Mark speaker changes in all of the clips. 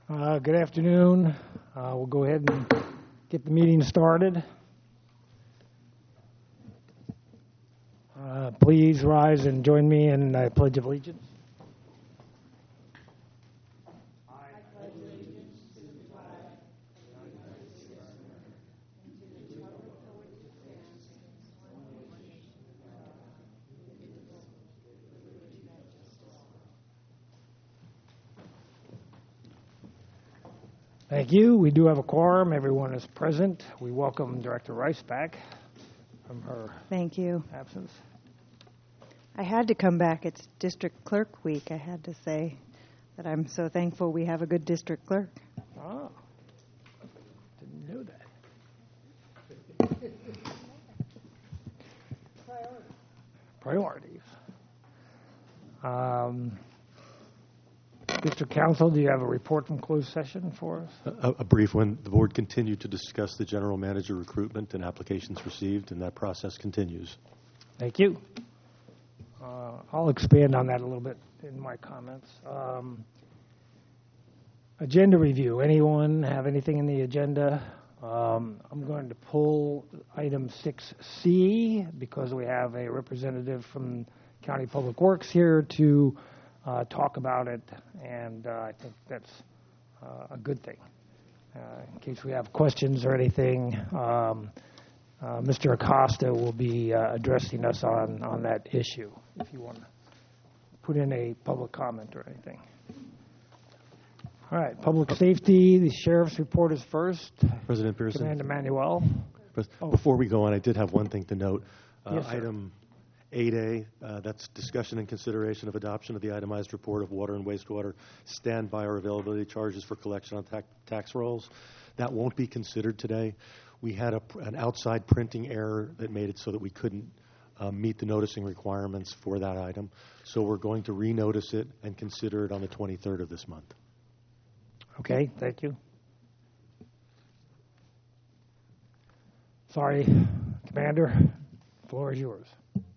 Speaker 1: Good afternoon. We'll go ahead and get the meeting started. Please rise and join me in the Pledge of Allegiance. Thank you. We do have a quorum. Everyone is present. We welcome Director Rice back from her
Speaker 2: Thank you.
Speaker 1: absence.
Speaker 2: I had to come back. It's District Clerk Week. I had to say that I'm so thankful we have a good district clerk.
Speaker 1: Oh, didn't know that. Priorities. District Council, do you have a report from closed session for us?
Speaker 3: A brief one. The board continued to discuss the general manager recruitment and applications received, and that process continues.
Speaker 1: Thank you. I'll expand on that a little bit in my comments. Agenda review. Anyone have anything in the agenda? I'm going to pull item 6C because we have a representative from County Public Works here to talk about it, and I think that's a good thing. In case we have questions or anything, Mr. Acosta will be addressing us on that issue, if you want to put in a public comment or anything. All right, public safety, the sheriff's report is first.
Speaker 3: President Pearson.
Speaker 1: Commander Manuel.
Speaker 3: Before we go on, I did have one thing to note.
Speaker 1: Yes, sir.
Speaker 3: Item 8A, that's discussion and consideration of adoption of the itemized report of water and wastewater standby or availability charges for collection on tax rolls. That won't be considered today. We had an outside printing error that made it so that we couldn't meet the noticing requirements for that item. So we're going to renotice it and consider it on the 23rd of this month.
Speaker 1: Okay, thank you. Sorry, Commander, the floor is yours.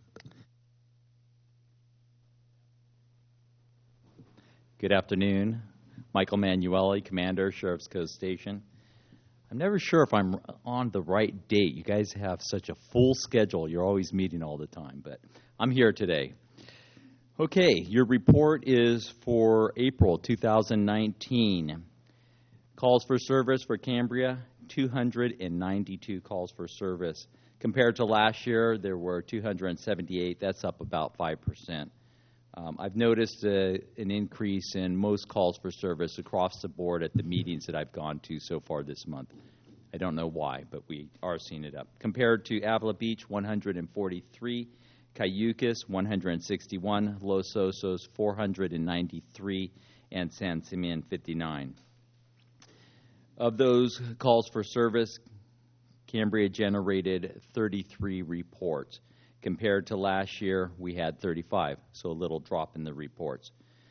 Speaker 4: Good afternoon. Michael Manueli, Commander, Sheriff's Coast Station. I'm never sure if I'm on the right date. You guys have such a full schedule. You're always meeting all the time, but I'm here today. Okay, your report is for April 2019. Calls for service for Cambria, 292 calls for service. Compared to last year, there were 278. That's up about 5%. I've noticed an increase in most calls for service across the board at the meetings that I've gone to so far this month. I don't know why, but we are seeing it up. Compared to Avila Beach, 143, Cayucas, 161, Los Osos, 493, and San Simeon, 59. Of those calls for service, Cambria generated 33 reports. Compared to last year, we had 35, so a little drop in the reports.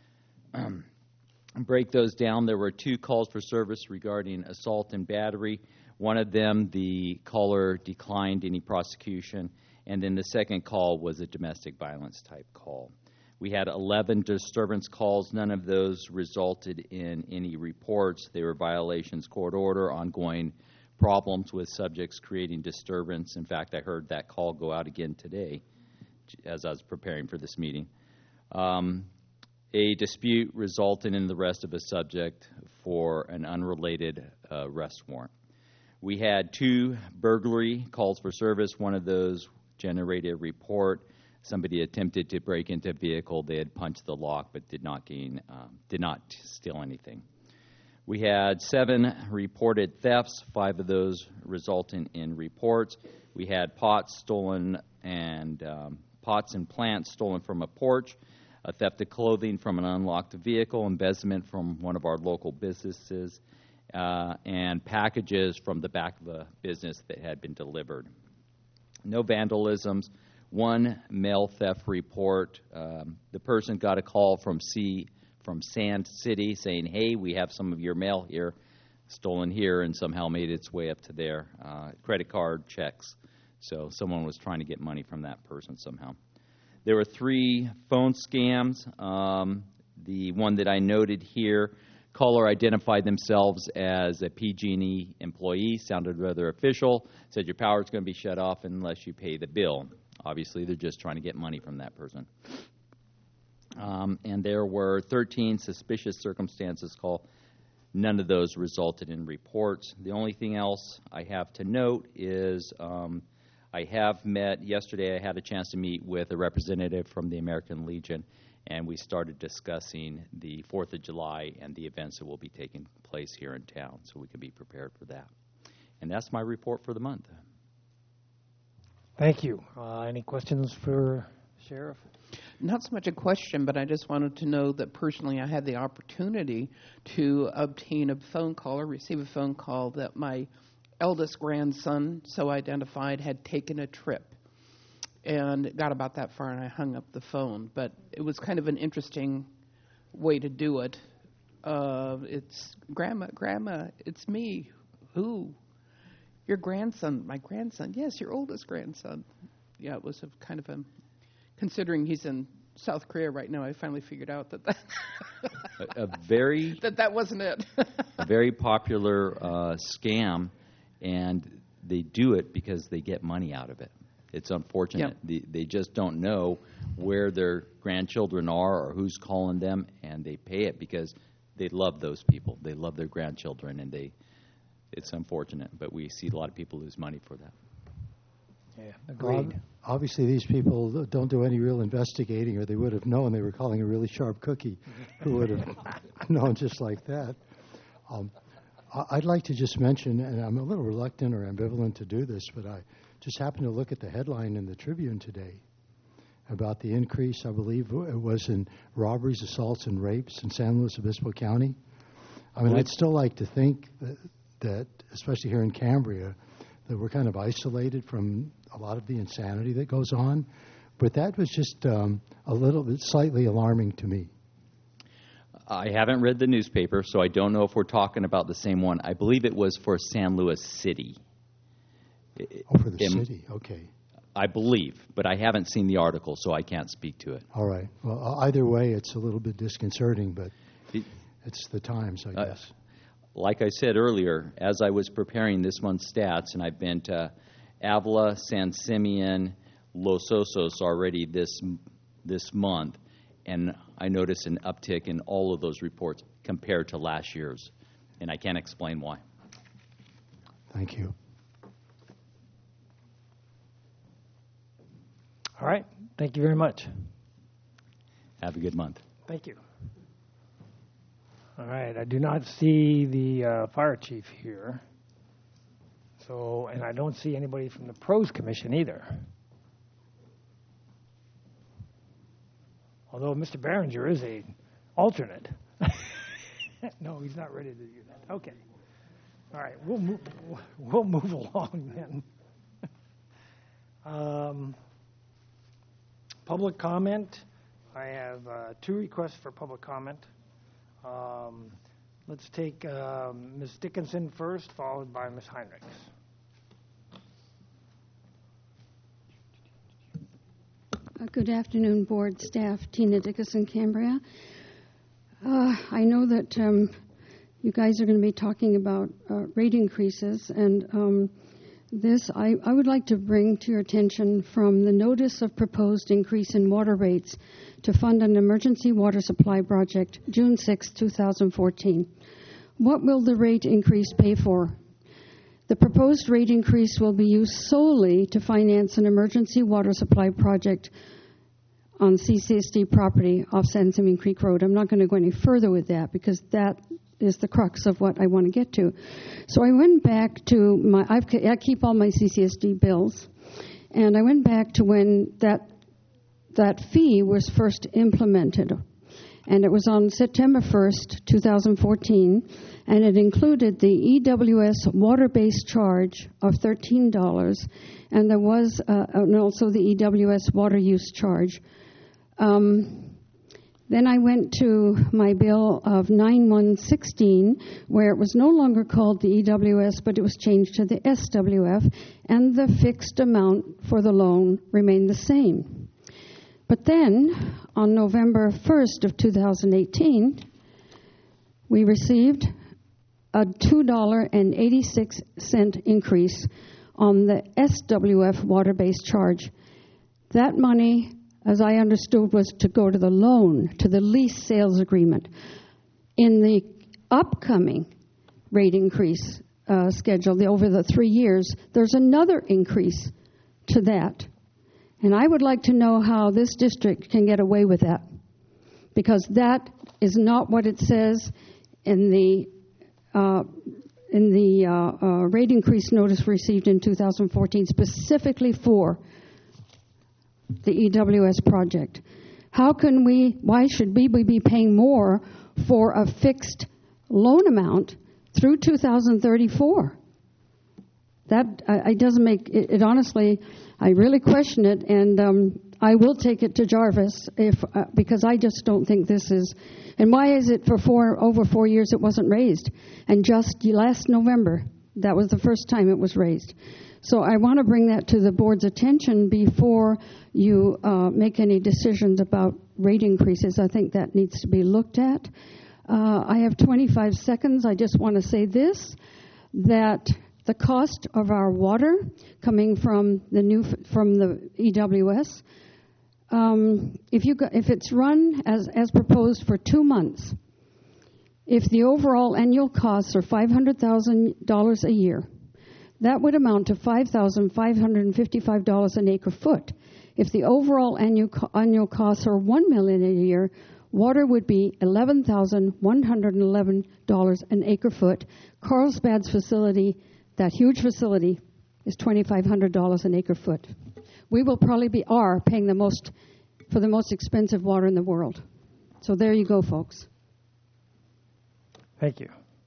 Speaker 4: Break those down. There were 2 calls for service regarding assault and battery. One of them, the caller declined any prosecution, and then the second call was a domestic violence type call. We had 11 disturbance calls. None of those resulted in any reports. They were violations, court order, ongoing problems with subjects creating disturbance. In fact, I heard that call go out again today as I was preparing for this meeting. A dispute resulted in the arrest of a subject for an unrelated arrest warrant. We had 2 burglary calls for service. One of those generated a report. Somebody attempted to break into a vehicle. They had punched the lock but did not steal anything. We had 7 reported thefts, 5 of those resulting in reports. We had pots and plants stolen from a porch, a theft of clothing from an unlocked vehicle, embezzlement from one of our local businesses, and packages from the back of a business that had been delivered. No vandalisms. 1 mail theft report. The person got a call from Sand City saying, hey, we have some of your mail here, stolen here, and somehow made its way up to their credit card checks. So someone was trying to get money from that person somehow. There were 3 phone scams. The one that I noted here caller identified themselves as a PG&E employee, sounded rather official, said your power is going to be shut off unless you pay the bill. Obviously, they're just trying to get money from that person. And there were 13 suspicious circumstances called. None of those resulted in reports. The only thing else I have to note is I have met, yesterday I had a chance to meet with a representative from the American Legion, and we started discussing the 4th of July and the events that will be taking place here in town, so we can be prepared for that. And that's my report for the month.
Speaker 1: Thank you. Any questions for Sheriff?
Speaker 5: Not so much a question, but I just wanted to know that personally I had the opportunity to obtain a phone call or receive a phone call that my eldest grandson, so identified, had taken a trip. And it got about that far and I hung up the phone. But it was kind of an interesting way to do it. It's, Grandma, it's me. Who? Your grandson. My grandson. Yes, your oldest grandson. Yeah, it was a kind of a... Considering he's in South Korea right now, I finally figured out that that wasn't it.
Speaker 4: A very popular scam, and they do it because they get money out of it. It's unfortunate. Yep. They just don't know where their grandchildren are or who's calling them, and they pay it because they love those people. They love their grandchildren, and it's unfortunate, but we see a lot of people lose money for that.
Speaker 1: Yeah, agreed.
Speaker 6: Obviously, these people don't do any real investigating, or they would have known they were calling a really sharp cookie who would have known just like that. I'd like to just mention, and I'm a little reluctant or ambivalent to do this, but I just happened to look at the headline in the Tribune today about the increase, I believe it was in robberies, assaults, and rapes in San Luis Obispo County. I mean, I'd still like to think that especially here in Cambria, that we're kind of isolated from a lot of the insanity that goes on. But that was just a little bit slightly alarming to me.
Speaker 4: I haven't read the newspaper, so I don't know if we're talking about the same one. I believe it was for San Luis City.
Speaker 6: Oh, for the city, okay.
Speaker 4: I believe, but I haven't seen the article, so I can't speak to it.
Speaker 6: All right. Well, either way, it's a little bit disconcerting, but it's the times, I guess.
Speaker 4: Like I said earlier, as I was preparing this month's stats, and I've been to Avila, San Simeon, Los Osos already this month, and I noticed an uptick in all of those reports compared to last year's, and I can't explain why.
Speaker 6: Thank you.
Speaker 1: All right. Thank you very much.
Speaker 4: Have a good month.
Speaker 1: Thank you. All right. I do not see the fire chief here. So, and I don't see anybody from the Pros Commission either. Although Mr. Behringer is a alternate. No, he's not ready to do that. Okay. All right. We'll move along then. Public comment. I have 2 requests for public comment. Let's take Ms. Dickinson first, followed by Ms. Heinrichs.
Speaker 7: Good afternoon, board, staff. Tina Dickinson, Cambria. I know that you guys are going to be talking about rate increases, and I would like to bring to your attention from the notice of proposed increase in water rates to fund an emergency water supply project, June 6, 2014. What will the rate increase pay for? The proposed rate increase will be used solely to finance an emergency water supply project on CCSD property off San Simeon Creek Road. I'm not going to go any further with that because that is the crux of what I want to get to. So I went back to I keep all my CCSD bills, and I went back to when that fee was first implemented. And it was on September 1st, 2014, and it included the EWS water-based charge of $13, and there was and also the EWS water use charge. Then I went to my bill of 9116, where it was no longer called the EWS, but it was changed to the SWF, and the fixed amount for the loan remained the same. But then, on November 1st of 2018, we received a $2.86 increase on the SWF water-based charge. That money, as I understood, was to go to the loan, to the lease sales agreement. In the upcoming rate increase schedule, over the 3 years, there's another increase to that. And I would like to know how this district can get away with that, because that is not what it says in the rate increase notice received in 2014, specifically for the EWS project. Why should we be paying more for a fixed loan amount through 2034? That it doesn't make it. Honestly, I really question it, and I will take it to Jarvis because I just don't think this is. And why is it for over 4 years it wasn't raised? And just last November, that was the first time it was raised. So I want to bring that to the board's attention before you make any decisions about rate increases. I think that needs to be looked at. I have 25 seconds. I just want to say this, that the cost of our water coming from the EWS, if it's run as proposed for 2 months, if the overall annual costs are $500,000 a year, that would amount to $5,555 an acre foot. If the overall annual costs are $1 million a year, water would be $11,111 an acre foot. Carlsbad's facility, that huge facility, is $2,500 an acre foot. We will probably paying the most for the most expensive water in the world. So there you go, folks.
Speaker 1: Thank you.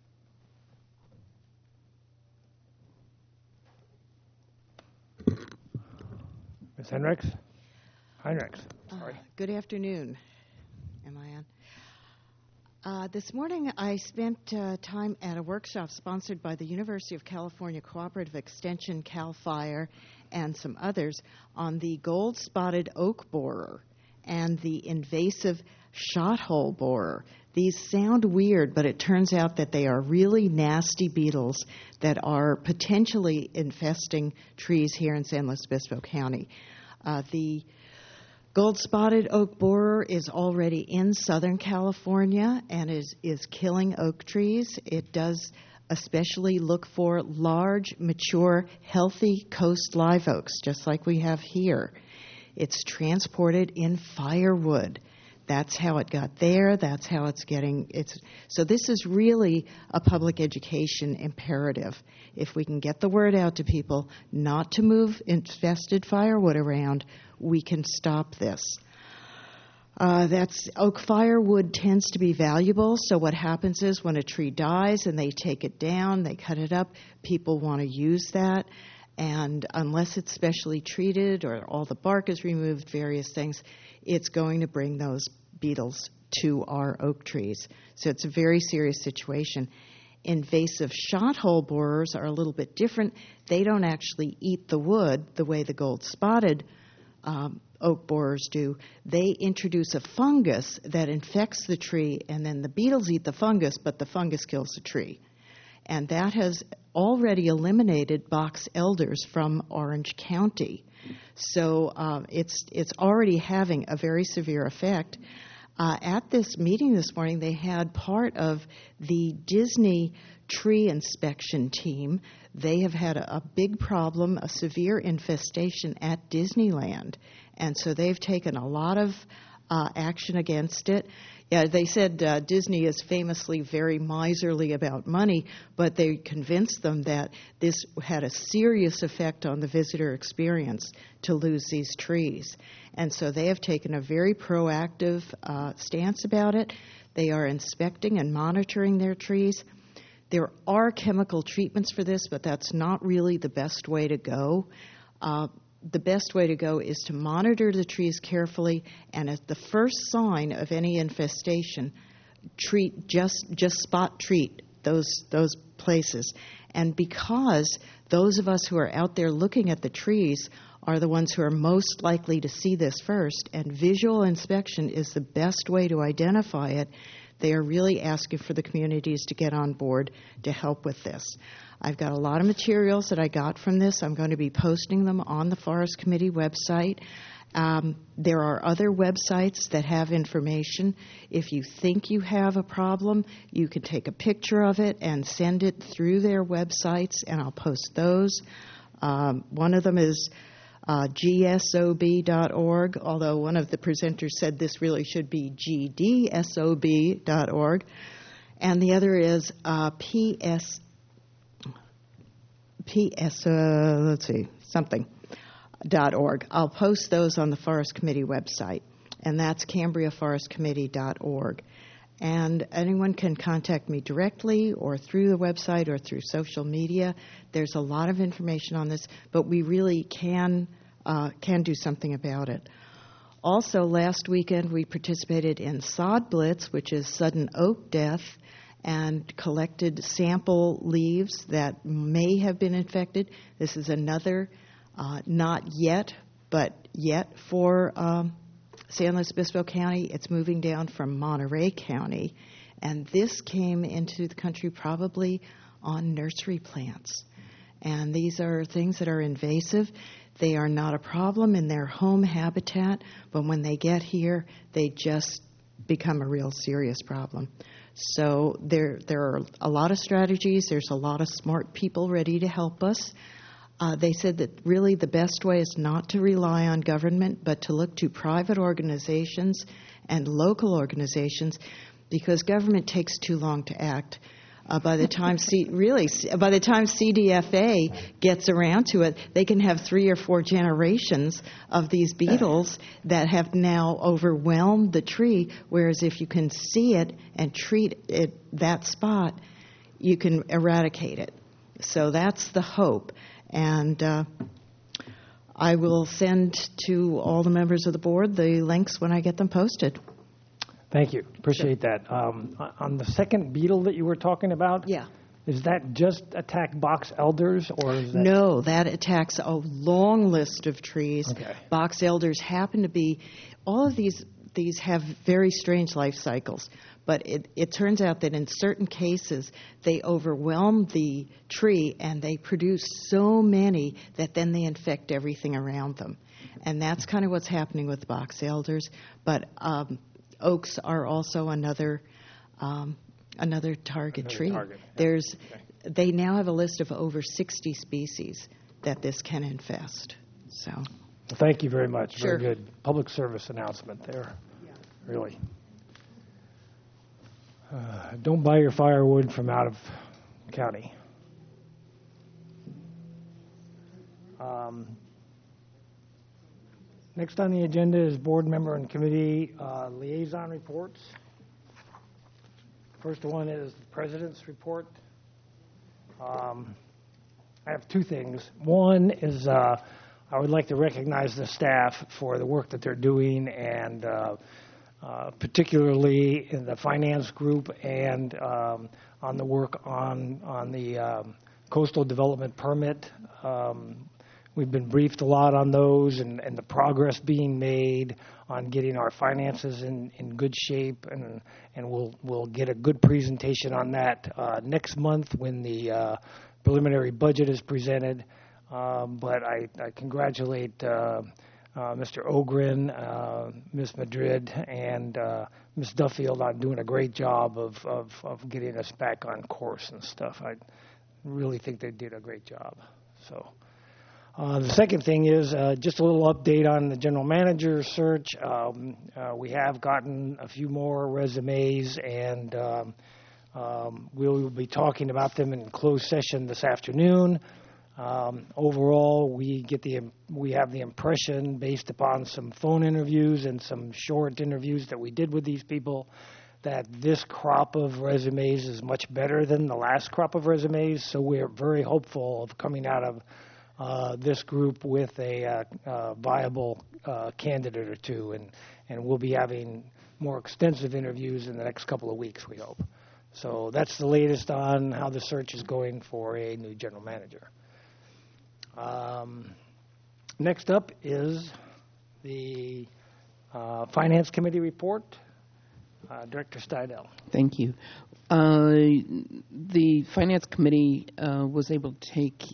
Speaker 1: Ms. Heinrichs? Sorry.
Speaker 8: Good afternoon. Am I on? This morning I spent time at a workshop sponsored by the University of California Cooperative Extension, CAL FIRE, and some others on the gold-spotted oak borer and the invasive shot-hole borer. These sound weird, but it turns out that they are really nasty beetles that are potentially infesting trees here in San Luis Obispo County. The gold-spotted oak borer is already in Southern California and is killing oak trees. It does especially look for large, mature, healthy coast live oaks, just like we have here. It's transported in firewood. That's how it got there. That's how it's getting. So this is really a public education imperative. If we can get the word out to people not to move infested firewood around, we can stop this. Oak firewood tends to be valuable, so what happens is when a tree dies and they take it down, they cut it up, people want to use that, and unless it's specially treated or all the bark is removed, various things, it's going to bring those beetles to our oak trees. So it's a very serious situation. Invasive shot-hole borers are a little bit different. They don't actually eat the wood the way the gold-spotted oak borers do. They introduce a fungus that infects the tree, and then the beetles eat the fungus, but the fungus kills the tree. And that has already eliminated box elders from Orange County. So it's already having a very severe effect. At this meeting this morning, they had part of the Disney tree inspection team. They have had a big problem, a severe infestation at Disneyland. And so they've taken a lot of action against it. Yeah, they said Disney is famously very miserly about money, but they convinced them that this had a serious effect on the visitor experience to lose these trees. And so they have taken a very proactive stance about it. They are inspecting and monitoring their trees. There are chemical treatments for this, but that's not really the best way to go. The best way to go is to monitor the trees carefully, and at the first sign of any infestation, just spot treat those places. And because those of us who are out there looking at the trees are the ones who are most likely to see this first, and visual inspection is the best way to identify it, They are really asking for the communities to get on board to help with this. I've got a lot of materials that I got from this. I'm going to be posting them on the Forest Committee website. There are other websites that have information. If you think you have a problem, you can take a picture of it and send it through their websites, and I'll post those. One of them is gsob.org, although one of the presenters said this really should be gdsob.org. And the other is .org. I'll post those on the Forest Committee website, and that's CambriaForestCommittee.org. And anyone can contact me directly or through the website or through social media. There's a lot of information on this, but we really can do something about it. Also, last weekend we participated in Sod Blitz, which is sudden oak death, and collected sample leaves that may have been infected. This is another not yet, but yet for San Luis Obispo County. It's moving down from Monterey County, and this came into the country probably on nursery plants. And these are things that are invasive. They are not a problem in their home habitat, but when they get here, they just become a real serious problem. So there are a lot of strategies. There's a lot of smart people ready to help us. They said that really the best way is not to rely on government, but to look to private organizations and local organizations, because government takes too long to act. By the time CDFA gets around to it, they can have 3 or 4 generations of these beetles that have now overwhelmed the tree, whereas if you can see it and treat it, that spot, you can eradicate it. So that's the hope. And I will send to all the members of the board the links when I get them posted.
Speaker 1: Thank you. Appreciate that. On the second beetle that you were talking about,
Speaker 8: Yeah.
Speaker 1: is that just attack box elders, or is that...
Speaker 8: No, that attacks a long list of trees.
Speaker 1: Okay.
Speaker 8: Box elders happen to be, all of these have very strange life cycles. But it turns out that in certain cases, they overwhelm the tree and they produce so many that then they infect everything around them. And that's kind of what's happening with box elders. But oaks are also another target tree.
Speaker 1: Target, yeah.
Speaker 8: They now have a list of over 60 species that this can infest. So,
Speaker 1: Well, thank you very much.
Speaker 8: Sure.
Speaker 1: Very good public service announcement there. Yeah. Really. Don't buy your firewood from out of county. Next on the agenda is board member and committee liaison reports. First one is the president's report. I have 2 things. One is I would like to recognize the staff for the work that they're doing, and particularly in the finance group and on the work on the coastal development permit. We've been briefed a lot on those and the progress being made on getting our finances in good shape, and we'll get a good presentation on that next month when the preliminary budget is presented. But I congratulate Mr. Ogren, Ms. Madrid, and Ms. Duffield on doing a great job of getting us back on course and stuff. I really think they did a great job. So the second thing is just a little update on the general manager search. We have gotten a few more resumes, and we'll be talking about them in closed session this afternoon. Overall, we have the impression, based upon some phone interviews and some short interviews that we did with these people, that this crop of resumes is much better than the last crop of resumes. So we're very hopeful of coming out of this group with a viable candidate or 2, and we'll be having more extensive interviews in the next couple of weeks, we hope. So that's the latest on how the search is going for a new general manager. Next up is the Finance Committee report. Director Steidel.
Speaker 5: Thank you. The Finance Committee was able to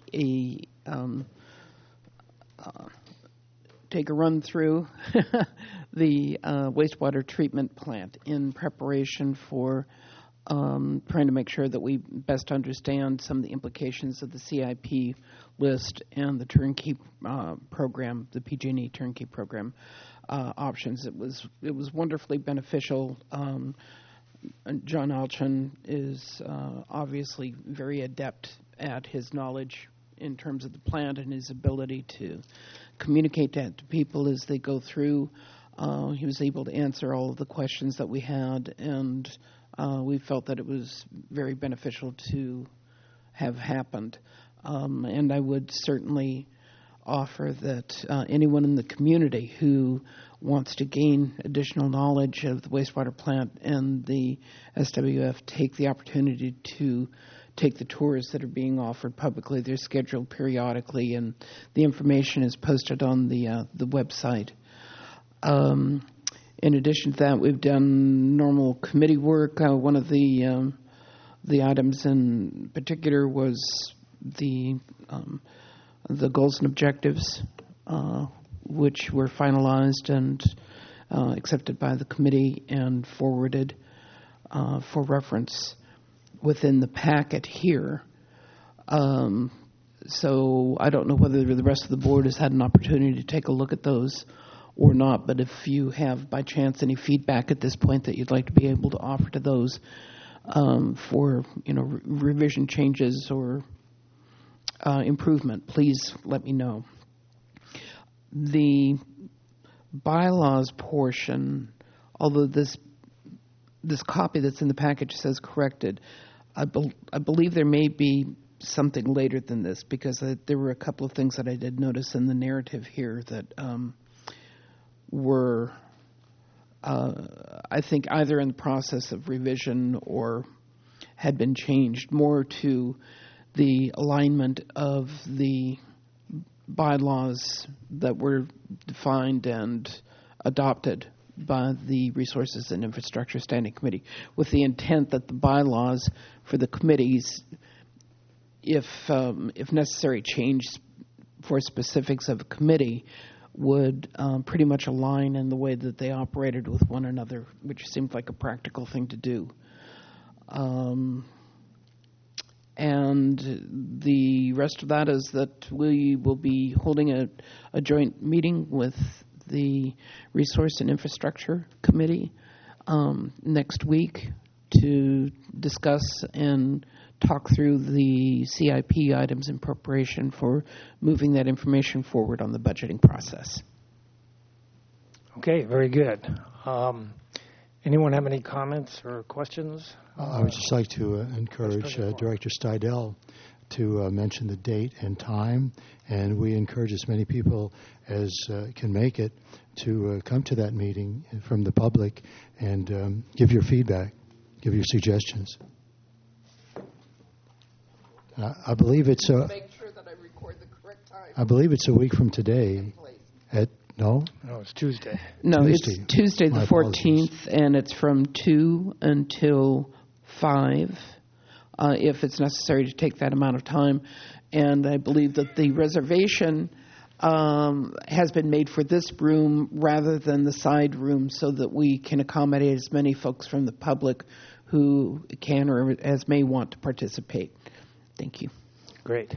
Speaker 5: take a run through the wastewater treatment plant in preparation for trying to make sure that we best understand some of the implications of the CIP list and the turnkey program, the PG&E turnkey program options. It was wonderfully beneficial. John Alchin is obviously very adept at his knowledge in terms of the plant and his ability to communicate that to people as they go through. He was able to answer all of the questions that we had, and we felt that it was very beneficial to have happened. And I would certainly offer that anyone in the community who wants to gain additional knowledge of the wastewater plant and the SWF take the opportunity to take the tours that are being offered publicly. They're scheduled periodically, and the information is posted on the website. In addition to that, we've done normal committee work. One of the items in particular was the goals and objectives, which were finalized and accepted by the committee and forwarded for reference within the packet here. So I don't know whether the rest of the board has had an opportunity to take a look at those or not, but if you have by chance any feedback at this point that you'd like to be able to offer to those for revision changes or improvement, please let me know. The bylaws portion, although this copy that's in the package says corrected, I believe there may be something later than this, because there were a couple of things that I did notice in the narrative here that were, I think, either in the process of revision or had been changed more to the alignment of the bylaws that were defined and adopted by the Resources and Infrastructure Standing Committee, with the intent that the bylaws for the committees, if necessary, change for specifics of a committee, would pretty much align in the way that they operated with one another, which seemed like a practical thing to do. And the rest of that is that we will be holding a joint meeting with the Resource and Infrastructure Committee next week to discuss and talk through the CIP items in preparation for moving that information forward on the budgeting process.
Speaker 1: Okay, very good. Anyone have any comments or questions?
Speaker 6: I would just like to encourage Director Steidel to mention the date and time, and we encourage as many people as can make it to come to that meeting from the public and give your feedback, give your suggestions. I believe it's
Speaker 5: Make sure that I record the correct time.
Speaker 6: I believe it's a week from today. No,
Speaker 1: it's Tuesday.
Speaker 5: No,
Speaker 6: Tuesday.
Speaker 5: It's Tuesday the 14th, and it's from 2 until 5, if it's necessary to take that amount of time. And I believe that the reservation has been made for this room rather than the side room, so that we can accommodate as many folks from the public who can or as may want to participate. Thank you.
Speaker 1: Great.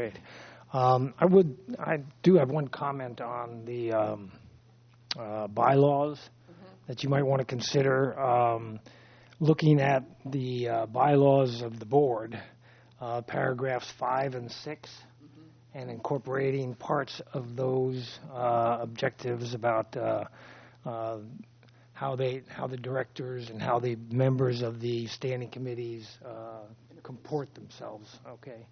Speaker 1: I do have one comment on the bylaws that you might want to consider. Looking at the bylaws of the board, paragraphs 5 and 6, and incorporating parts of those objectives about how the directors and how the members of the standing committees comport themselves. Okay.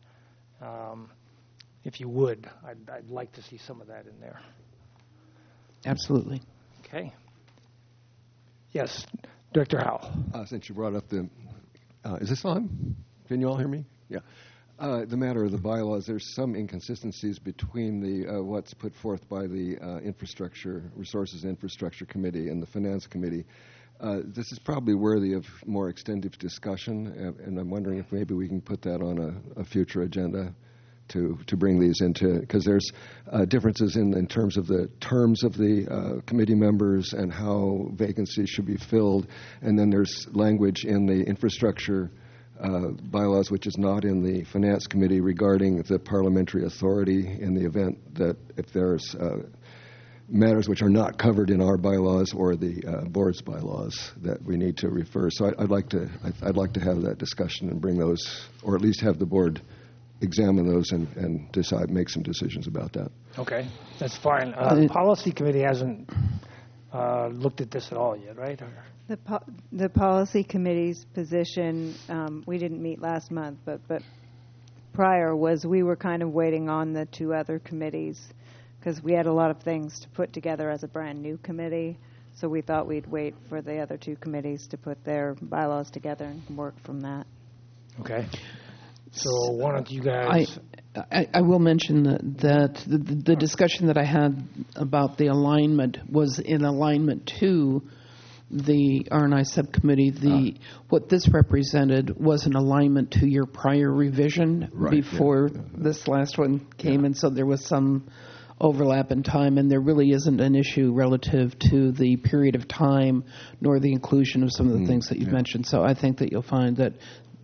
Speaker 1: If you would, I'd like to see some of that in there.
Speaker 5: Absolutely.
Speaker 1: Okay. Yes, Director Howell.
Speaker 9: Since you brought up is this on? Can you all hear me? Yeah. The matter of the bylaws, there's some inconsistencies between the what's put forth by the Resources and Infrastructure Committee and the Finance Committee. This is probably worthy of more extensive discussion, and I'm wondering if maybe we can put that on a future agenda to bring these into, because there's differences in terms of the terms of the committee members and how vacancies should be filled, and then there's language in the infrastructure bylaws, which is not in the Finance Committee, regarding the parliamentary authority in the event that if there's matters which are not covered in our bylaws or the board's bylaws that we need to refer. So I'd like to have that discussion and bring those, or at least have the board examine those and decide, make some decisions about that.
Speaker 1: Okay, that's fine. The policy committee hasn't looked at this at all yet, right?
Speaker 2: The policy committee's position, we didn't meet last month, but prior was we were kind of waiting on the two other committees because we had a lot of things to put together as a brand new committee. So we thought we'd wait for the other two committees to put their bylaws together and work from that.
Speaker 1: Okay. So why don't you guys...
Speaker 5: I will mention that the discussion that I had about the alignment was in alignment to the R&I subcommittee. What this represented was an alignment to your prior revision before this last one came, and so there was some overlap in time, and there really isn't an issue relative to the period of time nor the inclusion of some of the things that you've mentioned. So I think that you'll find that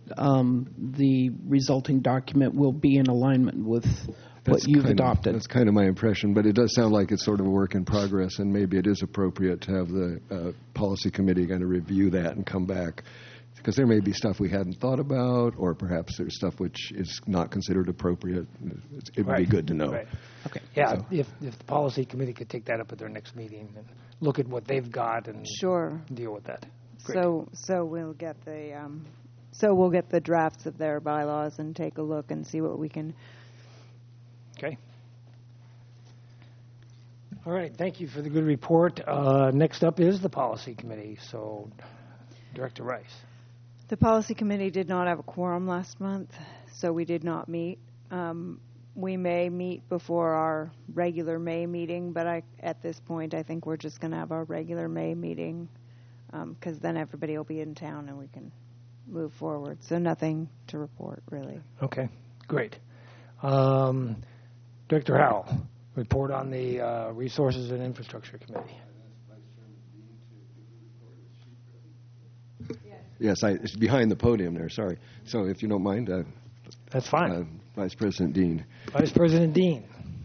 Speaker 5: the resulting document will be in alignment with what you've adopted.
Speaker 9: That's kind of my impression, but it does sound like it's sort of a work in progress, and maybe it is appropriate to have the policy committee kind of review that and come back, because there may be stuff we hadn't thought about, or perhaps there's stuff which is not considered appropriate. It would be good to know.
Speaker 1: Right. Okay. Yeah, so. If the policy committee could take that up at their next meeting and look at what they've got and deal with that. Great.
Speaker 2: So we'll get the we'll get the drafts of their bylaws and take a look and see what we can.
Speaker 1: Okay. All right. Thank you for the good report. Next up is the policy committee. So, Director Rice.
Speaker 2: The policy committee did not have a quorum last month, so we did not meet. We may meet before our regular May meeting, but at this point, I think we're just going to have our regular May meeting because then everybody will be in town and we can move forward. So nothing to report, really.
Speaker 1: Okay, great. Director Howell, report on the Resources and Infrastructure Committee.
Speaker 9: Yes, it's behind the podium there, sorry. So if you don't mind.
Speaker 1: That's fine.
Speaker 9: Vice President Dean.
Speaker 1: Vice President Dean.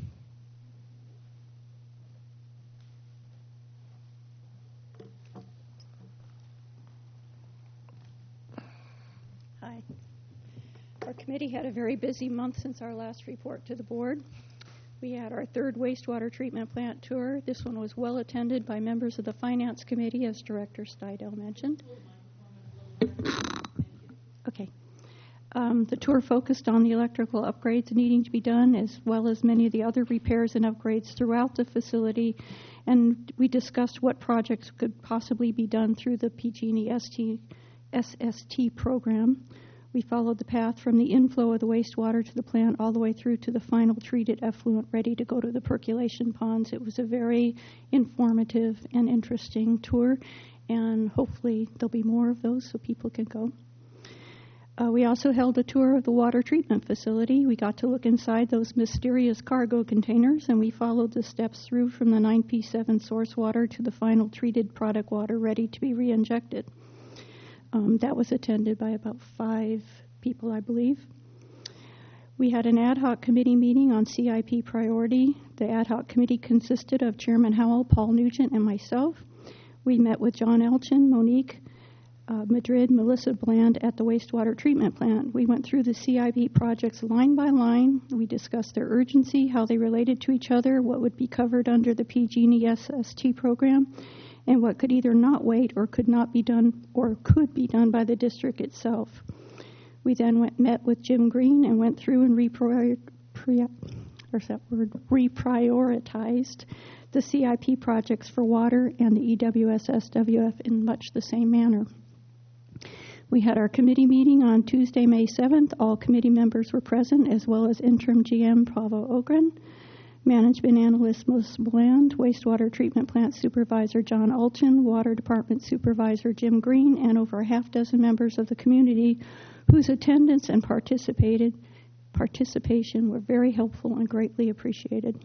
Speaker 7: Hi. Our committee had a very busy month since our last report to the board. We had our third wastewater treatment plant tour. This one was well attended by members of the Finance Committee, as Director Steidel mentioned. Okay. The tour focused on the electrical upgrades needing to be done, as well as many of the other repairs and upgrades throughout the facility, and we discussed what projects could possibly be done through the PG&E SST program. We followed the path from the inflow of the wastewater to the plant all the way through to the final treated effluent ready to go to the percolation ponds. It was a very informative and interesting tour, and hopefully there'll be more of those so people can go. We also held a tour of the water treatment facility. We got to look inside those mysterious cargo containers, and we followed the steps through from the 9P7 source water to the final treated product water ready to be re-injected. That was attended by about 5 people, I believe. We had an ad hoc committee meeting on CIP priority. The ad hoc committee consisted of Chairman Howell, Paul Nugent, and myself. We met with John Elchin, Monique Madrid, Melissa Bland at the wastewater treatment plant. We went through the CIP projects line by line. We discussed their urgency, how they related to each other, what would be covered under the PG&E SST program, and what could either not wait or could not be done or could be done by the district itself. We then met with Jim Green and went through and reprioritized the CIP projects for water and the EWS-SWF in much the same manner. We had our committee meeting on Tuesday, May 7th. All committee members were present, as well as interim GM Pavel Ogren.
Speaker 10: Management Analyst Melissa Bland, Wastewater Treatment Plant Supervisor John Alchin, Water Department Supervisor Jim Green, and over a half dozen members of the community whose attendance and participation were very helpful and greatly appreciated.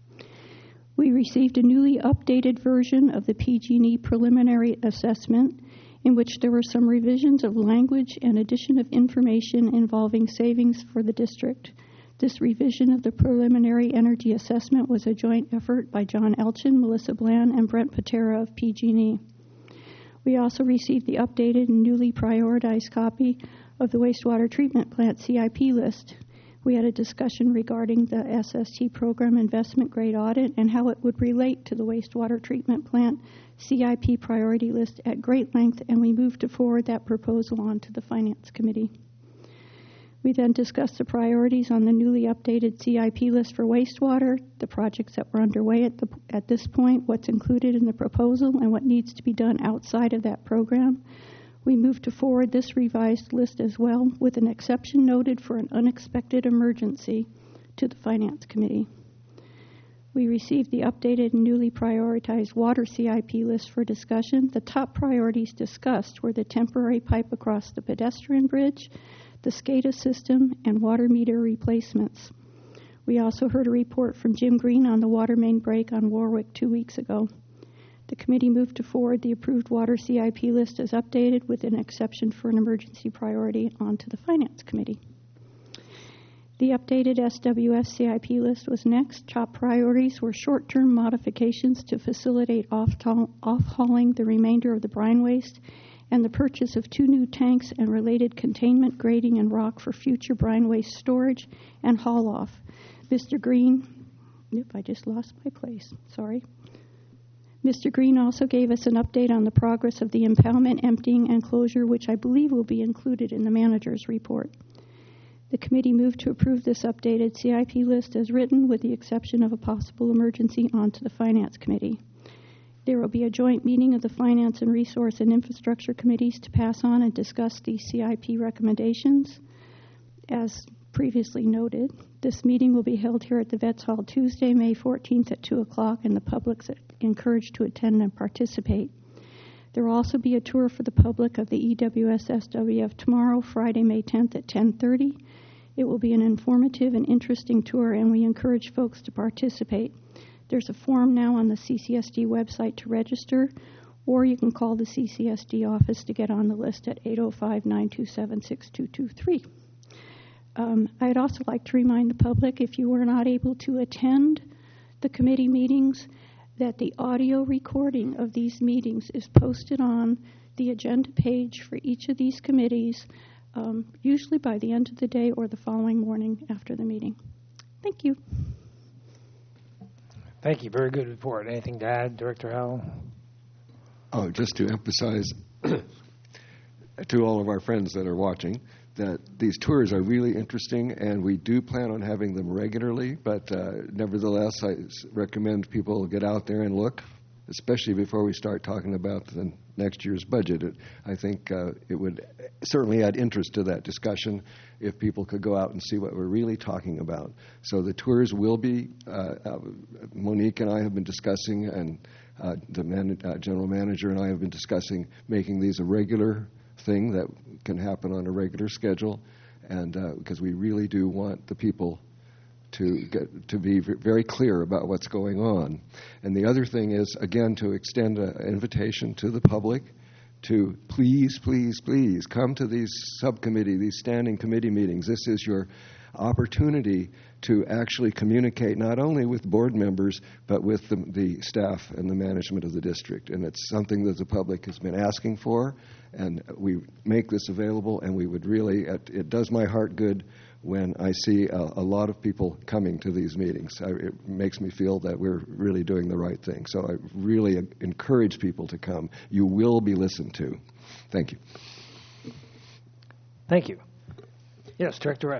Speaker 10: We received a newly updated version of the PG&E preliminary assessment in which there were some revisions of language and addition of information involving savings for the district. This revision of the preliminary energy assessment was a joint effort by John Elchin, Melissa Bland, and Brent Patera of PG&E. We also received the updated and newly prioritized copy of the wastewater treatment plant CIP list. We had a discussion regarding the SST program investment grade audit and how it would relate to the wastewater treatment plant CIP priority list at great length, and we moved to forward that proposal on to the Finance Committee. We then discussed the priorities on the newly updated CIP list for wastewater, the projects that were underway at this point, what's included in the proposal, and what needs to be done outside of that program. We moved to forward this revised list as well, with an exception noted for an unexpected emergency to the Finance Committee. We received the updated and newly prioritized water CIP list for discussion. The top priorities discussed were the temporary pipe across the pedestrian bridge, the SCADA system, and water meter replacements. We also heard a report from Jim Green on the water main break on Warwick 2 weeks ago. The committee moved to forward the approved water CIP list as updated with an exception for an emergency priority onto the Finance Committee. The updated SWF CIP list was next. Top priorities were short-term modifications to facilitate off-hauling the remainder of the brine waste and the purchase of 2 new tanks and related containment, grading, and rock for future brine waste storage and haul-off. Mr. Green, I just lost my place, sorry. Mr. Green also gave us an update on the progress of the impoundment, emptying, and closure, which I believe will be included in the manager's report. The committee moved to approve this updated CIP list as written, with the exception of a possible emergency onto the Finance Committee. There will be a joint meeting of the Finance and Resource and Infrastructure Committees to pass on and discuss these CIP recommendations. As previously noted, this meeting will be held here at the Vets Hall Tuesday, May 14th at 2 o'clock, and the public's encouraged to attend and participate. There will also be a tour for the public of the EWS SWF tomorrow, Friday, May 10th at 10:30. It will be an informative and interesting tour, and we encourage folks to participate. There's a form now on the CCSD website to register, or you can call the CCSD office to get on the list at 805-927-6223. I'd also like to remind the public, if you were not able to attend the committee meetings, that the audio recording of these meetings is posted on the agenda page for each of these committees, usually by the end of the day or the following morning after the meeting. Thank you.
Speaker 1: Thank you. Very good report. Anything to add, Director Howell?
Speaker 9: Oh, just to emphasize to all of our friends that are watching that these tours are really interesting, and we do plan on having them regularly, but nevertheless, I recommend people get out there and look, especially before we start talking about the next year's budget. I think it would certainly add interest to that discussion if people could go out and see what we're really talking about. So the tours will be, Monique and I have been discussing, and the general manager and I have been discussing making these a regular thing that can happen on a regular schedule, and because we really do want the people to be very clear about what's going on. And the other thing is, again, to extend an invitation to the public to please, please, please come to these these standing committee meetings. This is your opportunity to actually communicate not only with board members, but with the staff and the management of the district. And it's something that the public has been asking for, and we make this available, and we would really, it does my heart good when I see a lot of people coming to these meetings. It makes me feel that we're really doing the right thing. So I really encourage people to come. You will be listened to. Thank you.
Speaker 1: Thank you. Yes, Director Rice.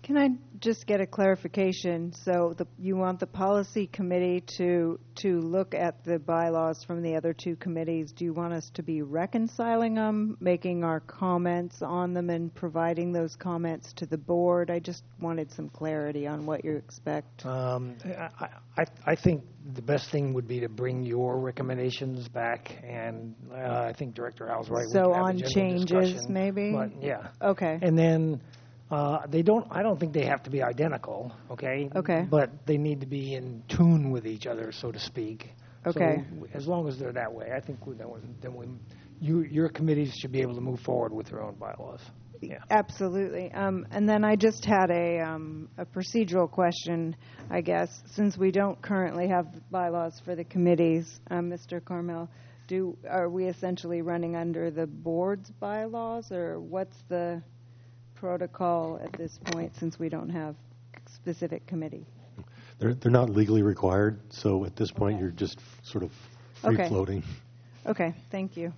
Speaker 2: Can I just get a clarification? So you want the policy committee to look at the bylaws from the other two committees. Do you want us to be reconciling them, making our comments on them, and providing those comments to the board? I just wanted some clarity on what you expect.
Speaker 1: I think the best thing would be to bring your recommendations back, and I think Director Al's right.
Speaker 2: So
Speaker 1: we can have
Speaker 2: on
Speaker 1: a general
Speaker 2: changes,
Speaker 1: discussion,
Speaker 2: maybe?
Speaker 1: But, yeah.
Speaker 2: Okay.
Speaker 1: And then I don't think they have to be identical, okay?
Speaker 2: Okay.
Speaker 1: But they need to be in tune with each other, so to speak.
Speaker 2: Okay.
Speaker 1: So as long as they're that way, I think your committees should be able to move forward with their own bylaws. Yeah.
Speaker 2: Absolutely. And then I just had a procedural question, I guess. Since we don't currently have bylaws for the committees, Mr. Carmel, are we essentially running under the board's bylaws, or what's the protocol at this point since we don't have specific committee?
Speaker 3: They're not legally required, so at this point you're just sort of free floating.
Speaker 2: Okay, thank you.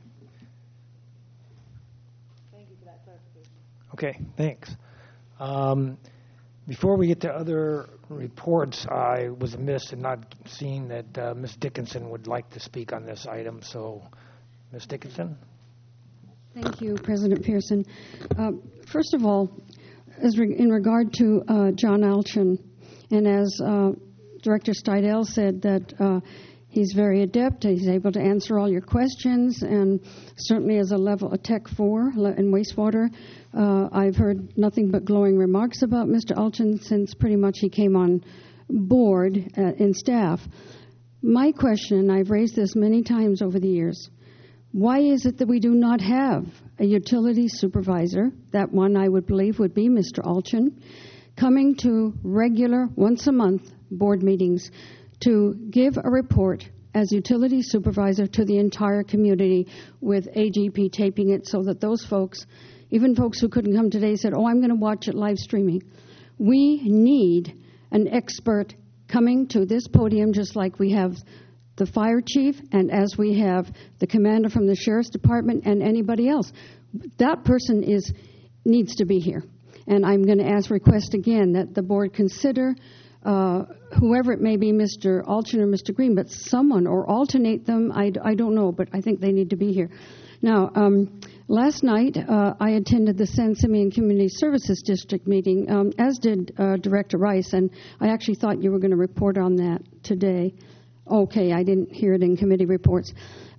Speaker 1: Okay, thanks. Before we get to other reports, I was amiss in not seeing that Ms. Dickinson would like to speak on this item. So, Ms. Dickinson?
Speaker 7: Thank you, President Pearson. First of all, in regard to John Alchin, and as Director Steidel said, that he's very adept. He's able to answer all your questions, and certainly as a Tech 4 in wastewater, I've heard nothing but glowing remarks about Mr. Alchin since pretty much he came on board in staff. My question, and I've raised this many times over the years, why is it that we do not have a utility supervisor? That one, I would believe, would be Mr. Alchin, coming to regular, once-a-month board meetings to give a report as utility supervisor to the entire community, with AGP taping it so that those folks, even folks who couldn't come today, said, I'm going to watch it live streaming. We need an expert coming to this podium, just like we have the fire chief and as we have the commander from the sheriff's department and anybody else. That person needs to be here. And I'm going to request again that the board consider whoever it may be, Mr. Alchin or Mr. Green, but someone, or alternate them, I don't know, but I think they need to be here. Now, last night I attended the San Simeon Community Services District meeting, as did Director Rice, and I actually thought you were going to report on that today. Okay, I didn't hear it in committee reports.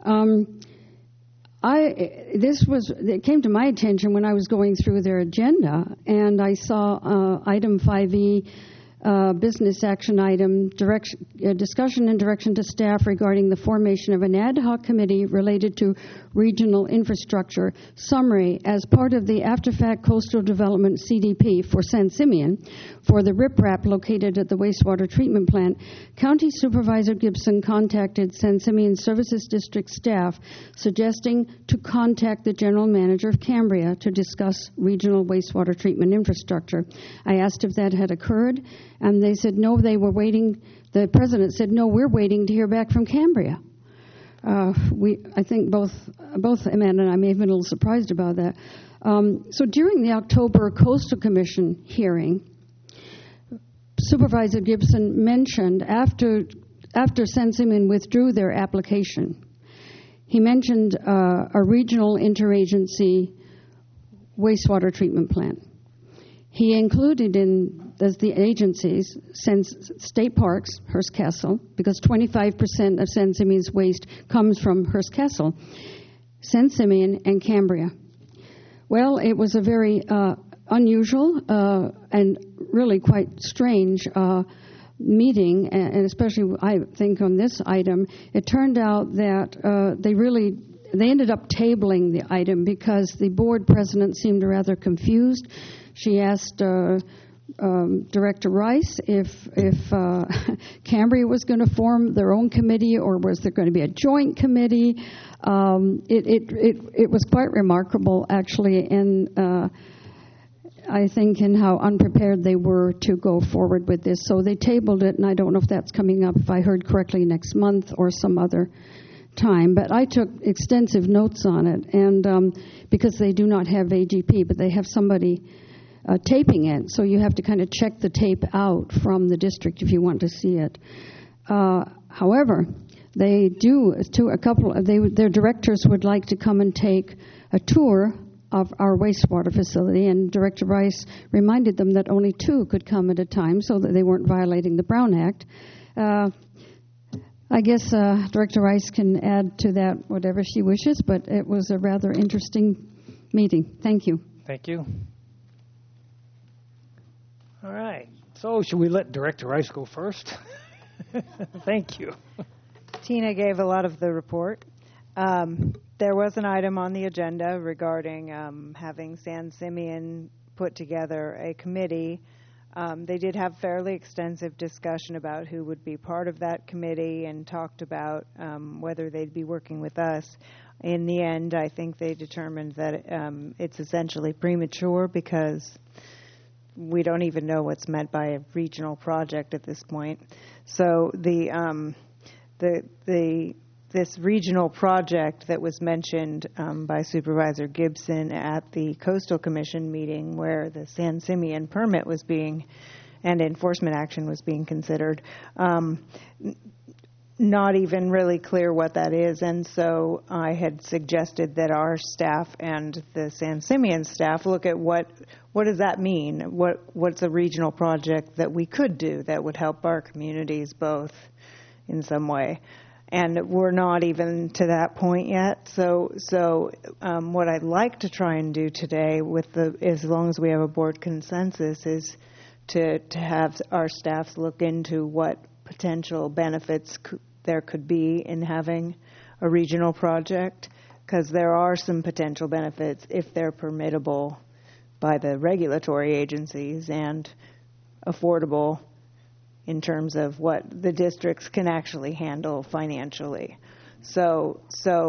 Speaker 7: It came to my attention when I was going through their agenda, and I saw item 5E, business action item, discussion and direction to staff regarding the formation of an ad hoc committee related to regional infrastructure. Summary: as part of the after-fact coastal development CDP for San Simeon, for the riprap located at the wastewater treatment plant, County Supervisor Gibson contacted San Simeon Services District staff suggesting to contact the general manager of Cambria to discuss regional wastewater treatment infrastructure. I asked if that had occurred, and they said no, they were waiting. The president said, no, we're waiting to hear back from Cambria. I think both Amanda and I may have been a little surprised about that. So during the October Coastal Commission hearing, Supervisor Gibson mentioned after San Simeon withdrew their application, he mentioned a regional interagency wastewater treatment plant. He included as the agencies state parks, Hearst Castle, because 25% of San Simeon's waste comes from Hearst Castle, San Simeon, and Cambria. Well, it was a very unusual and really quite strange meeting, and especially I think on this item, it turned out that they ended up tabling the item because the board president seemed rather confused. She asked Director Rice if Cambria was going to form their own committee, or was there going to be a joint committee. It was quite remarkable, actually, and I think in how unprepared they were to go forward with this. So they tabled it, and I don't know if that's coming up, if I heard correctly, next month or some other time. But I took extensive notes on it, and because they do not have AGP, but they have somebody taping it, so you have to kind of check the tape out from the district if you want to see it. However, they do, their directors would like to come and take a tour of our wastewater facility, and Director Rice reminded them that only 2 could come at a time so that they weren't violating the Brown Act. I guess Director Rice can add to that whatever she wishes, but it was a rather interesting meeting. Thank you.
Speaker 1: Thank you. All right. So should we let Director Rice go first? Thank you.
Speaker 2: Tina gave a lot of the report. There was an item on the agenda regarding having San Simeon put together a committee. They did have fairly extensive discussion about who would be part of that committee and talked about whether they'd be working with us. In the end, I think they determined that it's essentially premature because we don't even know what's meant by a regional project at this point. So this regional project that was mentioned by Supervisor Gibson at the Coastal Commission meeting where the San Simeon permit was being and enforcement action was being considered, not even really clear what that is. And so I had suggested that our staff and the San Simeon staff look at what does that mean? What's a regional project that we could do that would help our communities both in some way? And we're not even to that point yet. So what I'd like to try and do today, as long as we have a board consensus, is to have our staffs look into what potential benefits there could be in having a regional project, because there are some potential benefits if they're permittable by the regulatory agencies and affordable in terms of what the districts can actually handle financially. So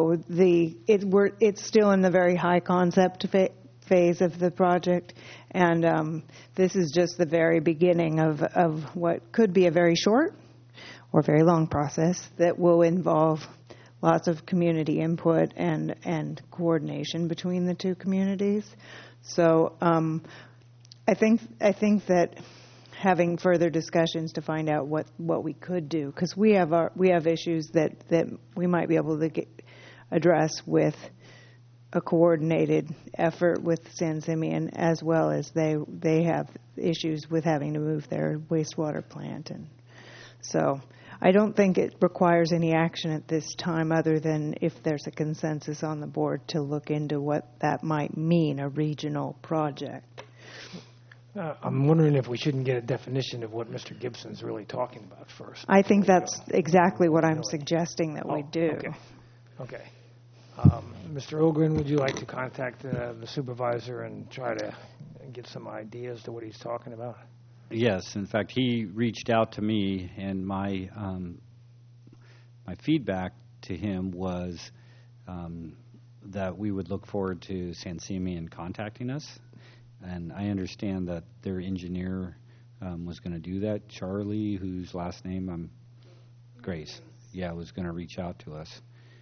Speaker 2: it's still in the very high concept phase of the project, and this is just the very beginning of what could be a very short or very long process that will involve lots of community input and coordination between the 2 communities. So I think that having further discussions to find out what we could do, because we have issues that we might be able to address with a coordinated effort with San Simeon, as well as they have issues with having to move their wastewater plant. And so I don't think it requires any action at this time other than if there's a consensus on the board to look into what that might mean, a regional project.
Speaker 1: I'm wondering if we shouldn't get a definition of what Mr. Gibson's really talking about first.
Speaker 2: I think that's exactly what I'm suggesting that we do.
Speaker 1: Okay. Mr. Ogren, would you like to contact the supervisor and try to get some ideas to what he's talking about?
Speaker 11: Yes. In fact, he reached out to me, and my feedback to him was that we would look forward to San Simeon contacting us. And I understand that their engineer was going to do that. Charlie, whose last name Grace, was going to reach out to us.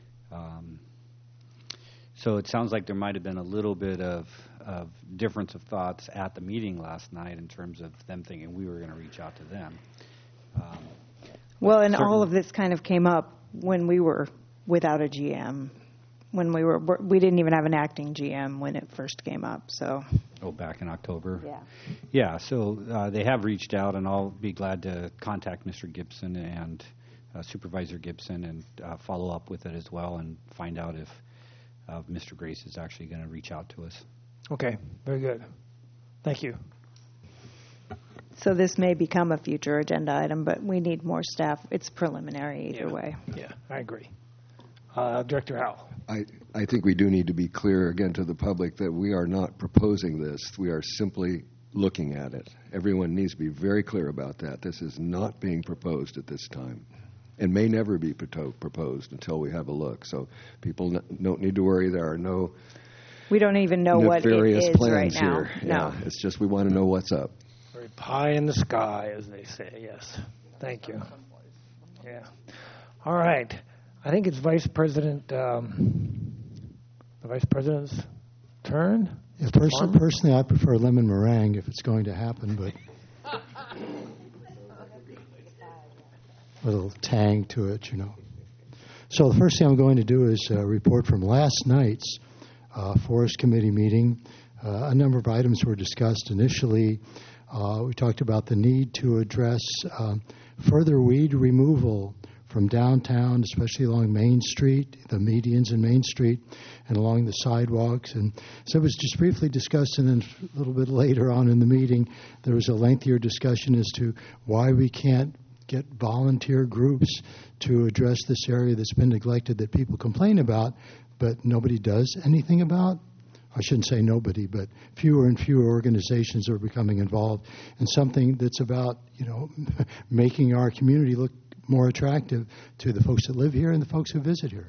Speaker 11: So it sounds like there might have been a little bit of difference of thoughts at the meeting last night in terms of them thinking we were going to reach out to them.
Speaker 2: Well, and all of this kind of came up when we were without a GM. When we didn't even have an acting GM when it first came up. So.
Speaker 11: Oh, back in October.
Speaker 2: Yeah.
Speaker 11: Yeah. So they have reached out, and I'll be glad to contact Mr. Gibson and Supervisor Gibson and follow up with it as well, and find out if Mr. Grace is actually going to reach out to us.
Speaker 1: Okay. Very good. Thank you.
Speaker 2: So this may become a future agenda item, but we need more staff. It's preliminary either way.
Speaker 1: Yeah, I agree. Director Howell.
Speaker 9: I think we do need to be clear again to the public that we are not proposing this. We are simply looking at it. Everyone needs to be very clear about that. This is not being proposed at this time and may never be proposed until we have a look. So people don't need to worry. There are no
Speaker 2: we don't even know what it is
Speaker 9: plans
Speaker 2: right now.
Speaker 9: Here. No. Yeah, it's just we want to know what's up.
Speaker 1: Very pie in the sky, as they say. Yes. Thank you. Yeah. All right. I think it's the Vice President's turn.
Speaker 6: Yeah, personally, I prefer lemon meringue if it's going to happen, but a little tang to it, you know. So the first thing I'm going to do is report from last night's Forest Committee meeting. A number of items were discussed. Initially, we talked about the need to address further weed removal from downtown, especially along Main Street, the medians in Main Street, and along the sidewalks. And so it was just briefly discussed, and then a little bit later on in the meeting, there was a lengthier discussion as to why we can't get volunteer groups to address this area that's been neglected that people complain about, but nobody does anything about. I shouldn't say nobody, but fewer and fewer organizations are becoming involved in something that's about, making our community look more attractive to the folks that live here and the folks who visit here.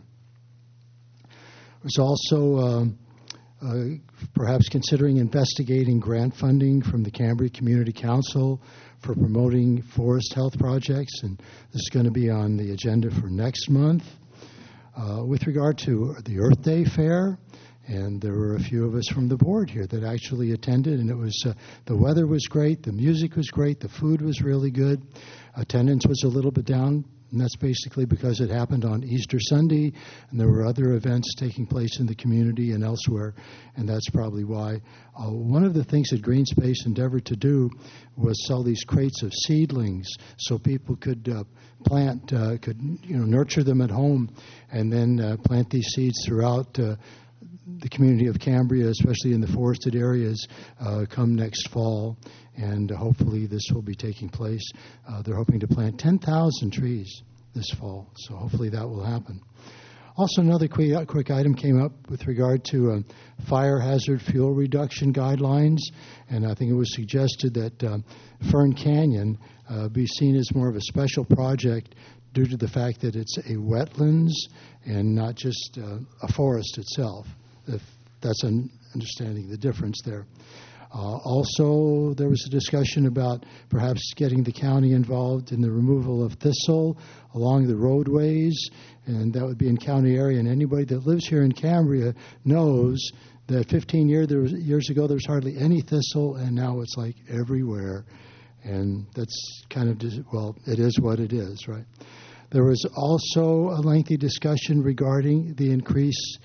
Speaker 6: There's also perhaps considering investigating grant funding from the Cambria Community Council for promoting forest health projects, and this is going to be on the agenda for next month. With regard to the Earth Day Fair, and there were a few of us from the board here that actually attended, and it was the weather was great, the music was great, the food was really good. Attendance was a little bit down, and that's basically because it happened on Easter Sunday, and there were other events taking place in the community and elsewhere, and that's probably why. One of the things that Green Space endeavored to do was sell these crates of seedlings so people could plant, nurture them at home, and then plant these seeds throughout the community of Cambria, especially in the forested areas, come next fall, and hopefully this will be taking place. They're hoping to plant 10,000 trees this fall, so hopefully that will happen. Also, another quick item came up with regard to fire hazard fuel reduction guidelines, and I think it was suggested that Fern Canyon be seen as more of a special project due to the fact that it's a wetlands and not just a forest itself, if that's understanding the difference there. Also, there was a discussion about perhaps getting the county involved in the removal of thistle along the roadways, and that would be in county area. And anybody that lives here in Cambria knows that 15 years ago there was hardly any thistle, and now it's like everywhere. And that's kind of, it is what it is, right? There was also a lengthy discussion regarding the increase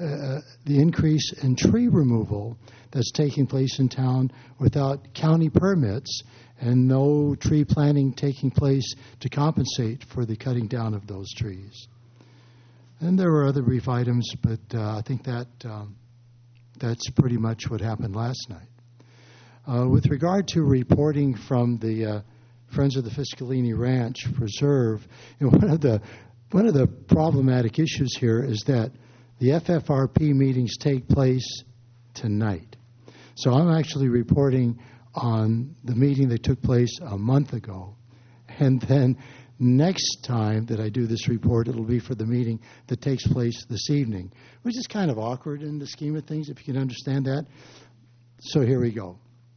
Speaker 6: in tree removal that's taking place in town without county permits and no tree planting taking place to compensate for the cutting down of those trees. And there were other brief items, but I think that's pretty much what happened last night. With regard to reporting from the Friends of the Fiscalini Ranch Preserve, one of the problematic issues here is that the FFRP meetings take place tonight. So I'm actually reporting on the meeting that took place a month ago. And then next time that I do this report, it'll be for the meeting that takes place this evening, which is kind of awkward in the scheme of things, if you can understand that. So here we go.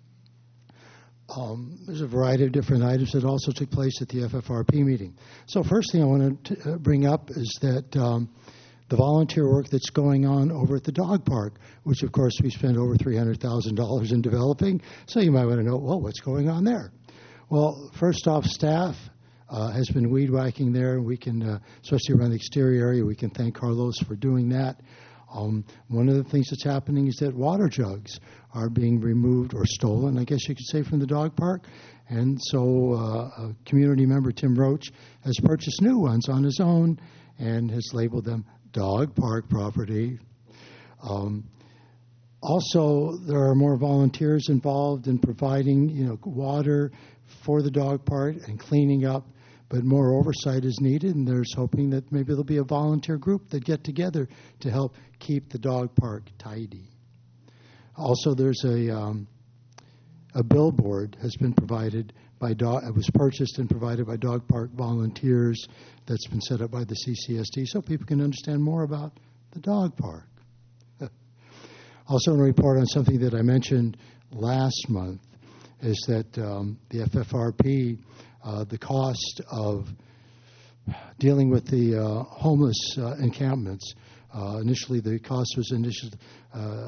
Speaker 6: There's a variety of different items that also took place at the FFRP meeting. So first thing I want to bring up is that the volunteer work that's going on over at the dog park, which, of course, we spent over $300,000 in developing. So you might want to know, what's going on there? Well, first off, staff has been weed whacking there. We can, especially around the exterior area, we can thank Carlos for doing that. One of the things that's happening is that water jugs are being removed or stolen, I guess you could say, from the dog park. And so a community member, Tim Roach, has purchased new ones on his own and has labeled them dog park property. Also, there are more volunteers involved in providing, water for the dog park and cleaning up, but more oversight is needed, and there's hoping that maybe there'll be a volunteer group that get together to help keep the dog park tidy. Also, there's a billboard has been provided by it was purchased and provided by dog park volunteers that's been set up by the CCSD so people can understand more about the dog park. Also, a report on something that I mentioned last month is that the FFRP, the cost of dealing with the homeless encampments, initially the cost was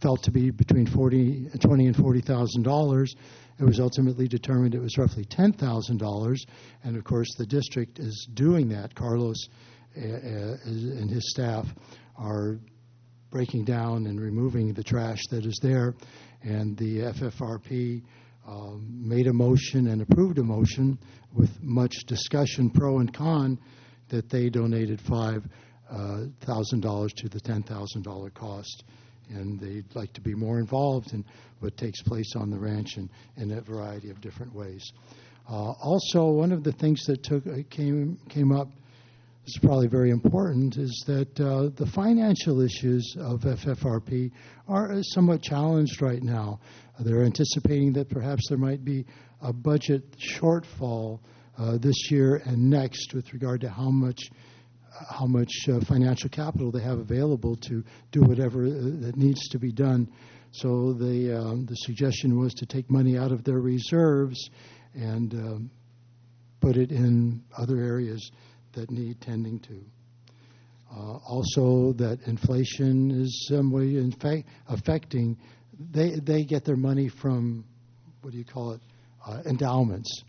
Speaker 6: felt to be between $20,000 and $40,000. It was ultimately determined it was roughly $10,000, and of course the district is doing that. Carlos and his staff are breaking down and removing the trash that is there, and the FFRP made a motion and approved a motion with much discussion, pro and con, that they donated $5,000 to the $10,000 cost. And they'd like to be more involved in what takes place on the ranch in a variety of different ways. Also, one of the things that came up, this is probably very important, is that the financial issues of FFRP are somewhat challenged right now. They're anticipating that perhaps there might be a budget shortfall this year and next with regard to how much financial capital they have available to do whatever that needs to be done. So the suggestion was to take money out of their reserves and put it in other areas that need tending to. Also, that inflation is some way affecting. They get their money from, endowments,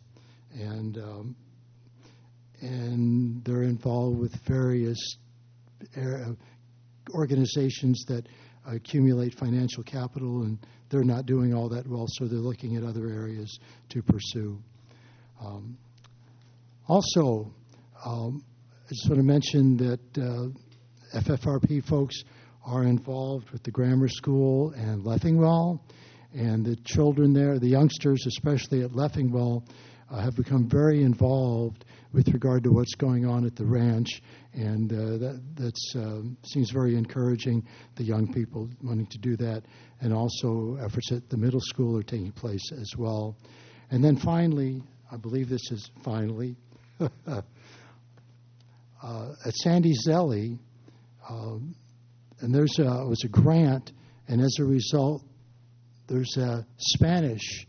Speaker 6: and they're involved with various organizations that accumulate financial capital, and they're not doing all that well, so they're looking at other areas to pursue. Also, I just want to mention that FFRP folks are involved with the grammar school and Leffingwell, and the children there, the youngsters, especially at Leffingwell, have become very involved with regard to what's going on at the ranch, and that seems very encouraging, the young people wanting to do that, and also efforts at the middle school are taking place as well. And then finally, I believe this is finally, at Sandy Zelli, and was a grant, and as a result, there's a Spanish,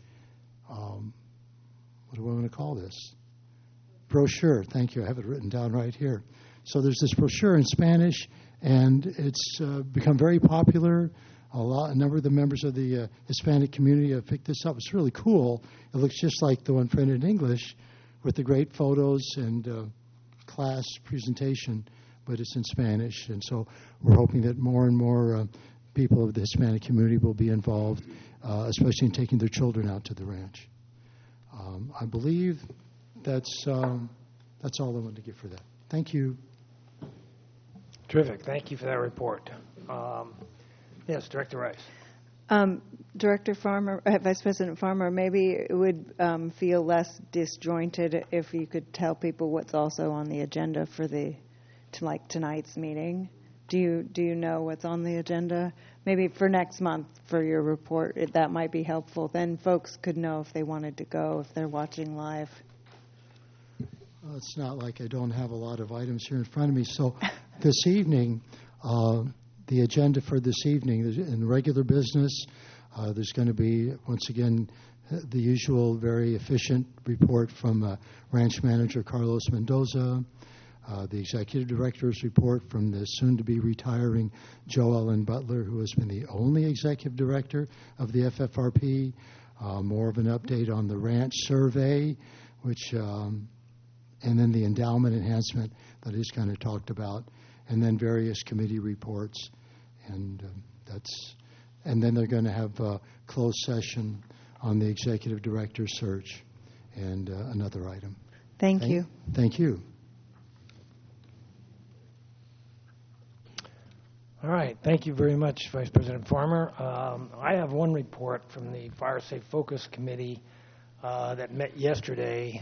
Speaker 6: what do I want to call this? Brochure. Thank you. I have it written down right here. So there's this brochure in Spanish, and it's become very popular. A number of the members of the Hispanic community have picked this up. It's really cool. It looks just like the one printed in English with the great photos and class presentation, but it's in Spanish. And so we're hoping that more and more people of the Hispanic community will be involved, especially in taking their children out to the ranch. I believe that's all I wanted to give for that. Thank you.
Speaker 1: Terrific. Thank you for that report. Yes, Director Rice.
Speaker 2: Director Farmer, Vice President Farmer, maybe it would feel less disjointed if you could tell people what's also on the agenda for tonight's meeting. Do you know what's on the agenda? Maybe for next month for your report, that might be helpful. Then folks could know if they wanted to go, if they're watching live.
Speaker 6: Well, it's not like I don't have a lot of items here in front of me. So this evening, the agenda for this evening, in regular business, there's going to be, once again, the usual very efficient report from Ranch Manager Carlos Mendoza, the Executive Director's report from the soon-to-be retiring Joe Ellen Butler, who has been the only Executive Director of the FFRP, more of an update on the ranch survey, which, and then the endowment enhancement that he's kind of talked about, and then various committee reports, and then they're going to have a closed session on the Executive Director search and another item.
Speaker 2: Thank you.
Speaker 6: Thank you.
Speaker 1: All right. Thank you very much, Vice President Farmer. I have one report from the Fire Safe Focus Committee that met yesterday.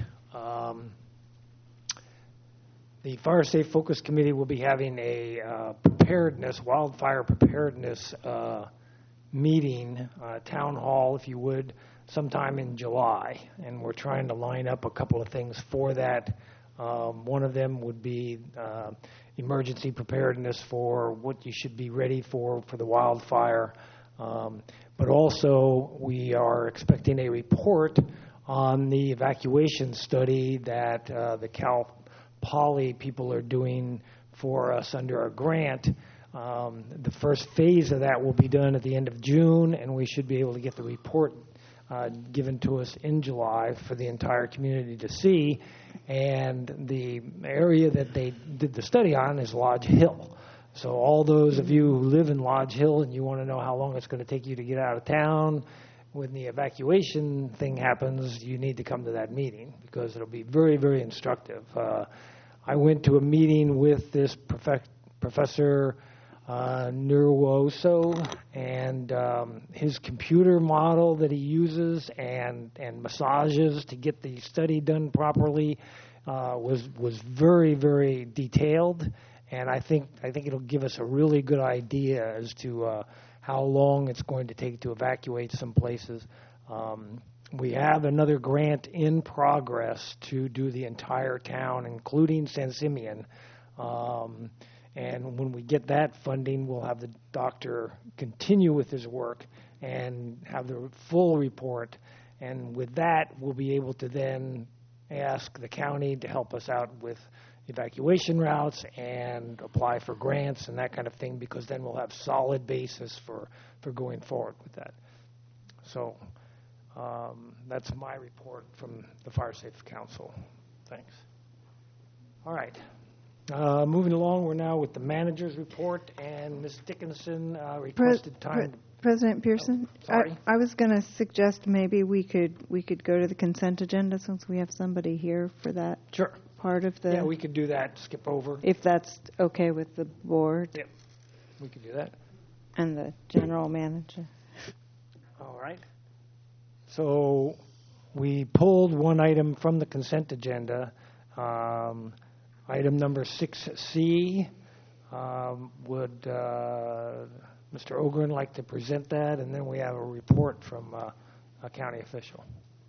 Speaker 1: The Fire Safe Focus Committee will be having a wildfire preparedness meeting, town hall, if you would, sometime in July. And we're trying to line up a couple of things for that. One of them would be emergency preparedness for what you should be ready for the wildfire. But also, we are expecting a report on the evacuation study that the Cal Poly people are doing for us under a grant The first phase of that will be done at the end of June, and we should be able to get the report given to us in July for the entire community to see. And the area that they did the study on is Lodge Hill. So all those of you who live in Lodge Hill and you want to know how long it's going to take you to get out of town, when the evacuation thing happens, you need to come to that meeting because it'll be very, very instructive. I went to a meeting with this Professor Nuoso, and his computer model that he uses and massages to get the study done properly was very, very detailed, and I think it'll give us a really good idea as to how long it's going to take to evacuate some places. We have another grant in progress to do the entire town, including San Simeon. And when we get that funding, we'll have the doctor continue with his work and have the full report. And with that, we'll be able to then ask the county to help us out with evacuation routes and apply for grants and that kind of thing, because then we'll have solid basis for going forward with that. So that's my report from the Fire Safe Council. Thanks. All right. Moving along, we're now with the manager's report, and Ms. Dickinson requested time.
Speaker 2: President Pearson,
Speaker 1: sorry.
Speaker 2: I was going to suggest maybe we could go to the consent agenda since we have somebody here for that.
Speaker 1: Sure.
Speaker 2: Part of the.
Speaker 1: Yeah, we could do that. Skip over.
Speaker 2: If that's okay with the board.
Speaker 1: Yep, we could do that.
Speaker 2: And the general manager.
Speaker 1: All right. So we pulled one item from the consent agenda. Item number 6C. Would Mr. Ogren like to present that? And then we have a report from a county official.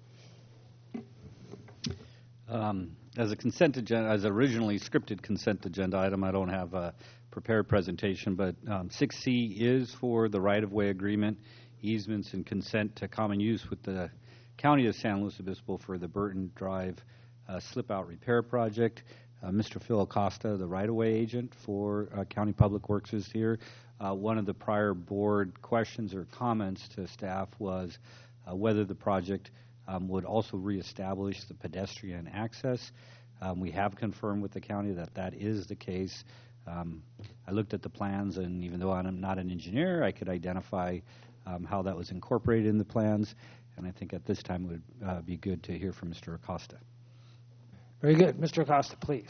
Speaker 11: As a consent agenda, as originally scripted consent agenda item, I don't have a prepared presentation, but 6C is for the right-of-way agreement, easements, and consent to common use with the County of San Luis Obispo for the Burton Drive slip-out repair project. Mr. Phil Acosta, the right-of-way agent for County Public Works, is here. One of the prior board questions or comments to staff was whether the project would also reestablish the pedestrian access. We have confirmed with the county that that is the case. I looked at the plans, and even though I'm not an engineer, I could identify how that was incorporated in the plans, and I think at this time it would be good to hear from Mr. Acosta.
Speaker 1: Very good. Mr. Acosta, please.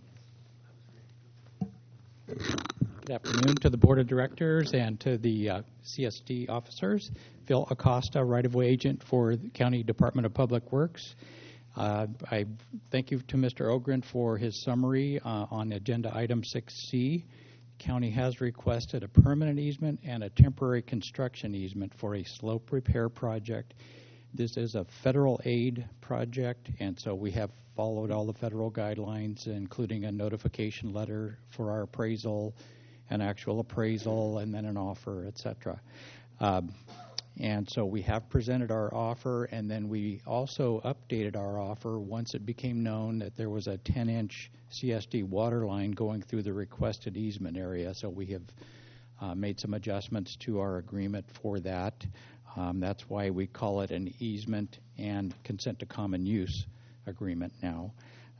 Speaker 12: Good afternoon to the Board of Directors and to the CSD officers. Phil Acosta, right-of-way agent for the County Department of Public Works. I thank you to Mr. Ogren for his summary on Agenda Item 6C. County has requested a permanent easement and a temporary construction easement for a slope repair project. This is a federal aid project, and so we have followed all the federal guidelines, including a notification letter for our appraisal, an actual appraisal, and then an offer, et cetera. And so we have presented our offer, and then we also updated our offer once it became known that there was a 10-inch CSD water line going through the requested easement area. So we have made some adjustments to our agreement for that. That's why we call it an easement and consent to common use agreement now.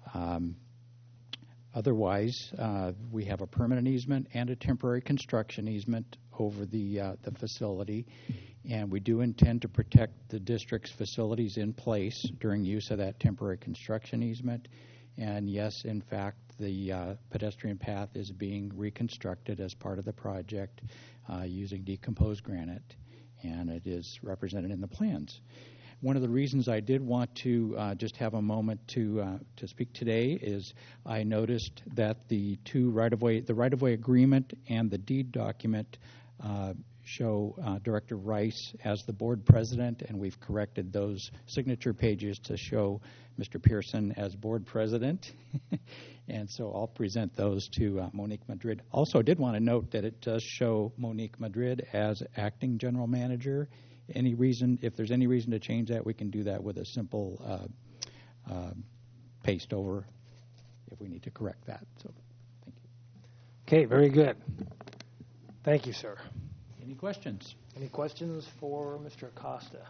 Speaker 12: Otherwise, we have a permanent easement and a temporary construction easement over the facility, and we do intend to protect the district's facilities in place during use of that temporary construction easement. And yes, in fact, the pedestrian path is being reconstructed as part of the project using decomposed granite, and it is represented in the plans. One of the reasons I did want to just have a moment to speak today is I noticed that the right-of-way agreement and the deed document show Director Rice as the board president, and we've corrected those signature pages to show Mr. Pearson as board president. And so I'll present those to Monique Madrid. Also, I did want to note that it does show Monique Madrid as acting general manager. If there's any reason to change that, we can do that with a simple paste over if we need to correct that. So, thank you.
Speaker 1: Okay, very good. Thank you, sir.
Speaker 12: Any questions?
Speaker 1: Any questions for Mr. Acosta?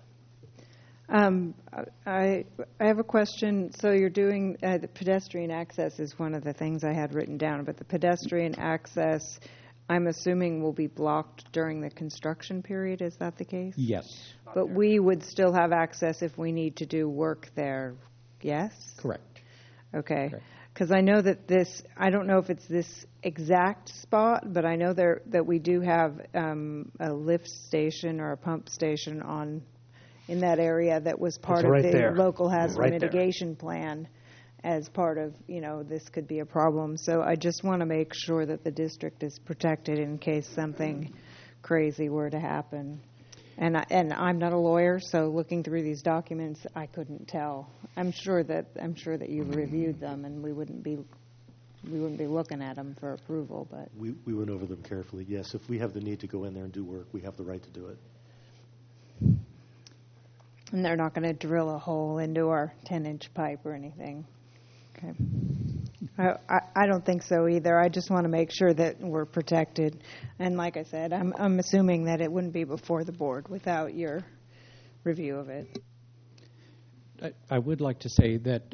Speaker 2: I have a question. So you're doing the pedestrian access is one of the things I had written down, but the pedestrian access, I'm assuming, will be blocked during the construction period. Is that the case?
Speaker 12: Yes.
Speaker 2: But we would still have access if we need to do work there, yes?
Speaker 12: Correct.
Speaker 2: Okay. Because I know that I don't know if it's this exact spot, but I know that we do have a lift station or a pump station in that area that was part of the local hazard mitigation plan as part of, this could be a problem. So I just want to make sure that the district is protected in case something crazy were to happen. And I'm not a lawyer, so looking through these documents, I couldn't tell. I'm sure that you've reviewed them, and we wouldn't be looking at them for approval. But
Speaker 3: we went over them carefully. Yes, if we have the need to go in there and do work, we have the right to do it.
Speaker 2: And they're not going to drill a hole into our 10-inch pipe or anything. Okay. I don't think so either. I just want to make sure that we're protected. And like I said, I'm assuming that it wouldn't be before the board without your review of it.
Speaker 12: I would like to say that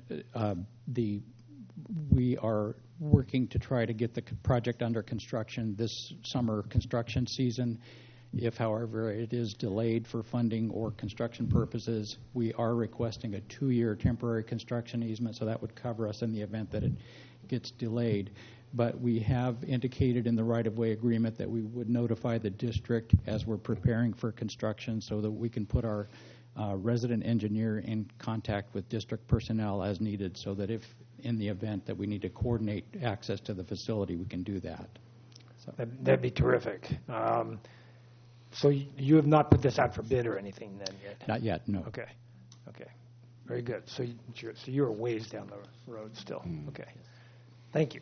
Speaker 12: we are working to try to get the project under construction this summer construction season. If, however, it is delayed for funding or construction purposes, we are requesting a 2-year temporary construction easement, so that would cover us in the event that it gets delayed. But we have indicated in the right-of-way agreement that we would notify the district as we're preparing for construction so that we can put our resident engineer in contact with district personnel as needed, so that if in the event that we need to coordinate access to the facility, we can do that. So
Speaker 1: That'd be terrific. So you have not put this out for bid or anything then yet?
Speaker 12: Not yet, no.
Speaker 1: Okay. Very good. So you're a ways down the road still. Okay. Thank you.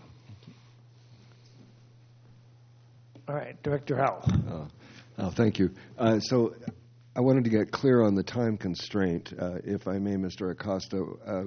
Speaker 1: All right, Director Howell.
Speaker 9: Thank you. So I wanted to get clear on the time constraint, if I may, Mr. Acosta.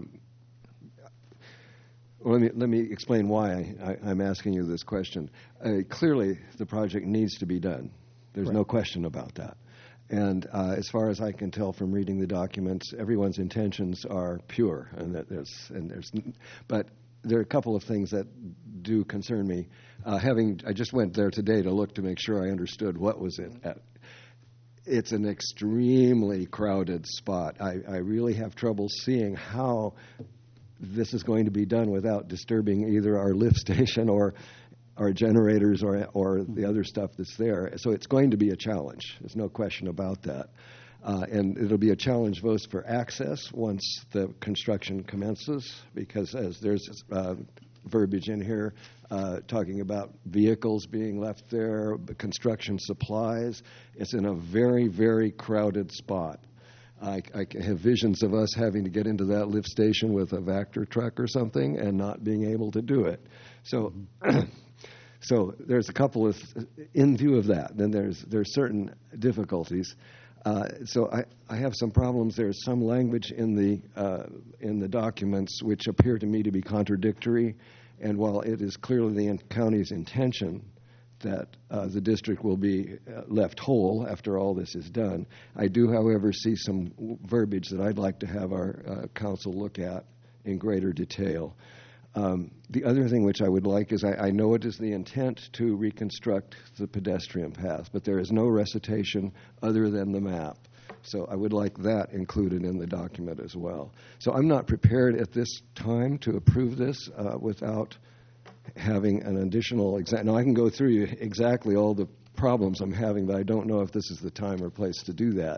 Speaker 9: Well, let me explain why I'm asking you this question. Clearly, the project needs to be done. There's no question about that. And as far as I can tell from reading the documents, everyone's intentions are pure. But there are a couple of things that do concern me. I just went there today to look to make sure I understood what was it. It's an extremely crowded spot. I really have trouble seeing how this is going to be done without disturbing either our lift station or our generators or the other stuff that's there. So it's going to be a challenge. There's no question about that. And it'll be a challenge both for access once the construction commences, because as there's verbiage in here talking about vehicles being left there, construction supplies. It's in a very, very crowded spot. I have visions of us having to get into that lift station with a Vector truck or something and not being able to do it. So so there's a couple of, in view of that, then there's certain difficulties. So I have some problems. There's some language in the documents which appear to me to be contradictory. And while it is clearly the county's intention that the district will be left whole after all this is done, I do, however, see some verbiage that I'd like to have our council look at in greater detail. The other thing which I would like is I know it is the intent to reconstruct the pedestrian path, but there is no recitation other than the map. So I would like that included in the document as well. So I'm not prepared at this time to approve this without having an additional exam. Now, I can go through exactly all the problems I'm having, but I don't know if this is the time or place to do that.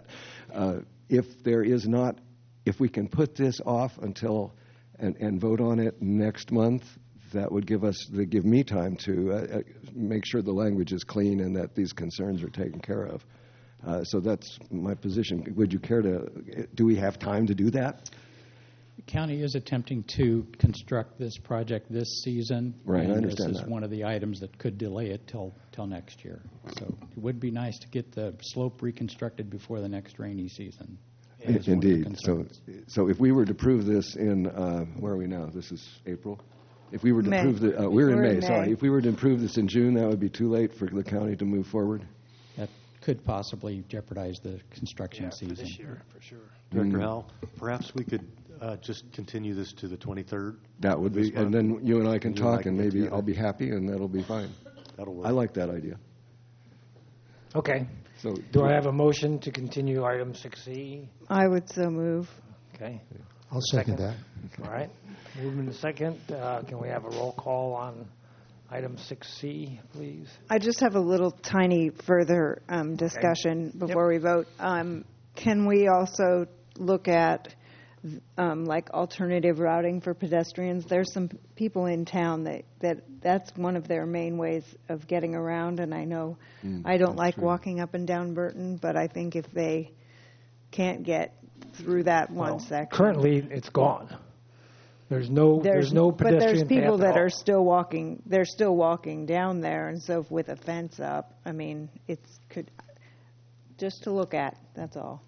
Speaker 9: If we can put this off until and vote on it next month, that would give me time to make sure the language is clean and that these concerns are taken care of. So that's my position. Would you care do we have time to do that?
Speaker 12: The county is attempting to construct this project this season.
Speaker 9: Right,
Speaker 12: and
Speaker 9: I understand
Speaker 12: this is one of the items that could delay it till next year. So it would be nice to get the slope reconstructed before the next rainy season.
Speaker 9: Indeed. So if we were to prove this in, where are we now? This is April? If we were to
Speaker 2: May.
Speaker 9: approve we're in
Speaker 2: We're
Speaker 9: May,
Speaker 2: in
Speaker 9: sorry.
Speaker 2: May.
Speaker 9: If we were to approve this in June, that would be too late for the county to move forward.
Speaker 12: That could possibly jeopardize the construction season.
Speaker 1: For this year, for sure.
Speaker 3: Director Howell, perhaps we could just continue this to the 23rd.
Speaker 9: That would be, and then you and I can
Speaker 3: And you and I
Speaker 9: talk,
Speaker 3: can
Speaker 9: and
Speaker 3: get
Speaker 9: maybe
Speaker 3: together.
Speaker 9: I'll be happy, and that'll be fine.
Speaker 3: That'll work.
Speaker 9: I like that idea.
Speaker 1: Okay.
Speaker 9: So,
Speaker 1: Do I have a motion to continue item 6C?
Speaker 2: I would so move.
Speaker 1: Okay.
Speaker 6: I'll second that.
Speaker 1: All right. Moving to second. Can we have a roll call on item 6C, please?
Speaker 2: I just have a little tiny further discussion before we vote. Can we also look at like alternative routing for pedestrians? There's some people in town that's one of their main ways of getting around, and I know I don't like walking up and down Burton, but I think if they can't get through that one section.
Speaker 1: Currently, it's gone. There's no pedestrian
Speaker 2: But there's people
Speaker 1: path at
Speaker 2: that
Speaker 1: all.
Speaker 2: are still walking. They're still walking down there, and so with a fence up, I mean, could just to look at. That's all.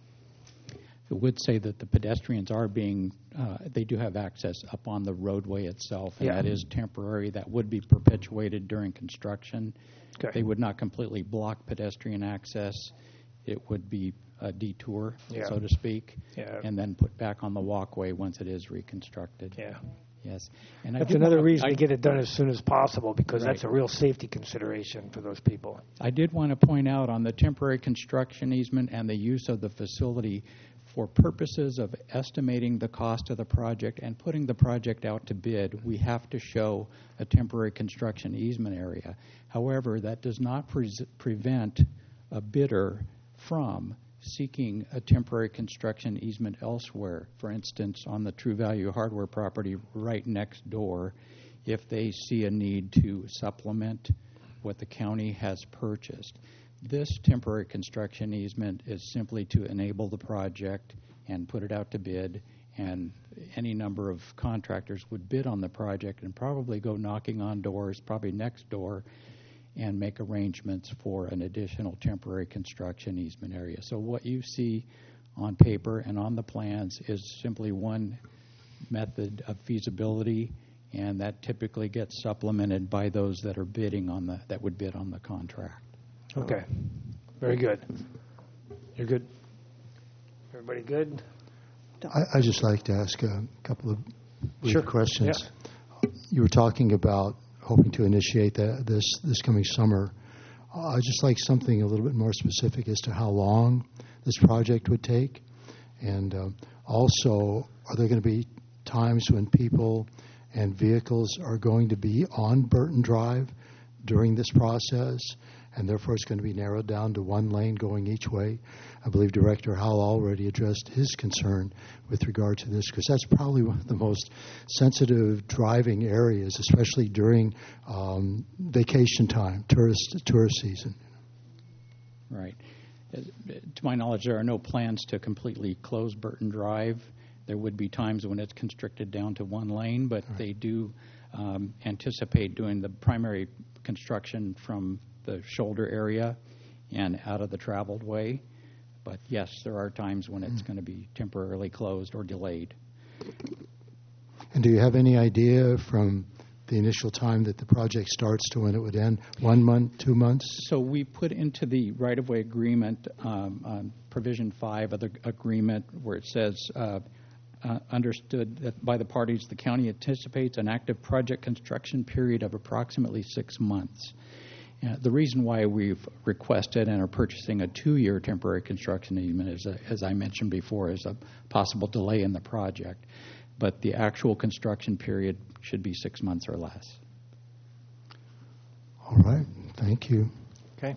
Speaker 12: I would say that the pedestrians are being, they do have access up on the roadway itself, and that is temporary. That would be perpetuated during construction.
Speaker 1: Okay.
Speaker 12: They would not completely block pedestrian access. It would be a detour, so to speak, and then put back on the walkway once it is reconstructed.
Speaker 1: Yeah.
Speaker 12: Yes. And
Speaker 1: That's another reason to get it done as soon as possible, because that's a real safety consideration for those people.
Speaker 12: I did want to point out on the temporary construction easement and the use of the facility for purposes of estimating the cost of the project and putting the project out to bid, we have to show a temporary construction easement area. However, that does not prevent a bidder from seeking a temporary construction easement elsewhere. For instance, on the True Value Hardware property right next door, if they see a need to supplement what the county has purchased. This temporary construction easement is simply to enable the project and put it out to bid, and any number of contractors would bid on the project and probably go knocking on doors, probably next door, and make arrangements for an additional temporary construction easement area. So what you see on paper and on the plans is simply one method of feasibility, and that typically gets supplemented by those that are bidding on that would bid on the contract.
Speaker 1: Okay. Very good. You're good? Everybody good?
Speaker 6: I'd just like to ask a couple of brief questions.
Speaker 1: Yeah.
Speaker 6: You were talking about hoping to initiate this coming summer. I'd just like something a little bit more specific as to how long this project would take. And also, are there going to be times when people and vehicles are going to be on Burton Drive during this process, and therefore it's going to be narrowed down to one lane going each way? I believe Director Howell already addressed his concern with regard to this, because that's probably one of the most sensitive driving areas, especially during vacation time, tourist season.
Speaker 12: Right. To my knowledge, there are no plans to completely close Burton Drive. There would be times when it's constricted down to one lane, but they do anticipate doing the primary construction from the shoulder area and out of the traveled way. But yes, there are times when it's going to be temporarily closed or delayed.
Speaker 6: And do you have any idea from the initial time that the project starts to when it would end? 1 month, 2 months?
Speaker 12: So we put into the right-of-way agreement, Provision 5 of the agreement, where it says, understood that by the parties, the county anticipates an active project construction period of approximately 6 months. The reason why we've requested and are purchasing a 2-year temporary construction easement is, as I mentioned before, is a possible delay in the project. But the actual construction period should be 6 months or less.
Speaker 6: All right. Thank you.
Speaker 1: Okay.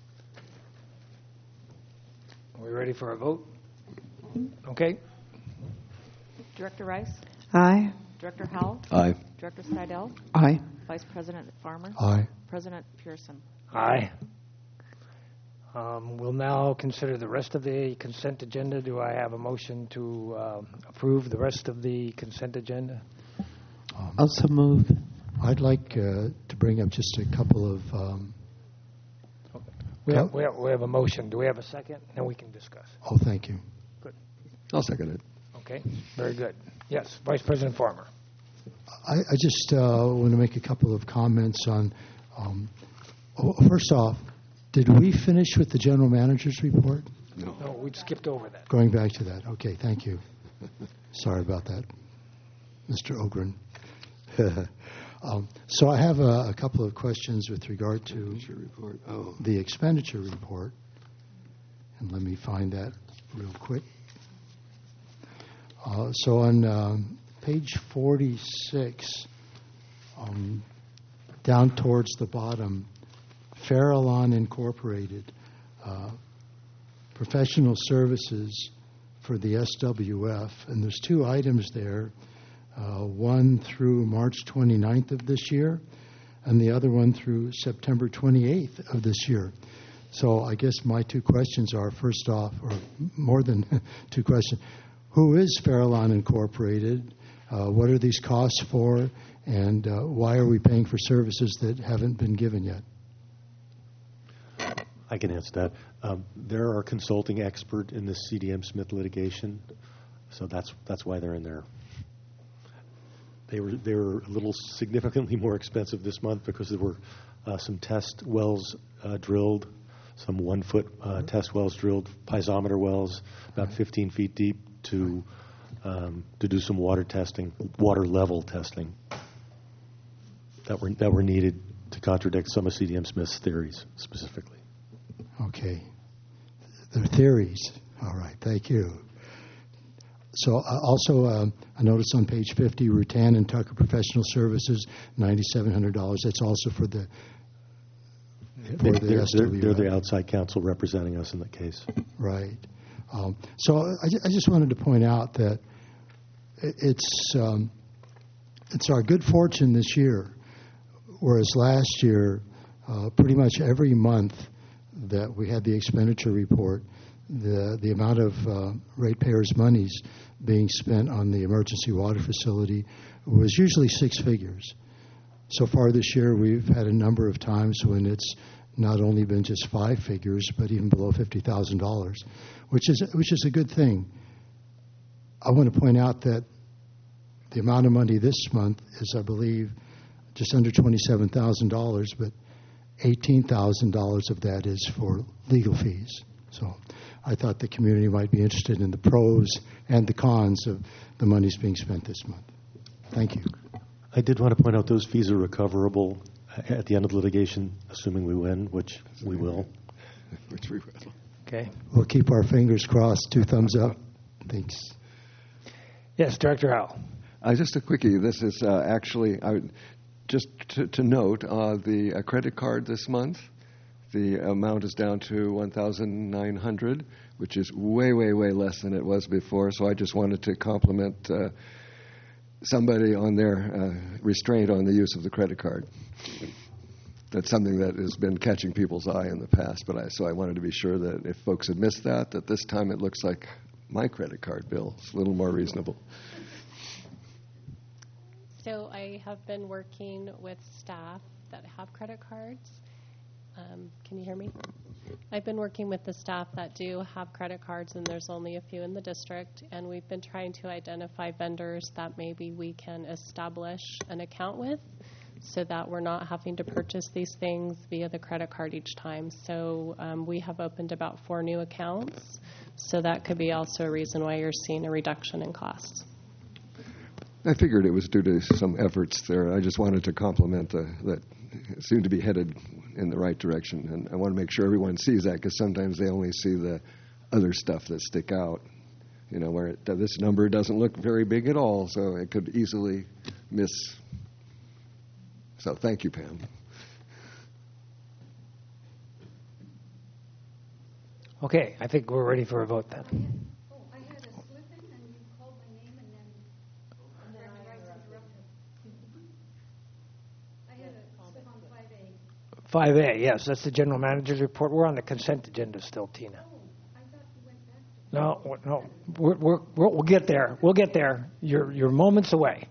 Speaker 1: Are we ready for a vote? Okay.
Speaker 13: Director Rice?
Speaker 2: Aye.
Speaker 13: Director Howell?
Speaker 9: Aye.
Speaker 13: Director Slidell?
Speaker 5: Aye.
Speaker 13: Vice President Farmer?
Speaker 6: Aye.
Speaker 13: President Pearson?
Speaker 1: Aye. We'll now consider the rest of the consent agenda. Do I have a motion to approve the rest of the consent agenda?
Speaker 5: Also move.
Speaker 6: I'd like to bring up just a couple of...
Speaker 1: We have a motion. Do we have a second? Then we can discuss.
Speaker 6: Oh, thank you.
Speaker 1: Good.
Speaker 9: I'll second it.
Speaker 1: Okay. Very good. Yes, Vice President Farmer.
Speaker 6: I just want to make a couple of comments on, first off, did we finish with the general manager's report?
Speaker 1: No, we skipped over that.
Speaker 6: Going back to that. Okay, thank you. Sorry about that, Mr. Ogren. So I have a couple of questions with regard to the expenditure report. And let me find that real quick. So on page 46, down towards the bottom, Farallon Incorporated, professional services for the SWF, and there's two items there, one through March 29th of this year, and the other one through September 28th of this year. So I guess my two questions are, first off, or more than two questions, who is Farallon Incorporated? What are these costs for? And why are we paying for services that haven't been given yet?
Speaker 3: I can answer that. They're our consulting expert in the CDM Smith litigation, so that's why they're in there. They were a little significantly more expensive this month because there were some test wells drilled, some 1-foot test wells drilled, piezometer wells, about 15 feet deep, to do some water testing, water level testing that were needed to contradict some of CDM Smith's theories specifically.
Speaker 6: Okay. Their theories. All right. Thank you. So also, I noticed on page 50, Rutan and Tucker Professional Services, $9,700. That's also for the SWF.
Speaker 3: They're the outside counsel representing us in the case.
Speaker 6: Right. So I just wanted to point out that it's our good fortune this year, whereas last year, pretty much every month that we had the expenditure report, the amount of ratepayers' monies being spent on the emergency water facility was usually six figures. So far this year, we've had a number of times when it's not only been just five figures, but even below $50,000, which is a good thing. I want to point out that the amount of money this month is, I believe, just under $27,000, but $18,000 of that is for legal fees. So I thought the community might be interested in the pros and the cons of the monies being spent this month. Thank you.
Speaker 3: I did want to point out those fees are recoverable at the end of the litigation, assuming we win, which we will.
Speaker 9: Which we will.
Speaker 1: Okay.
Speaker 6: We'll keep our fingers crossed. Two thumbs up. Thanks.
Speaker 1: Yes, Director Howell.
Speaker 9: Just a quickie. This is actually, just to note, the credit card this month, the amount is down to $1,900, which is way, way, way less than it was before. So I just wanted to compliment somebody on their restraint on the use of the credit card. That's something that has been catching people's eye in the past, so I wanted to be sure that if folks had missed that this time it looks like my credit card bill is a little more reasonable.
Speaker 14: So I have been working with staff that have credit cards. Can you hear me? I've been working with the staff that do have credit cards, and there's only a few in the district, and we've been trying to identify vendors that maybe we can establish an account with so that we're not having to purchase these things via the credit card each time. So we have opened about 4 new accounts, so that could be also a reason why you're seeing a reduction in costs.
Speaker 9: I figured it was due to some efforts there. I just wanted to compliment that it seemed to be headed in the right direction. And I want to make sure everyone sees that, because sometimes they only see the other stuff that stick out, where this number doesn't look very big at all, so it could easily miss. So thank you, Pam.
Speaker 1: Okay, I think we're ready for a vote then.
Speaker 7: I had a slip in and you called my name and then Director Rice interrupted. I had a slip on 5A.
Speaker 1: 5A, yes, that's the general manager's report. We're on the consent agenda still, Tina.
Speaker 7: Oh, I thought you went back to
Speaker 1: No, we'll get there. We'll get there. You're moments away.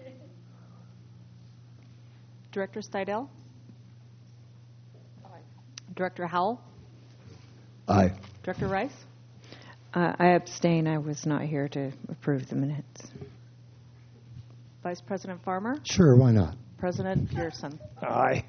Speaker 13: Director Stidel? Director Howell?
Speaker 9: Aye.
Speaker 13: Director Rice?
Speaker 2: I abstain. I was not here to approve the minutes.
Speaker 13: Vice President Farmer,
Speaker 6: Sure, why not?
Speaker 13: President Pearson.
Speaker 1: Aye.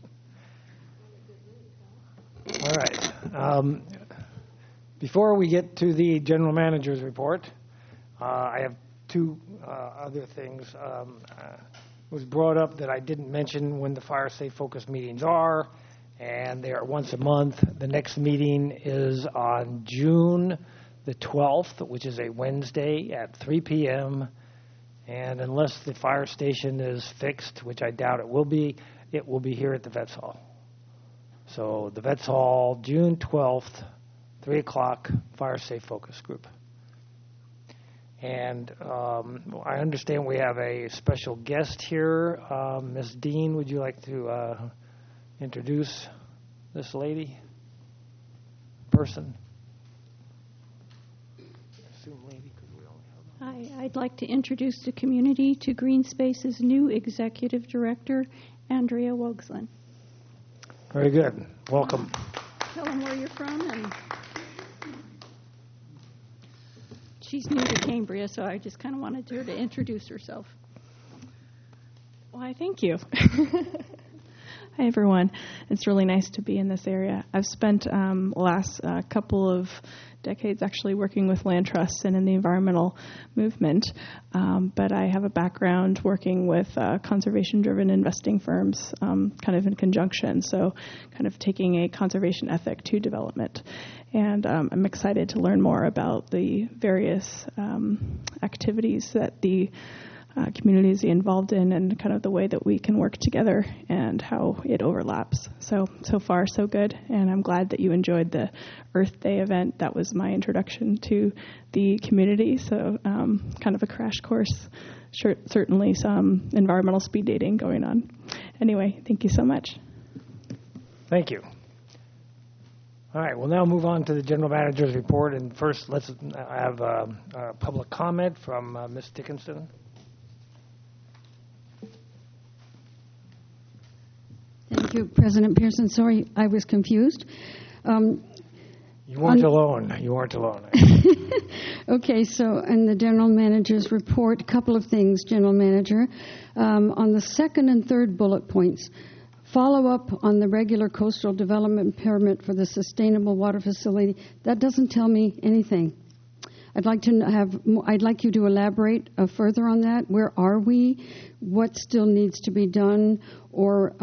Speaker 1: All right. Before we get to the general manager's report, I have two other things. It was brought up that I didn't mention when the Fire Safe Focus meetings are, and they are once a month. The next meeting is on June the 12th, which is a Wednesday at 3 p.m., and unless the fire station is fixed, which I doubt it will be here at the Vets Hall. So the Vets Hall, June 12th, 3 o'clock, Fire Safe Focus Group. And I understand we have a special guest here. Ms. Dean, would you like to introduce this person?
Speaker 10: Hi, I'd like to introduce the community to Green Space's new Executive Director, Andrea Wogslin.
Speaker 1: Very good. Welcome.
Speaker 10: Tell them where you're from. And she's new to Cambria, so I just kind of wanted her to introduce herself.
Speaker 15: Why, thank you. Hi, everyone. It's really nice to be in this area. I've spent last couple of decades actually working with land trusts and in the environmental movement, but I have a background working with conservation-driven investing firms kind of in conjunction, so kind of taking a conservation ethic to development. And I'm excited to learn more about the various activities that the community is involved in and kind of the way that we can work together and how it overlaps. So far, so good. And I'm glad that you enjoyed the Earth Day event. That was my introduction to the community. So kind of a crash course, certainly some environmental speed dating going on. Anyway, thank you so much.
Speaker 1: Thank you. All right, we'll now move on to the general manager's report. And first, let's have a public comment from Ms. Dickinson.
Speaker 7: Thank you, President Pearson. Sorry, I was confused.
Speaker 1: You weren't alone. You weren't alone.
Speaker 7: Okay, so in the general manager's report, a couple of things, General Manager. On the second and third bullet points, follow up on the regular coastal development permit for the sustainable water facility. That doesn't tell me anything. I'd like you to elaborate further on that. Where are we? What still needs to be done? Or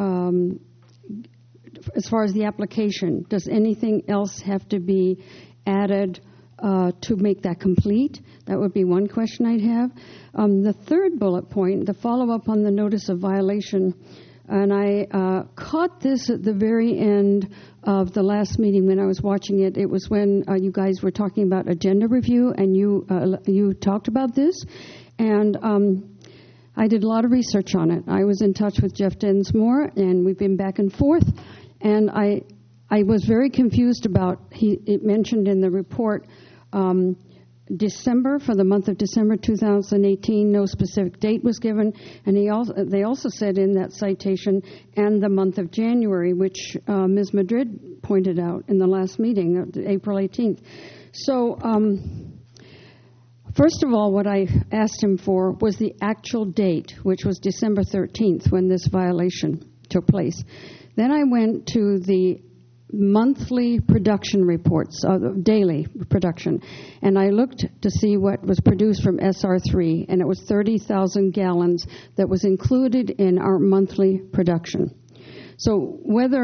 Speaker 7: as far as the application, does anything else have to be added to make that complete? That would be one question I'd have. The third bullet point, the follow-up on the notice of violation, and I caught this at the very end of the last meeting when I was watching it. It was when you guys were talking about agenda review, and you talked about this. And I did a lot of research on it. I was in touch with Jeff Densmore, and we've been back and forth. And I was very confused about, it mentioned in the report, December, for the month of December 2018, no specific date was given, and they also said in that citation, and the month of January, which Ms. Madrid pointed out in the last meeting, April 18th. So, first of all, what I asked him for was the actual date, which was December 13th, when this violation took place. Then I went to the monthly production reports, daily production, and I looked to see what was produced from SR3, and it was 30,000 gallons that was included in our monthly production. So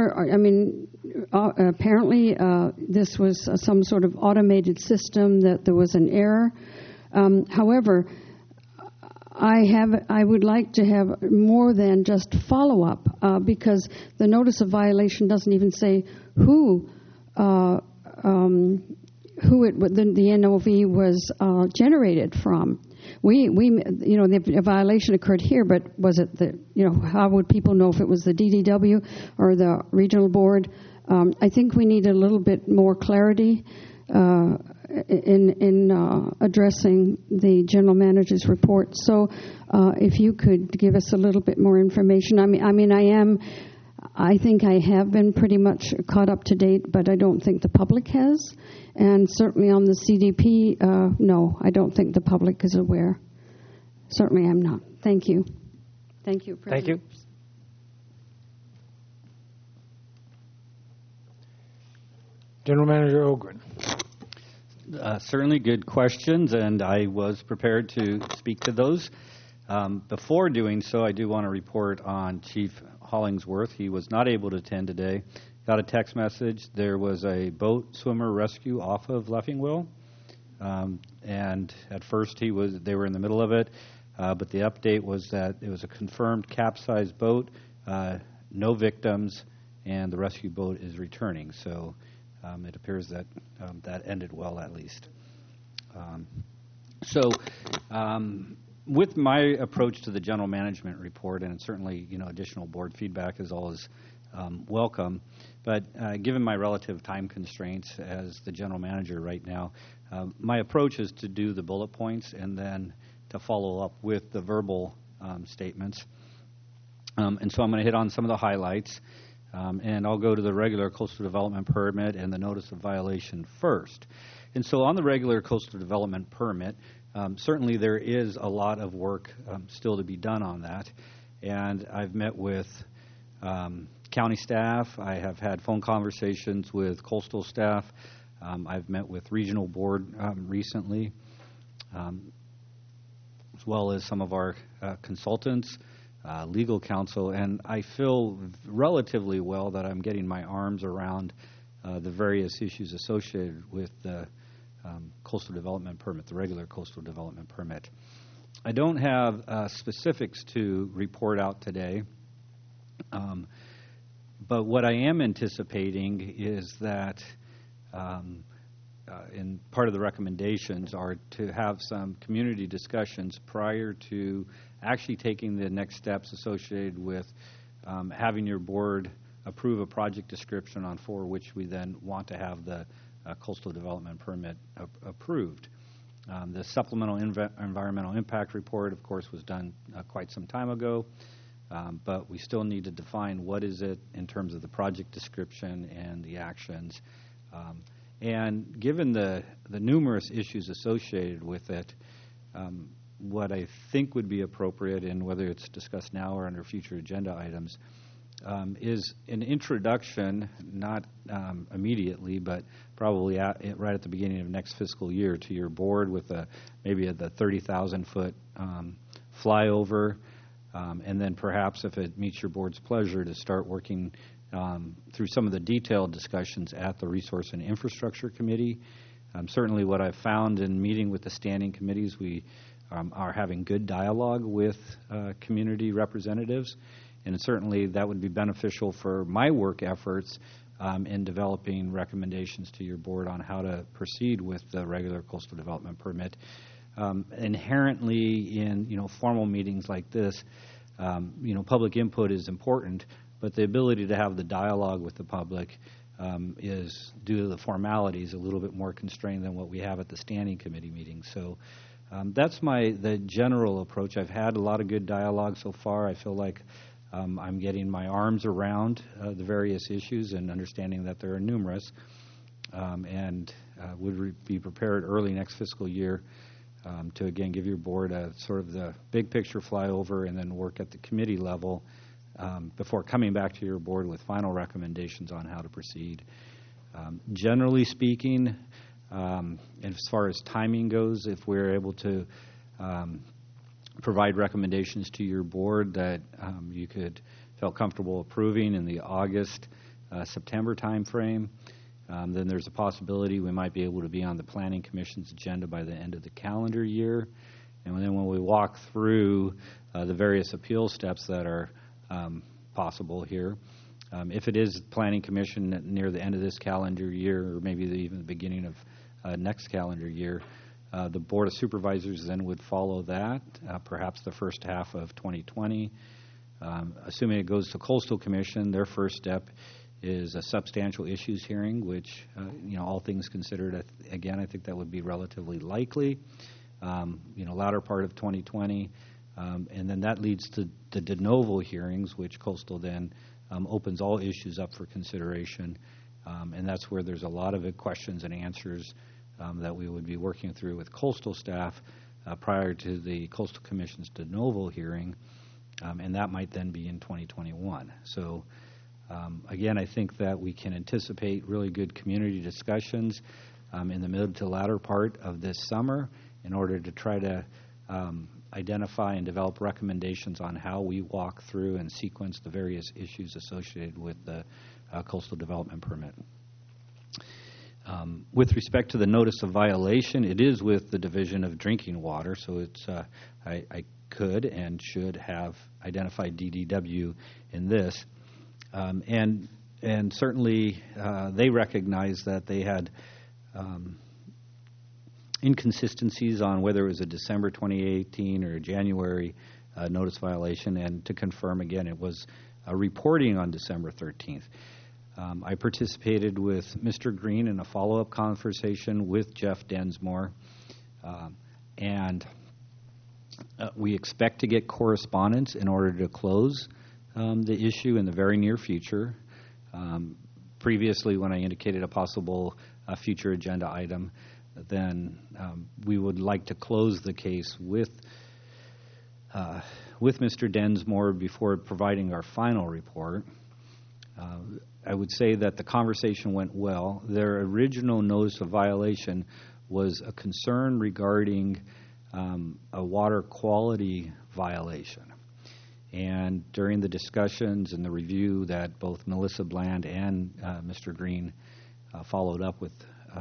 Speaker 7: apparently this was some sort of automated system, that there was an error. However, I would like to have more than just follow-up because the notice of violation doesn't even say who the NOV was generated from. The violation occurred here, but was it how would people know if it was the DDW or the regional board? I think we need a little bit more clarity in addressing the general manager's report. So, if you could give us a little bit more information. I think I have been pretty much caught up to date, but I don't think the public has. And certainly on the CDP, no, I don't think the public is aware. Certainly I'm not. Thank you. Thank you, President.
Speaker 1: Thank you. General Manager Ogren.
Speaker 11: Certainly good questions, and I was prepared to speak to those. Before doing so, I do want to report on Chief Hollingsworth. He was not able to attend today. Got a text message. There was a boat swimmer rescue off of Leffingwell, and at first they were in the middle of it, but the update was that it was a confirmed capsized boat, no victims, and the rescue boat is returning. So it appears that that ended well, at least. With my approach to the general management report, and certainly additional board feedback is always welcome, but given my relative time constraints as the general manager right now, my approach is to do the bullet points and then to follow up with the verbal statements. And so I'm going to hit on some of the highlights. And I'll go to the regular coastal development permit and the notice of violation first. And so on the regular coastal development permit, certainly there is a lot of work still to be done on that. And I've met with county staff. I have had phone conversations with coastal staff. I've met with regional board recently, as well as some of our consultants. Legal counsel, and I feel relatively well that I'm getting my arms around the various issues associated with the coastal development permit, the regular coastal development permit. I don't have specifics to report out today, but what I am anticipating is that in part of the recommendations are to have some community discussions prior to actually taking the next steps associated with having your board approve a project description for which we then want to have the coastal development permit approved. The supplemental environmental impact report, of course, was done quite some time ago, but we still need to define what is it in terms of the project description and the actions. And given the numerous issues associated with it, what I think would be appropriate, and whether it's discussed now or under future agenda items, is an introduction, not immediately, but probably right at the beginning of next fiscal year, to your board with maybe the 30,000-foot flyover, and then perhaps, if it meets your board's pleasure, to start working through some of the detailed discussions at the Resource and Infrastructure Committee. Certainly what I've found in meeting with the standing committees, we are having good dialogue with community representatives, and certainly that would be beneficial for my work efforts in developing recommendations to your board on how to proceed with the regular coastal development permit. Inherently in formal meetings like this, public input is important, but the ability to have the dialogue with the public is, due to the formalities, a little bit more constrained than what we have at the standing committee meetings. So that's the general approach. I've had a lot of good dialogue so far. I feel like I'm getting my arms around the various issues and understanding that there are numerous, and would be prepared early next fiscal year to, again, give your board a sort of the big picture flyover and then work at the committee level before coming back to your board with final recommendations on how to proceed. Generally speaking, and as far as timing goes, if we're able to provide recommendations to your board that you could feel comfortable approving in the August-September timeframe, then there's a possibility we might be able to be on the Planning Commission's agenda by the end of the calendar year. And then when we walk through the various appeal steps that are possible here, if it is Planning Commission near the end of this calendar year, or maybe even the beginning of next calendar year, the Board of Supervisors then would follow that, perhaps the first half of 2020. Assuming it goes to Coastal Commission, their first step is a substantial issues hearing, which, all things considered, again, I think that would be relatively likely, latter part of 2020. And then that leads to the de novo hearings, which Coastal then opens all issues up for consideration. And that's where there's a lot of questions and answers that we would be working through with Coastal staff prior to the Coastal Commission's de novo hearing, and that might then be in 2021. So again, I think that we can anticipate really good community discussions in the mid to latter part of this summer in order to try to identify and develop recommendations on how we walk through and sequence the various issues associated with the coastal development permit. With respect to the notice of violation, it is with the Division of Drinking Water, so it's I could and should have identified DDW in this, and certainly they recognize that they had inconsistencies on whether it was a December 2018 or a January notice violation, and to confirm again, it was a reporting on December 13th. I participated with Mr. Green in a follow-up conversation with Jeff Densmore, and we expect to get correspondence in order to close the issue in the very near future. Previously, when I indicated a possible future agenda item, then we would like to close the case with Mr. Densmore before providing our final report. I would say that the conversation went well. Their original notice of violation was a concern regarding a water quality violation. And during the discussions and the review that both Melissa Bland and Mr. Green followed up with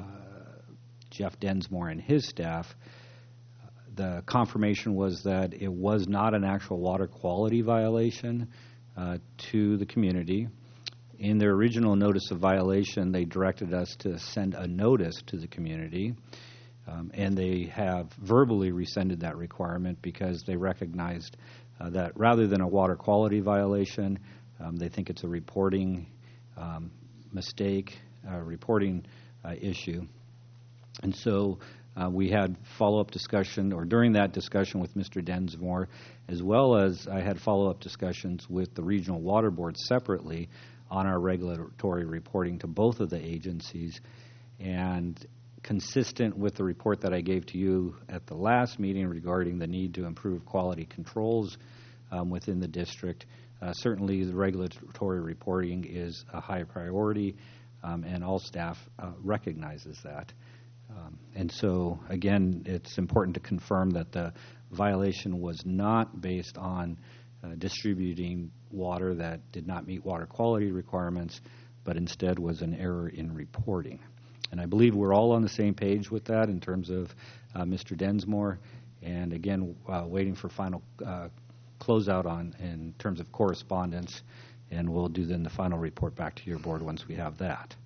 Speaker 11: Jeff Densmore and his staff, the confirmation was that it was not an actual water quality violation to the community. In their original notice of violation, they directed us to send a notice to the community, and they have verbally rescinded that requirement because they recognized that rather than a water quality violation, they think it's a reporting mistake, reporting issue. And so we had follow-up discussion, or during that discussion with Mr. Densmore, as well as I had follow-up discussions with the Regional Water Board separately on our regulatory reporting to both of the agencies. And consistent with the report that I gave to you at the last meeting regarding the need to improve quality controls within the district, certainly the regulatory reporting is a high priority, and all staff recognizes that. And so, again, it's important to confirm that the violation was not based on distributing water that did not meet water quality requirements, but instead was an error in reporting. And I believe we're all on the same page with that in terms of Mr. Densmore, and again, waiting for final closeout on in terms of correspondence, and we'll do then the final report back to your board once we have that.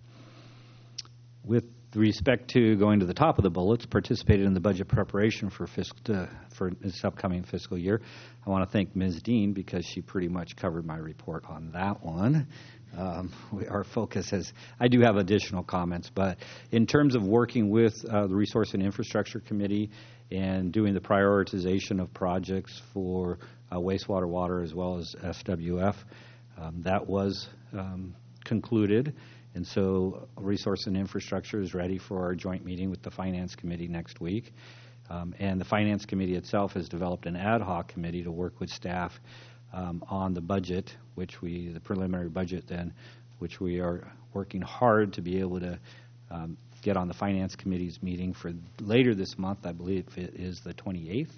Speaker 11: With respect to going to the top of the bullets, participated in the budget preparation for this upcoming fiscal year. I want to thank Ms. Dean because she pretty much covered my report on that one. Our focus is, I do have additional comments, but in terms of working with the Resource and Infrastructure Committee and doing the prioritization of projects for wastewater, water, as well as SWF, that was concluded. And so Resource and Infrastructure is ready for our joint meeting with the Finance Committee next week. And the Finance Committee itself has developed an ad hoc committee to work with staff on the budget, the preliminary budget then, which we are working hard to be able to get on the Finance Committee's meeting for later this month. I believe it is the 28th.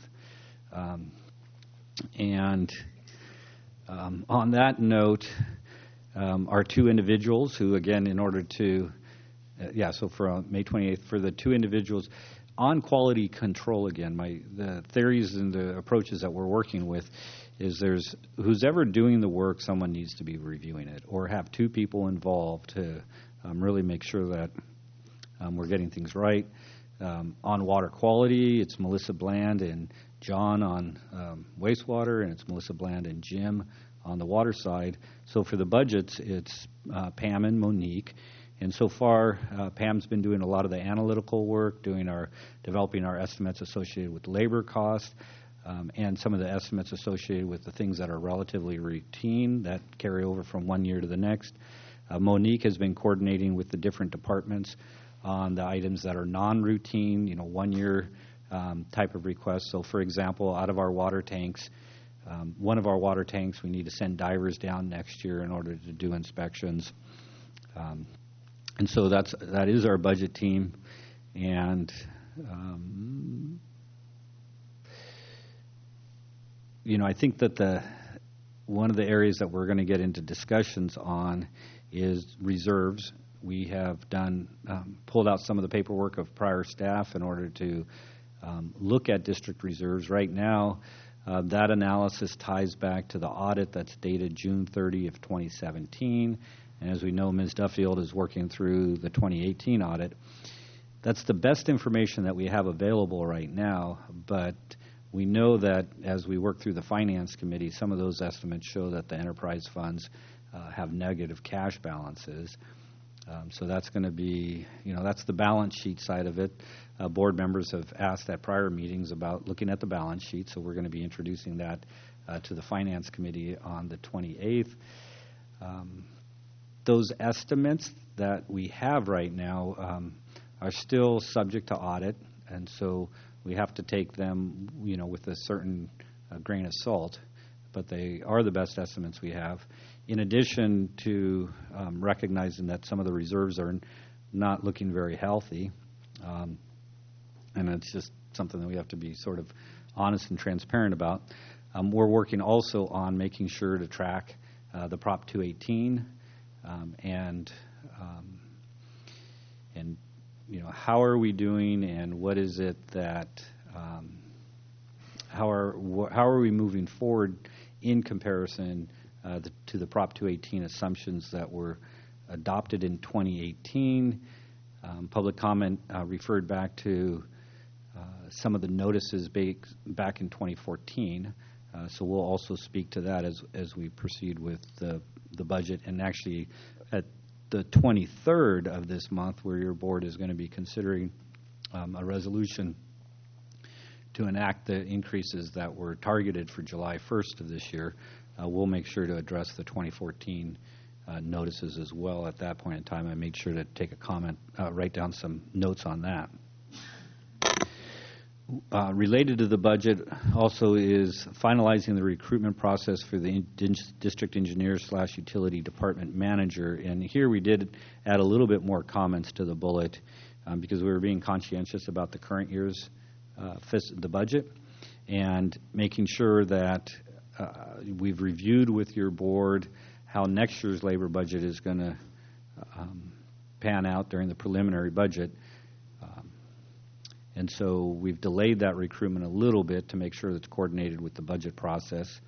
Speaker 11: On that note, our two individuals who, again, in order to, so for May 28th, for the two individuals on quality control, again, the theories and the approaches that we're working with is who's ever doing the work, someone needs to be reviewing it, or have two people involved to really make sure that we're getting things right. On water quality, it's Melissa Bland and John on wastewater, and it's Melissa Bland and Jim on the water side. So for the budgets, it's Pam and Monique. And so far, Pam's been doing a lot of the analytical work, developing our estimates associated with labor costs, and some of the estimates associated with the things that are relatively routine that carry over from one year to the next. Monique has been coordinating with the different departments on the items that are non-routine, 1 year type of request. So, for example, out of our water tanks, one of our water tanks, we need to send divers down next year in order to do inspections. And so that is our budget team. And, I think that one of the areas that we're going to get into discussions on is reserves. We have pulled out some of the paperwork of prior staff in order to look at district reserves. Right now, that analysis ties back to the audit that's dated June 30 of 2017. And as we know, Ms. Duffield is working through the 2018 audit. That's the best information that we have available right now, but we know that as we work through the Finance Committee, some of those estimates show that the enterprise funds have negative cash balances. So that's going to be, that's the balance sheet side of it. Board members have asked at prior meetings about looking at the balance sheet, so we're going to be introducing that to the Finance Committee on the 28th. Those estimates that we have right now are still subject to audit, and so we have to take them, with a certain grain of salt, but they are the best estimates we have. In addition to recognizing that some of the reserves are not looking very healthy, and it's just something that we have to be sort of honest and transparent about, we're working also on making sure to track the Prop 218 and how are we doing, and what is it that how are we moving forward in comparison to the Prop 218 assumptions that were adopted in 2018. Public comment referred back to some of the notices back in 2014. So we'll also speak to that as we proceed with the budget. And actually, at the 23rd of this month, where your board is going to be considering a resolution to enact the increases that were targeted for July 1st of this year, we'll make sure to address the 2014 notices as well. At that point in time, I made sure to take a comment, write down some notes on that. Related to the budget also is finalizing the recruitment process for the district engineer / utility department manager. And here we did add a little bit more comments to the bullet because we were being conscientious about the current year's the budget and making sure that we've reviewed with your board how next year's labor budget is going to pan out during the preliminary budget. And so we've delayed that recruitment a little bit to make sure that it's coordinated with the budget process.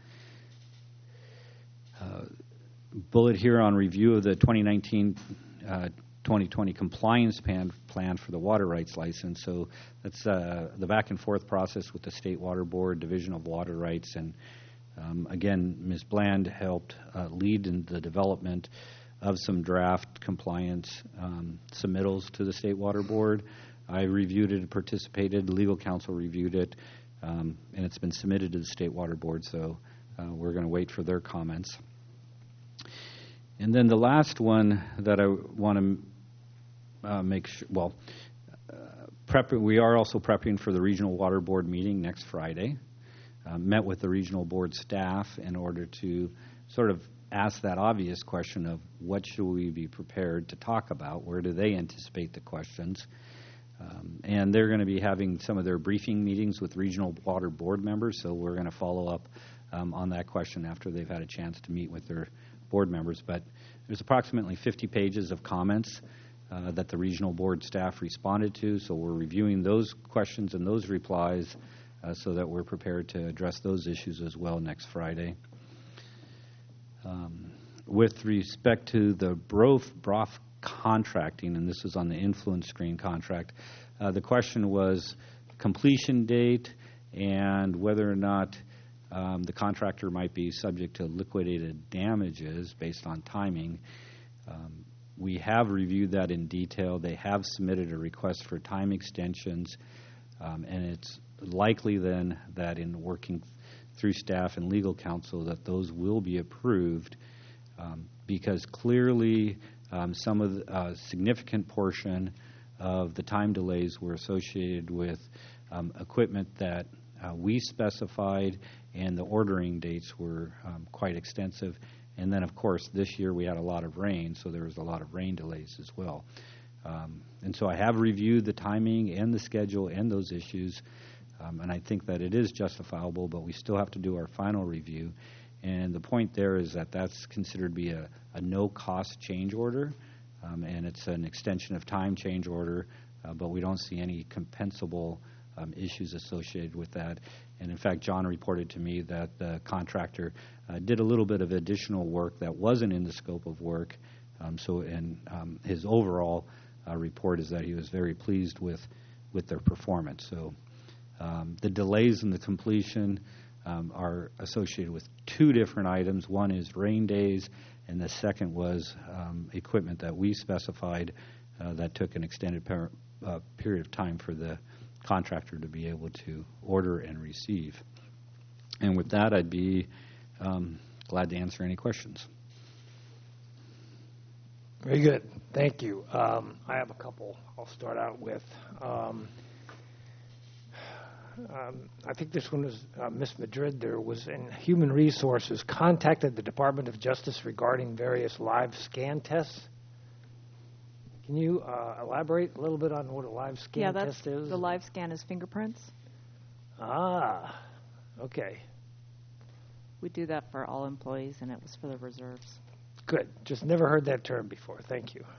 Speaker 11: Bullet here on review of the 2019-2020 compliance plan for the water rights license. So that's the back and forth process with the State Water Board, Division of Water Rights, and again, Ms. Bland helped lead in the development of some draft compliance submittals to the State Water Board. I reviewed it and participated. Legal counsel reviewed it, and it's been submitted to the State Water Board, so we're going to wait for their comments. And then the last one that I want to make sure, we are also prepping for the Regional Water Board meeting next Friday. Met with the regional board staff in order to sort of ask that obvious question of what should we be prepared to talk about? Where do they anticipate the questions? And they're going to be having some of their briefing meetings with regional water board members, so we're going to follow up on that question after they've had a chance to meet with their board members. But there's approximately 50 pages of comments that the regional board staff responded to, so we're reviewing those questions and those replies so that we're prepared to address those issues as well next Friday. With respect to the BROF contracting, and this is on the influence screen contract, the question was completion date and whether or not the contractor might be subject to liquidated damages based on timing. We have reviewed that in detail. They have submitted a request for time extensions, and it's likely then that in working through staff and legal counsel that those will be approved because clearly some of a significant portion of the time delays were associated with equipment that we specified, and the ordering dates were quite extensive. And then, of course, this year we had a lot of rain, so there was a lot of rain delays as well. And so I have reviewed the timing and the schedule and those issues, and I think that it is justifiable, but we still have to do our final review. And the point there is that that's considered to be a no-cost change order, and it's an extension of time change order, but we don't see any compensable issues associated with that. And in fact, John reported to me that the contractor did a little bit of additional work that wasn't in the scope of work. His overall report is that he was very pleased with their performance. So the delays in the completion are associated with two different items. One is rain days, and the second was equipment that we specified that took an extended period of time for the contractor to be able to order and receive. And with that, I'd be glad to answer any questions.
Speaker 1: Very good. Thank you. I have a couple I'll start out with. I think this one was Ms. Madrid. There was in Human Resources contacted the Department of Justice regarding various live scan tests. Can you elaborate a little bit on what a live scan test is?
Speaker 13: The live scan is fingerprints.
Speaker 1: Ah, okay.
Speaker 13: We do that for all employees, and it was for the reserves.
Speaker 1: Good. Just never heard that term before. Thank you.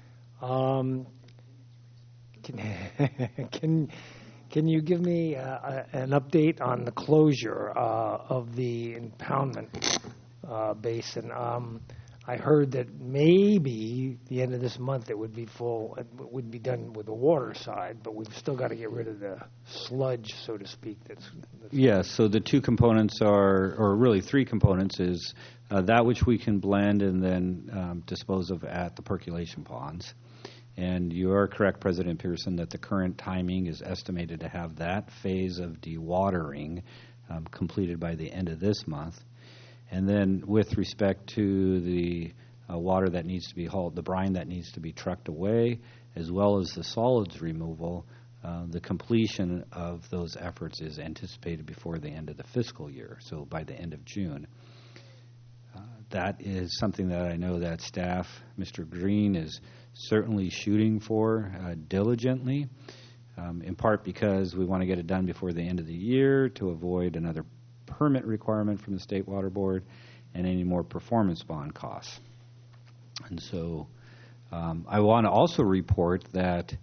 Speaker 1: Can you give me an update on the closure of the impoundment basin? I heard that maybe the end of this month it would be full. It would be done with the water side, but we've still got to get rid of the sludge, so to speak.
Speaker 11: Yes. So the two components are, or really three components, is that which we can blend and then dispose of at the percolation ponds. And you are correct, President Pearson, that the current timing is estimated to have that phase of dewatering completed by the end of this month. And then with respect to the water that needs to be hauled, the brine that needs to be trucked away, as well as the solids removal, the completion of those efforts is anticipated before the end of the fiscal year, so by the end of June. That is something that I know that staff, Mr. Green, is certainly shooting for diligently, in part because we want to get it done before the end of the year to avoid another permit requirement from the State Water Board and any more performance bond costs. And so I want to also report that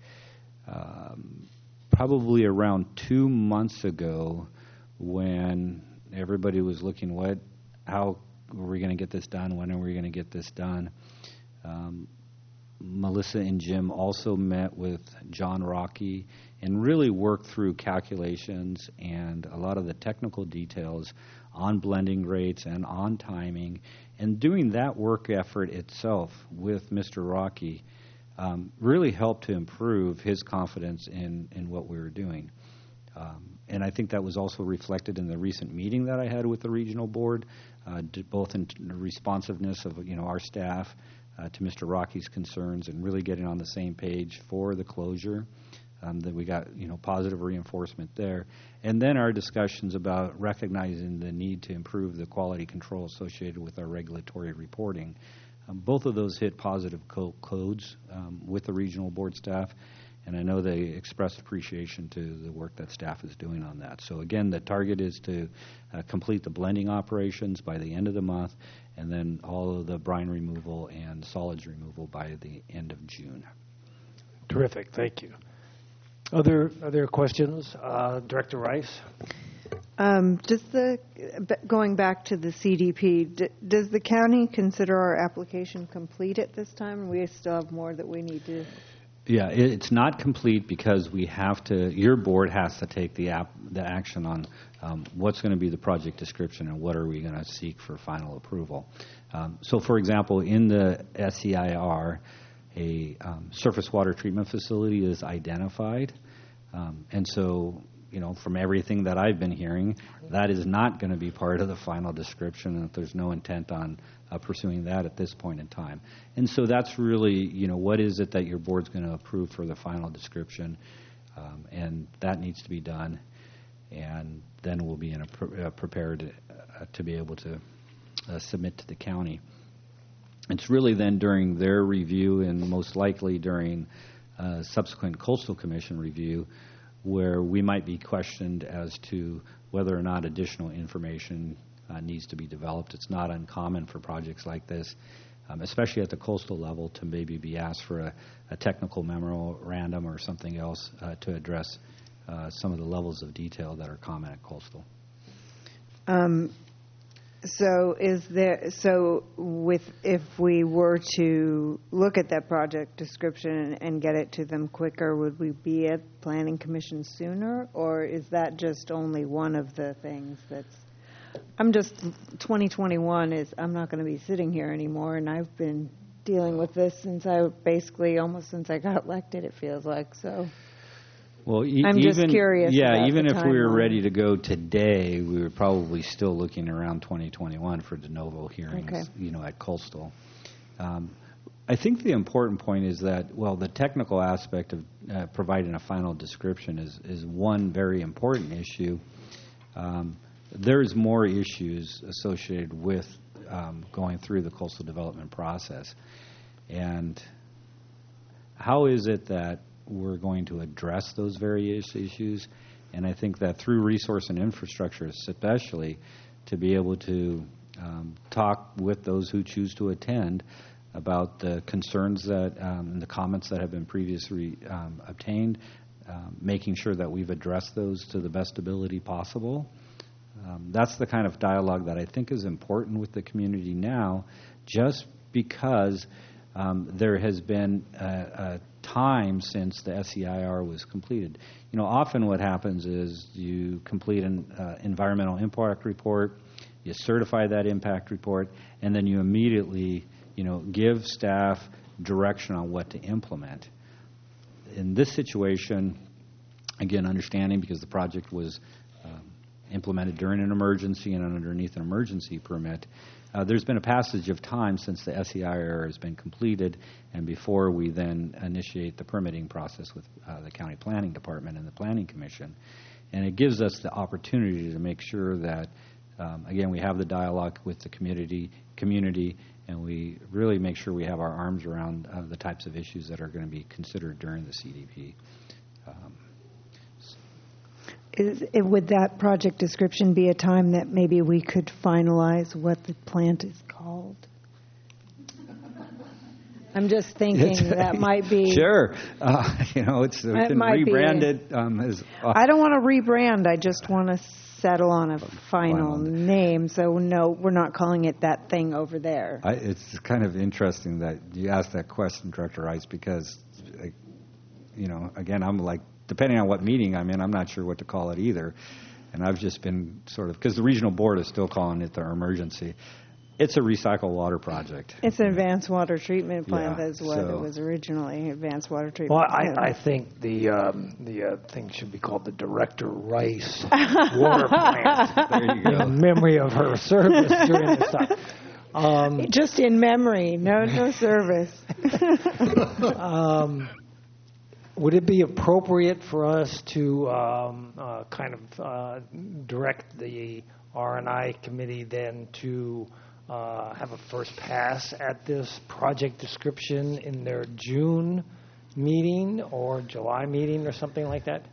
Speaker 11: probably around 2 months ago, when everybody was looking, how are we going to get this done? When are we going to get this done? Melissa and Jim also met with John Rocky and really worked through calculations and a lot of the technical details on blending rates and on timing. And doing that work effort itself with Mr. Rocky really helped to improve his confidence in what we were doing. And I think that was also reflected in the recent meeting that I had with the regional board, both in responsiveness of our staff to Mr. Rocky's concerns and really getting on the same page for the closure, that we got positive reinforcement there. And then our discussions about recognizing the need to improve the quality control associated with our regulatory reporting. Both of those hit positive codes with the regional board staff, and I know they expressed appreciation to the work that staff is doing on that. So again, the target is to complete the blending operations by the end of the month, and then all of the brine removal and solids removal by the end of June.
Speaker 1: Terrific. Thank you. Other questions? Director Rice?
Speaker 2: Going back to the CDP, does the county consider our application complete at this time? We still have more that we need to...
Speaker 11: Yeah, it's not complete because we have to. Your board has to take the action on what's going to be the project description and what are we going to seek for final approval. So, for example, in the SEIR, a surface water treatment facility is identified, and so from everything that I've been hearing, that is not going to be part of the final description, and there's no intent on pursuing that at this point in time. And so that's really, what is it that your board's going to approve for the final description? And that needs to be done, and then we'll be in prepared to be able to submit to the county. It's really then during their review, and most likely during subsequent Coastal Commission review, where we might be questioned as to whether or not additional information needs to be developed. It's not uncommon for projects like this, especially at the coastal level, to maybe be asked for a technical memorandum or something else to address some of the levels of detail that are common at coastal.
Speaker 2: If we were to look at that project description and get it to them quicker, would we be at Planning Commission sooner, or is that just only one of the things that's? 2021 is, I'm not going to be sitting here anymore, and I've been dealing with this since almost since I got elected, it feels like, so.
Speaker 11: Well,
Speaker 2: I'm just curious.
Speaker 11: Yeah, even
Speaker 2: if
Speaker 11: we were ready to go today, we were probably still looking around 2021 for de novo hearings, at Coastal. I think the important point is that, the technical aspect of providing a final description is one very important issue. There's more issues associated with going through the coastal development process. And how is it that we're going to address those various issues? And I think that through resource and infrastructure especially, to be able to talk with those who choose to attend about the concerns that and the comments that have been previously obtained, making sure that we've addressed those to the best ability possible. That's the kind of dialogue that I think is important with the community now, just because there has been a time since the SEIR was completed. Often what happens is you complete an environmental impact report, you certify that impact report, and then you immediately, give staff direction on what to implement. In this situation, again, understanding because the project was implemented during an emergency and underneath an emergency permit, there's been a passage of time since the SEIR has been completed and before we then initiate the permitting process with the County Planning Department and the Planning Commission. And it gives us the opportunity to make sure that, again, we have the dialogue with the community, and we really make sure we have our arms around the types of issues that are going to be considered during the CDP.
Speaker 2: Would that project description be a time that maybe we could finalize what the plant is called? I'm just thinking that might be.
Speaker 11: Sure. We can rebrand it.
Speaker 2: I don't want to rebrand. I just want to settle on a final name. So, no, we're not calling it that thing over there.
Speaker 11: It's kind of interesting that you asked that question, Director Rice, because, again, I'm like, depending on what meeting I'm in, I'm not sure what to call it either. And I've just been because the regional board is still calling it their emergency. It's a recycled water project.
Speaker 2: It's an advanced water treatment plant. That's what it was originally, advanced water treatment
Speaker 1: plant. I think the thing should be called the Director Rice Water Plant.
Speaker 11: There you go.
Speaker 1: In memory of her service during this time.
Speaker 2: Just in memory, no service.
Speaker 1: Would it be appropriate for us to direct the R&I committee then to have a first pass at this project description in their June meeting or July meeting or something like that?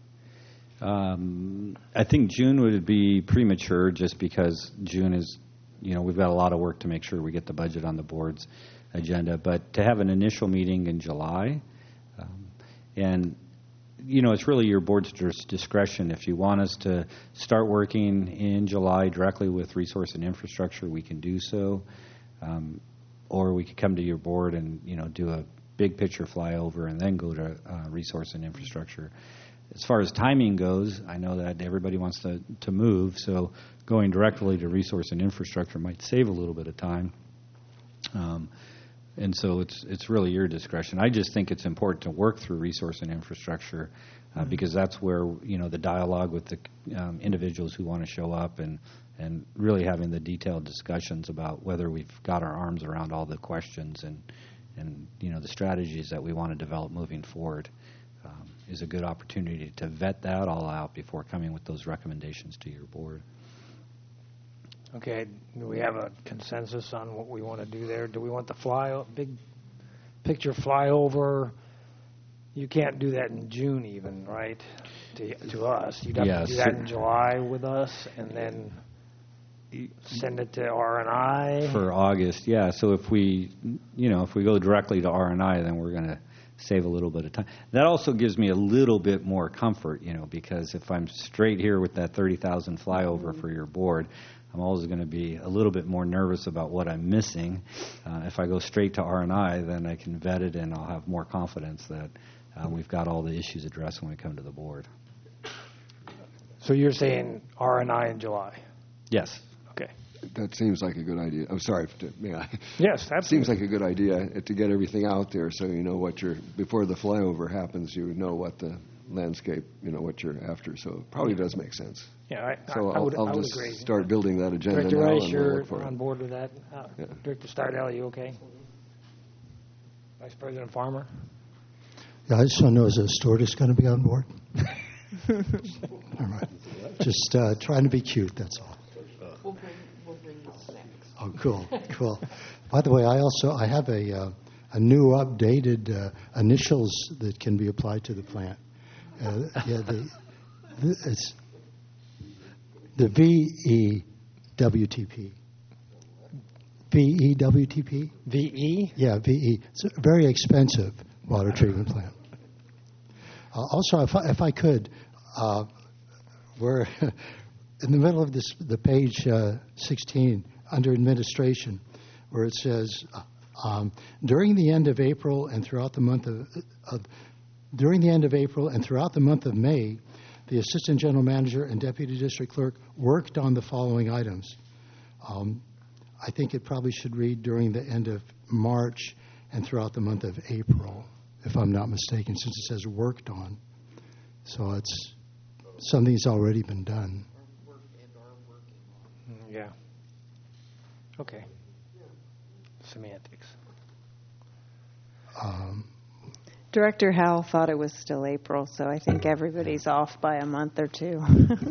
Speaker 11: I think June would be premature just because June is, we've got a lot of work to make sure we get the budget on the board's agenda. But to have an initial meeting in July, and, it's really your board's discretion. If you want us to start working in July directly with resource and infrastructure, we can do so. Or we could come to your board and, do a big picture flyover and then go to resource and infrastructure. As far as timing goes, I know that everybody wants to move, so going directly to resource and infrastructure might save a little bit of time. And so it's really your discretion. I just think it's important to work through resource and infrastructure because that's where, the dialogue with the individuals who want to show up and really having the detailed discussions about whether we've got our arms around all the questions and the strategies that we want to develop moving forward is a good opportunity to vet that all out before coming with those recommendations to your board.
Speaker 1: Okay, do we have a consensus on what we want to do there? Do we want the big picture flyover? You can't do that in June even, right, to us. You'd have to do that in July with us, and then send it to R&I?
Speaker 11: For August, yeah. So if we go directly to R&I, then we're going to save a little bit of time. That also gives me a little bit more comfort, because if I'm straight here with that 30,000 flyover for your board, I'm always going to be a little bit more nervous about what I'm missing. If I go straight to R&I, then I can vet it, and I'll have more confidence that we've got all the issues addressed when we come to the board.
Speaker 1: So you're saying R&I in July?
Speaker 11: Yes.
Speaker 1: Okay.
Speaker 9: That seems like a good idea. I'm sorry, may I?
Speaker 1: Yes, absolutely.
Speaker 9: Seems like a good idea to get everything out there, so you know before the flyover happens, you know what the landscape, what you're after. So it probably does make sense.
Speaker 1: Yeah,
Speaker 9: I'll just
Speaker 1: agree.
Speaker 9: start building that agenda
Speaker 1: Director
Speaker 9: now.
Speaker 1: Rice,
Speaker 9: and
Speaker 1: you're
Speaker 9: we'll look for
Speaker 1: on
Speaker 9: it.
Speaker 1: board with that. Director Stardale, you okay? Vice President Farmer?
Speaker 6: Yeah, I just want to know, is the stewardess going to be on board? All right. Just trying to be cute, that's all.
Speaker 5: We'll bring the snacks.
Speaker 6: Oh, cool. By the way, I have a new updated initials that can be applied to the plant. It's the VEWTP. VEWTP?
Speaker 1: VE?
Speaker 6: Yeah, VE. It's a very expensive water treatment plant. Also, if I could, we're in the middle of the page 16 under administration, where it says during the end of April and throughout the month of May, the Assistant General Manager and Deputy District Clerk worked on the following items. I think it probably should read during the end of March and throughout the month of April, if I'm not mistaken, since it says worked on. So it's something that's already been done.
Speaker 1: Yeah. Okay. Semantics.
Speaker 2: Director Howell thought it was still April, so I think everybody's off by a month or two.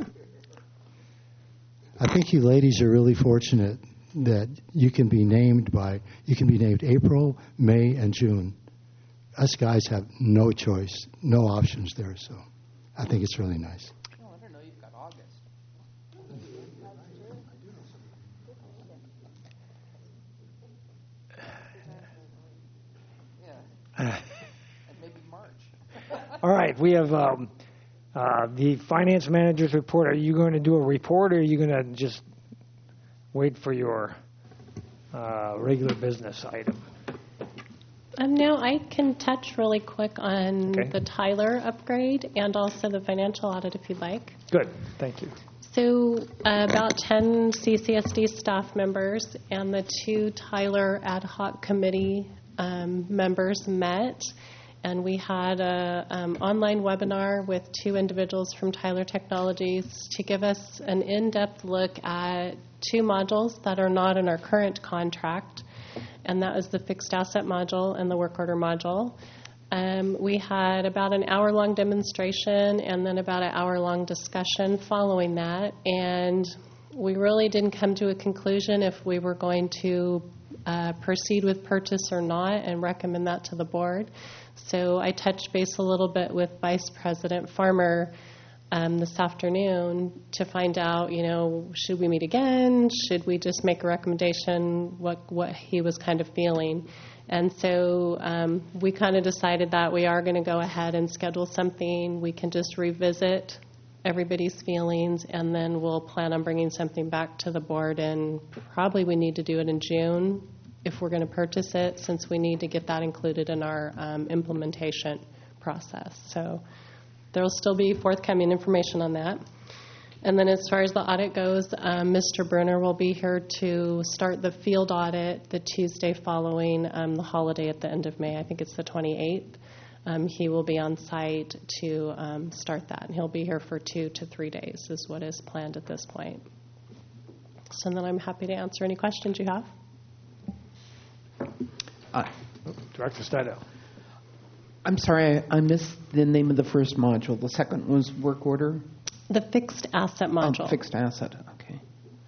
Speaker 6: I think you ladies are really fortunate that you can be named April, May, and June. Us guys have no choice, no options there, so I think it's really nice.
Speaker 5: Oh, I don't know. You've got August. Yeah. And maybe March.
Speaker 1: All right, we have the finance manager's report. Are you going to do a report, or are you going to just wait for your regular business item?
Speaker 14: No, I can touch really quick on the Tyler upgrade and also the financial audit if you'd like.
Speaker 1: Good, thank you.
Speaker 14: So about 10 CCSD staff members and the 2 Tyler ad hoc committee members met, and we had an online webinar with 2 individuals from Tyler Technologies to give us an in-depth look at 2 modules that are not in our current contract, and that was the fixed asset module and the work order module. We had about an hour-long demonstration and then about an hour-long discussion following that, and we really didn't come to a conclusion if we were going to proceed with purchase or not and recommend that to the board. So I touched base a little bit with Vice President Farmer this afternoon to find out, should we meet again? Should we just make a recommendation, what he was kind of feeling? And so we kind of decided that we are going to go ahead and schedule something. We can just revisit everybody's feelings, and then we'll plan on bringing something back to the board, and probably we need to do it in June if we're going to purchase it, since we need to get that included in our implementation process. So there will still be forthcoming information on that. And then as far as the audit goes, Mr. Bruner will be here to start the field audit the Tuesday following the holiday at the end of May. I think it's the 28th. He will be on site to start that, and he'll be here for 2 to 3 days is what is planned at this point. So then I'm happy to answer any questions you have.
Speaker 1: Director Stidle.
Speaker 5: I'm sorry, I missed the name of the first module. The second was work order?
Speaker 14: The fixed asset module.
Speaker 5: Oh, fixed asset, okay.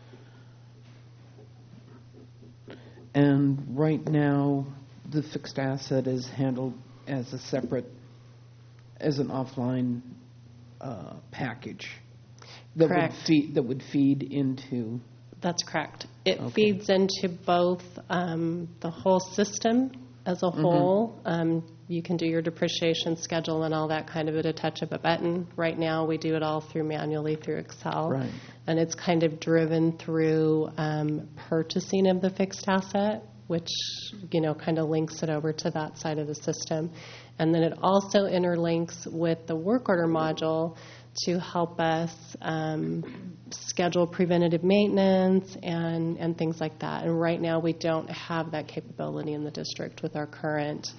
Speaker 5: And right now, the fixed asset is handled as a separate, as an offline package that
Speaker 14: Correct.
Speaker 5: would feed into.
Speaker 14: That's correct. It feeds into both the whole system as a whole. You can do your depreciation schedule and all that kind of at a touch of a button. Right now, we do it all manually through Excel.
Speaker 5: Right.
Speaker 14: And it's kind of driven through purchasing of the fixed asset, which, kind of links it over to that side of the system. And then it also interlinks with the work order module to help us schedule preventative maintenance and things like that. And right now we don't have that capability in the district with our current,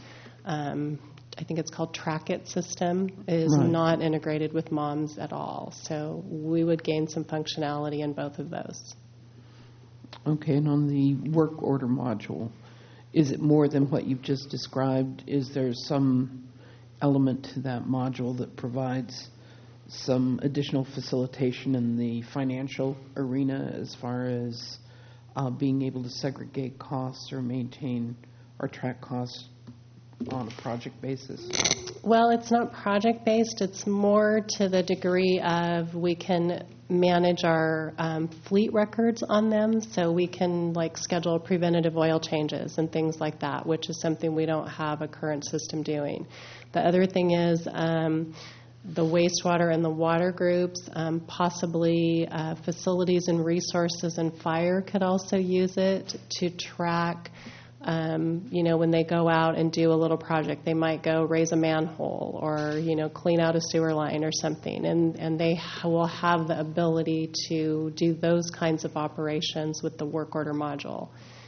Speaker 14: I think it's called Track-It system, is not integrated with MOMS at all. So we would gain some functionality in both of those.
Speaker 5: Okay, and on the work order module, is it more than what you've just described? Is there some element to that module that provides some additional facilitation in the financial arena as far as being able to segregate costs or maintain or track costs on a project basis?
Speaker 14: Well, it's not project-based. It's more to the degree of we can manage our fleet records on them, so we can schedule preventative oil changes and things like that, which is something we don't have a current system doing. The other thing is the wastewater and the water groups, possibly facilities and resources and fire could also use it to track. When they go out and do a little project, they might go raise a manhole or, clean out a sewer line or something. And they will have the ability to do those kinds of operations with the work order module.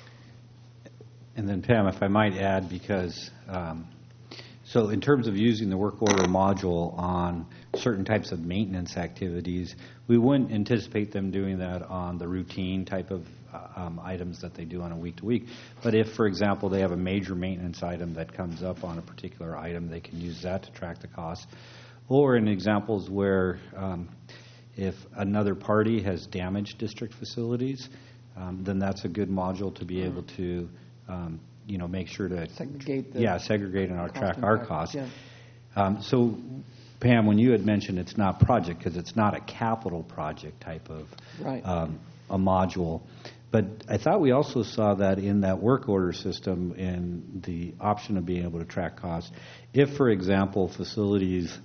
Speaker 11: And then, Pam, if I might add, because so in terms of using the work order module on certain types of maintenance activities, we wouldn't anticipate them doing that on the routine type of items that they do on a week-to-week. But if, for example, they have a major maintenance item that comes up on a particular item, they can use that to track the cost. Or in examples where if another party has damaged district facilities, then that's a good module to be able to make sure to segregate and track our costs. Yeah. So, Pam, when you had mentioned it's not project because it's not a capital project type of a module, but I thought we also saw that in that work order system in the option of being able to track costs. If, for example, facilities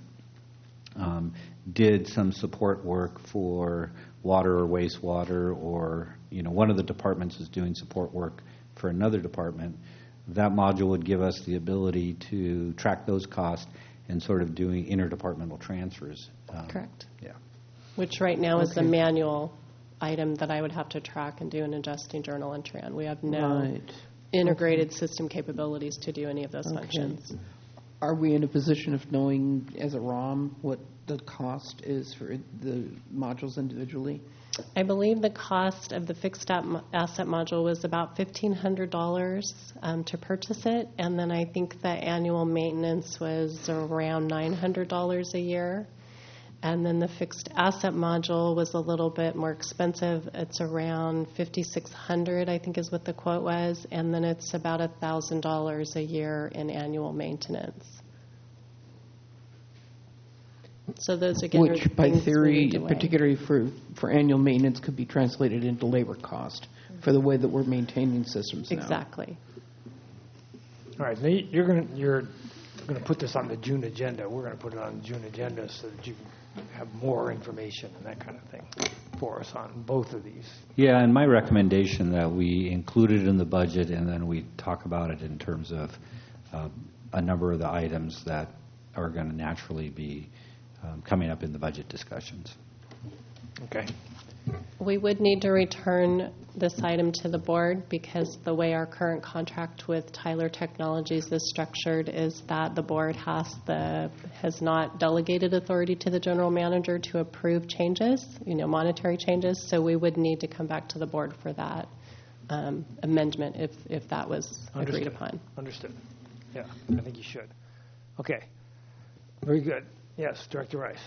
Speaker 11: did some support work for water or wastewater, or one of the departments is doing support work for another department, that module would give us the ability to track those costs and sort of doing interdepartmental transfers.
Speaker 14: Correct.
Speaker 11: Yeah.
Speaker 14: Which right now is the manual item that I would have to track and do an adjusting journal entry on. We have no integrated system capabilities to do any of those functions.
Speaker 5: Are we in a position of knowing as a ROM what the cost is for the modules individually?
Speaker 14: I believe the cost of the fixed asset module was about $1,500 to purchase it, and then I think the annual maintenance was around $900 a year. And then the fixed asset module was a little bit more expensive. It's around $5,600, I think is what the quote was, and then it's about $1,000 a year in annual maintenance. So those again,
Speaker 5: which by theory, particularly for annual maintenance, could be translated into labor cost for the way that we're maintaining systems now.
Speaker 14: Exactly.
Speaker 1: All right, so you're going to put this on the June agenda. We're going to put it on the June agenda so that you can have more information and that kind of thing for us on both of these.
Speaker 11: Yeah, and my recommendation that we include it in the budget and then we talk about it in terms of a number of the items that are going to naturally be coming up in the budget discussions.
Speaker 1: Okay.
Speaker 14: We would need to return this item to the board because the way our current contract with Tyler Technologies is structured is that the board has not delegated authority to the general manager to approve changes, monetary changes. So we would need to come back to the board for that amendment if that was agreed upon.
Speaker 1: Understood. Yeah, I think you should. Okay. Very good. Yes, Director Rice.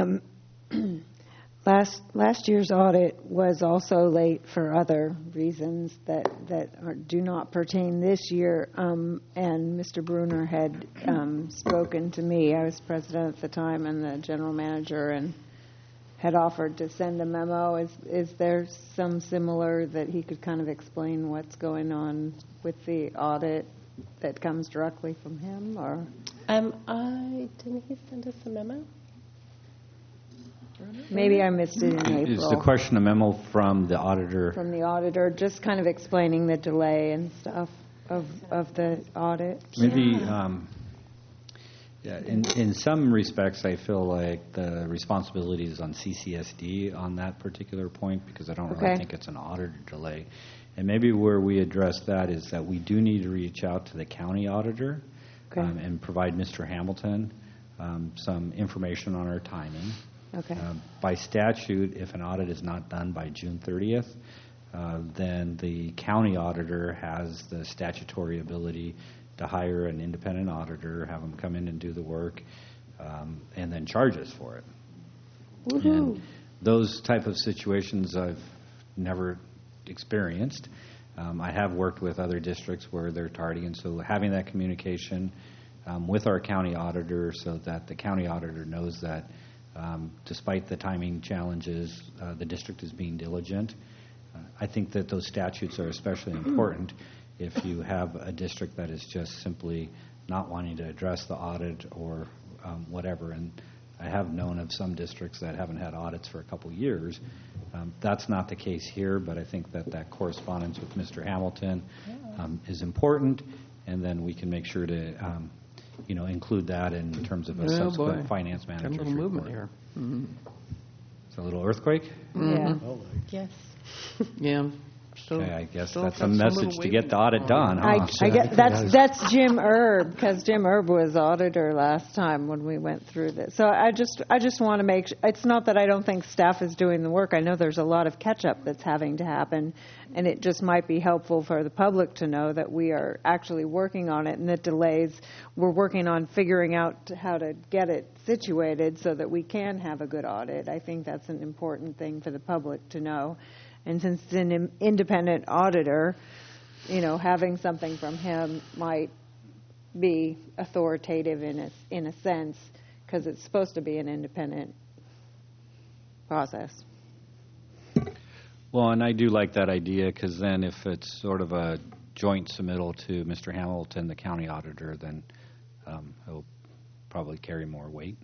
Speaker 2: Last year's audit was also late for other reasons that do not pertain this year. And Mr. Bruner had spoken to me. I was president at the time and the general manager, and had offered to send a memo. Is there some similar that he could kind of explain what's going on with the audit that comes directly from him, or?
Speaker 14: Didn't he send us a memo?
Speaker 2: Maybe I missed it in April.
Speaker 11: Is the question a memo from the auditor?
Speaker 2: From the auditor, just kind of explaining the delay and stuff of the audit.
Speaker 11: Maybe, yeah, in some respects, I feel like the responsibility is on CCSD on that particular point, because I don't really think it's an auditor delay. And maybe where we address that is that we do need to reach out to the county auditor and provide Mr. Hamilton some information on our timing.
Speaker 2: Okay.
Speaker 11: By statute, if an audit is not done by June 30th, then the county auditor has the statutory ability to hire an independent auditor, have them come in and do the work, and then charge us for it.
Speaker 2: Woohoo.
Speaker 11: And those type of situations I've never experienced. I have worked with other districts where they're tardy, and so having that communication with our county auditor so that the county auditor knows that despite the timing challenges, the district is being diligent. I think that those statutes are especially important if you have a district that is just simply not wanting to address the audit or whatever. And I have known of some districts that haven't had audits for a couple of years. That's not the case here, but I think that correspondence with Mr. Hamilton is important, and then we can make sure to include that in terms of a subsequent finance manager's report.
Speaker 5: Movement here. Mm-hmm.
Speaker 11: It's a little earthquake?
Speaker 2: Mm-hmm.
Speaker 14: Yes.
Speaker 5: Yeah.
Speaker 11: Okay, I guess that's a message to get the audit done. Huh?
Speaker 2: I get that's Jim Erb, because Jim Erb was auditor last time when we went through this. So I just want to make it's not that I don't think staff is doing the work. I know there's a lot of catch up that's having to happen, and it just might be helpful for the public to know that we are actually working on it, and the delays we're working on figuring out how to get it situated so that we can have a good audit. I think that's an important thing for the public to know. And since it's an independent auditor, having something from him might be authoritative in a sense, because it's supposed to be an independent process.
Speaker 11: Well, and I do like that idea, because then if it's sort of a joint submittal to Mr. Hamilton, the county auditor, then he'll probably carry more weight.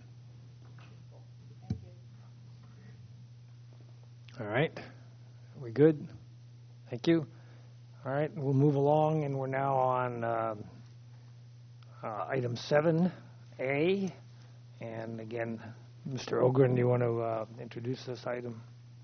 Speaker 1: All right. We good? Thank you. All right, we'll move along, and we're now on item 7A. And again, Mr. Ogren, do you want to introduce this item?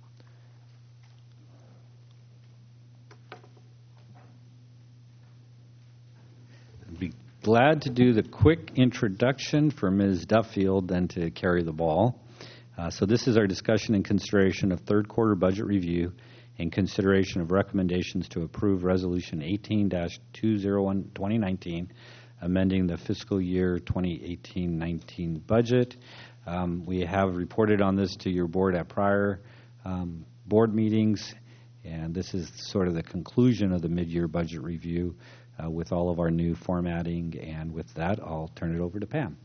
Speaker 11: I'd be glad to do the quick introduction for Ms. Duffield, then to carry the ball. So this is our discussion and consideration of third quarter budget review in consideration of recommendations to approve Resolution 18-201-2019, amending the fiscal year 2018-19 budget. We have reported on this to your board at prior board meetings, and this is sort of the conclusion of the mid-year budget review with all of our new formatting. And with that, I'll turn it over to Pam.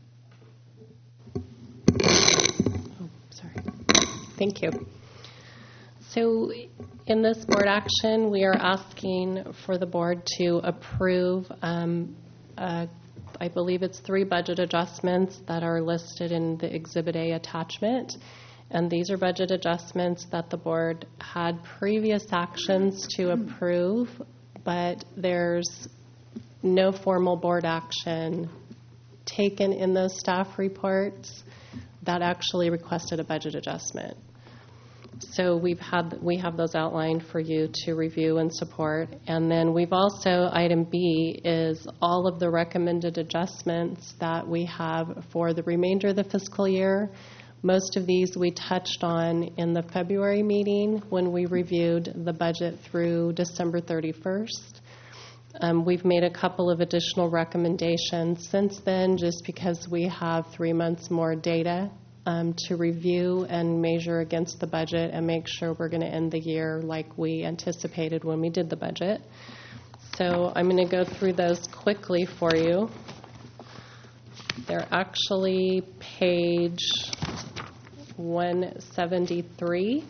Speaker 14: Thank you. So in this board action, we are asking for the board to approve, I believe it's 3 budget adjustments that are listed in the Exhibit A attachment. And these are budget adjustments that the board had previous actions to approve, but there's no formal board action taken in those staff reports that actually requested a budget adjustment. So we have those outlined for you to review and support. And then we've also, item B is all of the recommended adjustments that we have for the remainder of the fiscal year. Most of these we touched on in the February meeting when we reviewed the budget through December 31st. We've made a couple of additional recommendations since then, just because we have 3 months more data to review and measure against the budget and make sure we're going to end the year like we anticipated when we did the budget. So I'm going to go through those quickly for you. They're actually page 173.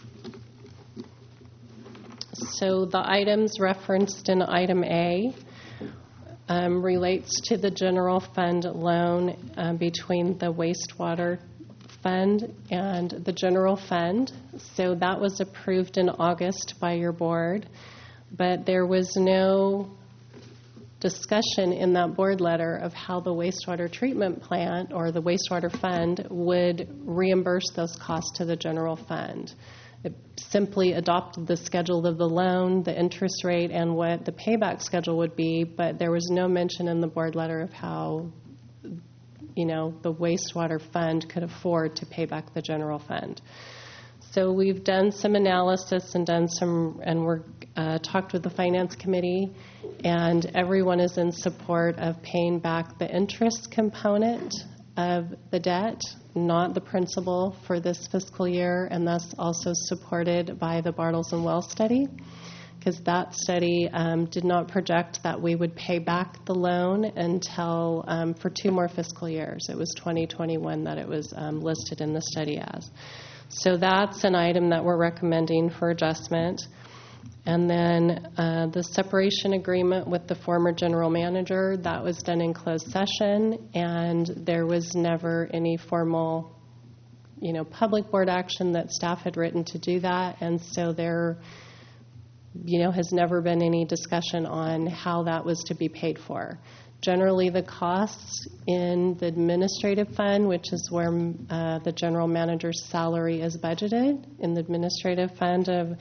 Speaker 14: So the items referenced in item A relates to the general fund loan between the wastewater fund and the general fund. So that was approved in August by your board, but there was no discussion in that board letter of how the wastewater treatment plant or the wastewater fund would reimburse those costs to the general fund. It simply adopted the schedule of the loan, the interest rate, and what the payback schedule would be, but there was no mention in the board letter of how, the wastewater fund could afford to pay back the general fund. So we've done some analysis and we're talked with the finance committee, and everyone is in support of paying back the interest component of the debt, not the principal, for this fiscal year, and that's also supported by the Bartles and Wells study, because that study did not project that we would pay back the loan until for 2 more fiscal years. It was 2021 that it was listed in the study as. So that's an item that we're recommending for adjustment. And then the separation agreement with the former general manager, that was done in closed session, and there was never any formal, public board action that staff had written to do that, and so there, has never been any discussion on how that was to be paid for. Generally, the costs in the administrative fund, which is where the general manager's salary is budgeted, in the administrative fund of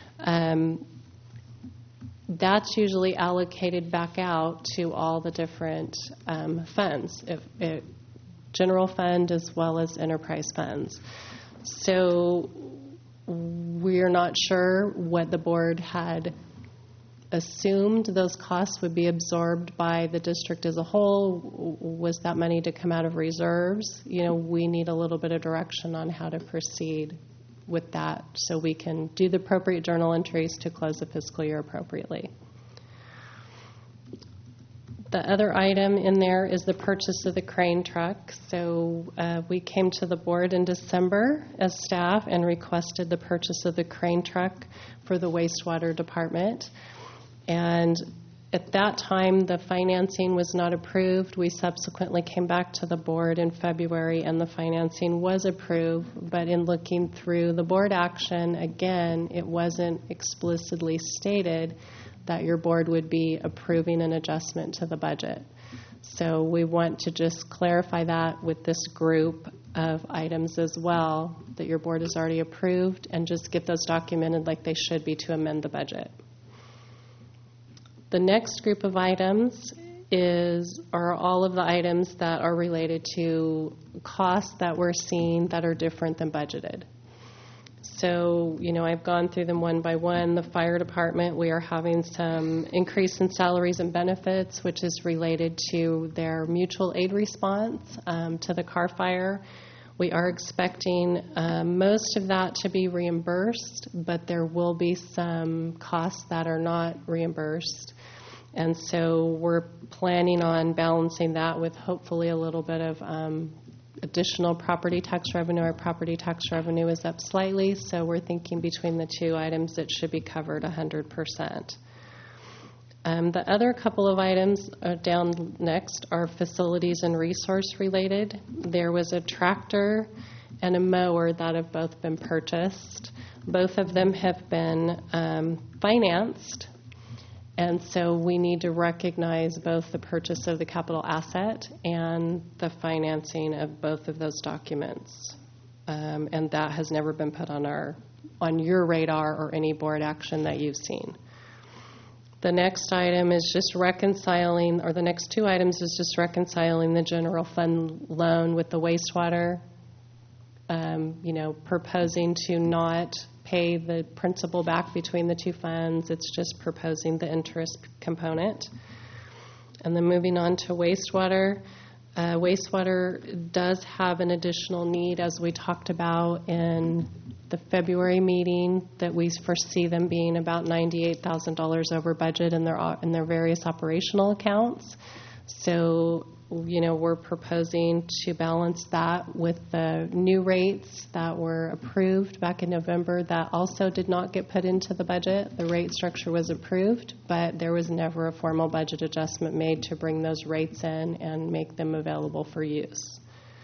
Speaker 14: that's usually allocated back out to all the different funds, general fund as well as enterprise funds. So we're not sure what the board had assumed those costs would be absorbed by the district as a whole. Was that money to come out of reserves? We need a little bit of direction on how to proceed with that so we can do the appropriate journal entries to close the fiscal year appropriately. The other item in there is the purchase of the crane truck. So we came to the board in December as staff and requested the purchase of the crane truck for the wastewater department. And at that time, the financing was not approved. We subsequently came back to the board in February, and the financing was approved. But in looking through the board action, again, it wasn't explicitly stated that your board would be approving an adjustment to the budget. So we want to just clarify that with this group of items as well, that your board has already approved, and just get those documented like they should be to amend the budget. The next group of items are all of the items that are related to costs that we're seeing that are different than budgeted. So, I've gone through them one by one. The fire department, we are having some increase in salaries and benefits, which is related to their mutual aid response to the car fire. We are expecting most of that to be reimbursed, but there will be some costs that are not reimbursed. And so we're planning on balancing that with hopefully a little bit of additional property tax revenue. Our property tax revenue is up slightly, so we're thinking between the two items it should be covered 100%. The other couple of items down next are facilities and resource related. There was a tractor and a mower that have both been purchased. Both of them have been financed, and so we need to recognize both the purchase of the capital asset and the financing of both of those documents. And that has never been put on your radar or any board action that you've seen. The next item is just reconciling, or the next two items is just reconciling the general fund loan with the wastewater proposing to not pay the principal back between the two funds. It's just proposing the interest component. And then moving on to wastewater. Wastewater does have an additional need, as we talked about in the February meeting, that we foresee them being about $98,000 over budget in their various operational accounts. So, we're proposing to balance that with the new rates that were approved back in November. That also did not get put into the budget. The rate structure was approved, but there was never a formal budget adjustment made to bring those rates in and make them available for use.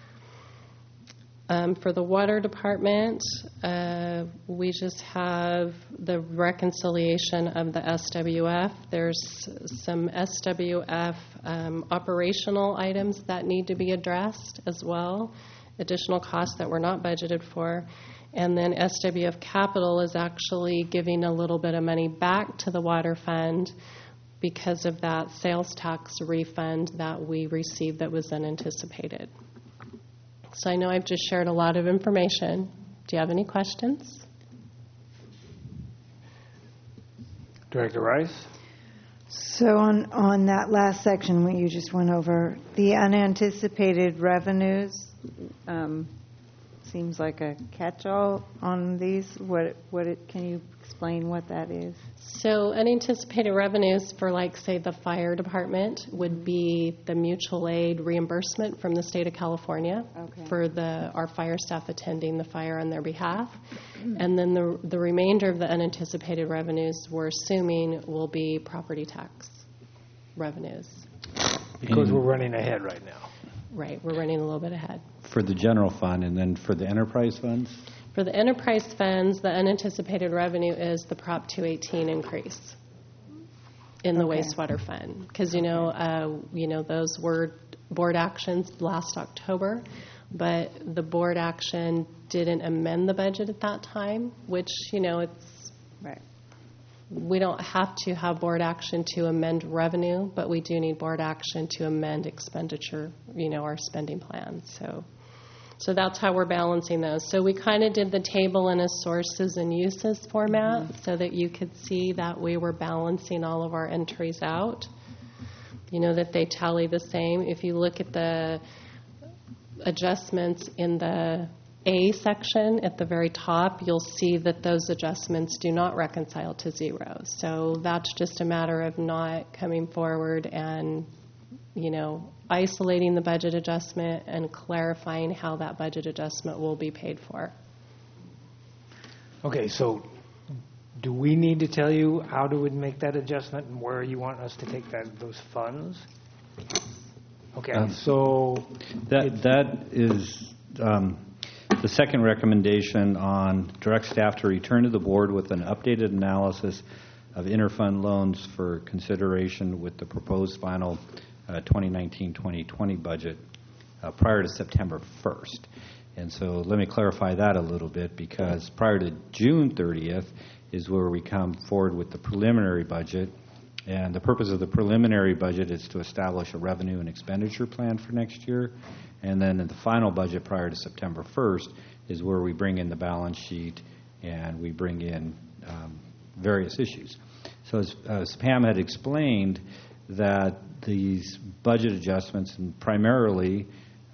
Speaker 14: For the water department, we just have the reconciliation of the SWF. There's some SWF operational items that need to be addressed as well, additional costs that were not budgeted for. And then SWF Capital is actually giving a little bit of money back to the water fund because of that sales tax refund that we received that was unanticipated. So I know I've just shared a lot of information. Do you have any questions?
Speaker 1: Director Rice?
Speaker 2: So on that last section, what you just went over, the unanticipated revenues, seems like a catch-all on these. Can you explain what that is?
Speaker 14: So unanticipated revenues for, say, the fire department would be the mutual aid reimbursement from the state of California for our fire staff attending the fire on their behalf. And then the remainder of the unanticipated revenues we're assuming will be property tax revenues.
Speaker 1: Because we're running ahead right now.
Speaker 14: Right, we're running a little bit ahead.
Speaker 11: For the general fund, and then for the enterprise funds?
Speaker 14: For the enterprise funds, the unanticipated revenue is the Prop 218 increase in the wastewater fund. Because, those were board actions last October, but the board action didn't amend the budget at that time, which, it's...
Speaker 2: Right.
Speaker 14: We don't have to have board action to amend revenue, but we do need board action to amend expenditure, our spending plan. So that's how we're balancing those. So we kind of did the table in a sources and uses format so that you could see that we were balancing all of our entries out, that they tally the same. If you look at the adjustments in the A section at the very top, you'll see that those adjustments do not reconcile to zero. So that's just a matter of not coming forward and, isolating the budget adjustment and clarifying how that budget adjustment will be paid for.
Speaker 1: Okay, so do we need to tell you how to make that adjustment and where you want us to take those funds? Okay, so...
Speaker 11: That is... the second recommendation on direct staff to return to the board with an updated analysis of interfund loans for consideration with the proposed final 2019-2020 budget prior to September 1st. And so let me clarify that a little bit, because prior to June 30th is where we come forward with the preliminary budget. And the purpose of the preliminary budget is to establish a revenue and expenditure plan for next year. And then in the final budget prior to September 1st is where we bring in the balance sheet and we bring in various issues. So as Pam had explained, that these budget adjustments, and primarily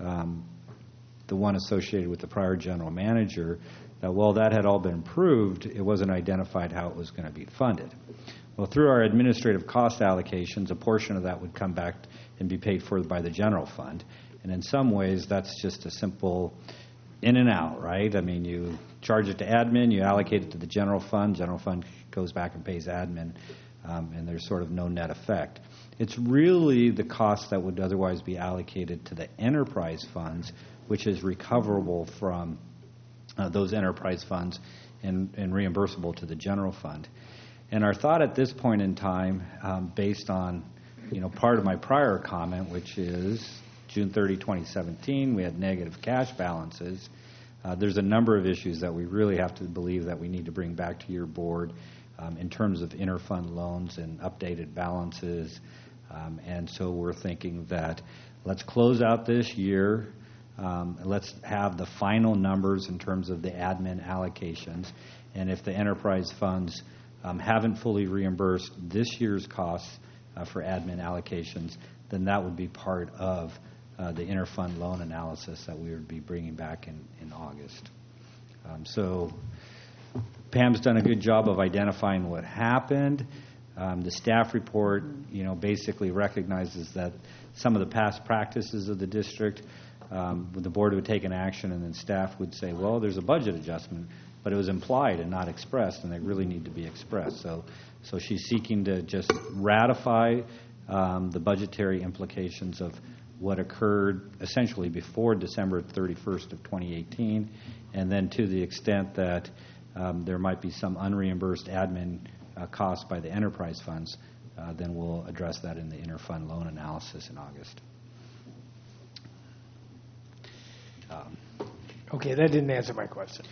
Speaker 11: the one associated with the prior general manager, that while that had all been approved, it wasn't identified how it was going to be funded. Well, through our administrative cost allocations, a portion of that would come back and be paid for by the general fund. And in some ways, that's just a simple in and out, right? I mean, you charge it to admin, you allocate it to the general fund goes back and pays admin, and there's sort of no net effect. It's really the cost that would otherwise be allocated to the enterprise funds, which is recoverable from those enterprise funds and reimbursable to the general fund. And our thought at this point in time, based on part of my prior comment, which is June 30, 2017, we had negative cash balances. There's a number of issues that we really have to believe that we need to bring back to your board in terms of interfund loans and updated balances. And so we're thinking that let's close out this year Let's have the final numbers in terms of the admin allocations. And if the enterprise funds haven't fully reimbursed this year's costs for admin allocations, then that would be part of the interfund loan analysis that we would be bringing back in August. So Pam's done a good job of identifying what happened. The staff report, basically recognizes that some of the past practices of the district, the board would take an action, and then staff would say, well, there's a budget adjustment, but it was implied and not expressed, and they really need to be expressed. So she's seeking to just ratify the budgetary implications of what occurred essentially before December 31st of 2018, and then to the extent that there might be some unreimbursed admin costs by the enterprise funds, then we'll address that in the interfund loan analysis in August.
Speaker 1: Okay, that didn't answer my question.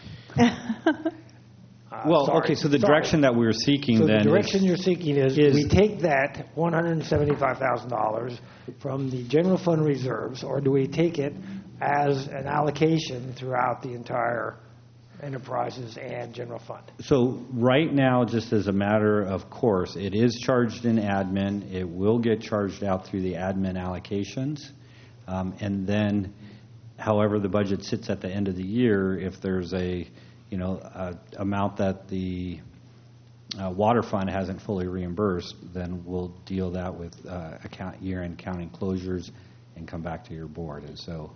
Speaker 11: Okay, so the direction that we're seeking then...
Speaker 1: So the direction you're seeking is we take that $175,000 from the general fund reserves, or do we take it as an allocation throughout the entire enterprises and general fund?
Speaker 11: So right now, just as a matter of course, it is charged in admin. It will get charged out through the admin allocations. And then, however the budget sits at the end of the year, if there's a amount that the water fund hasn't fully reimbursed, then we'll deal that with year-end accounting closures and come back to your board. And so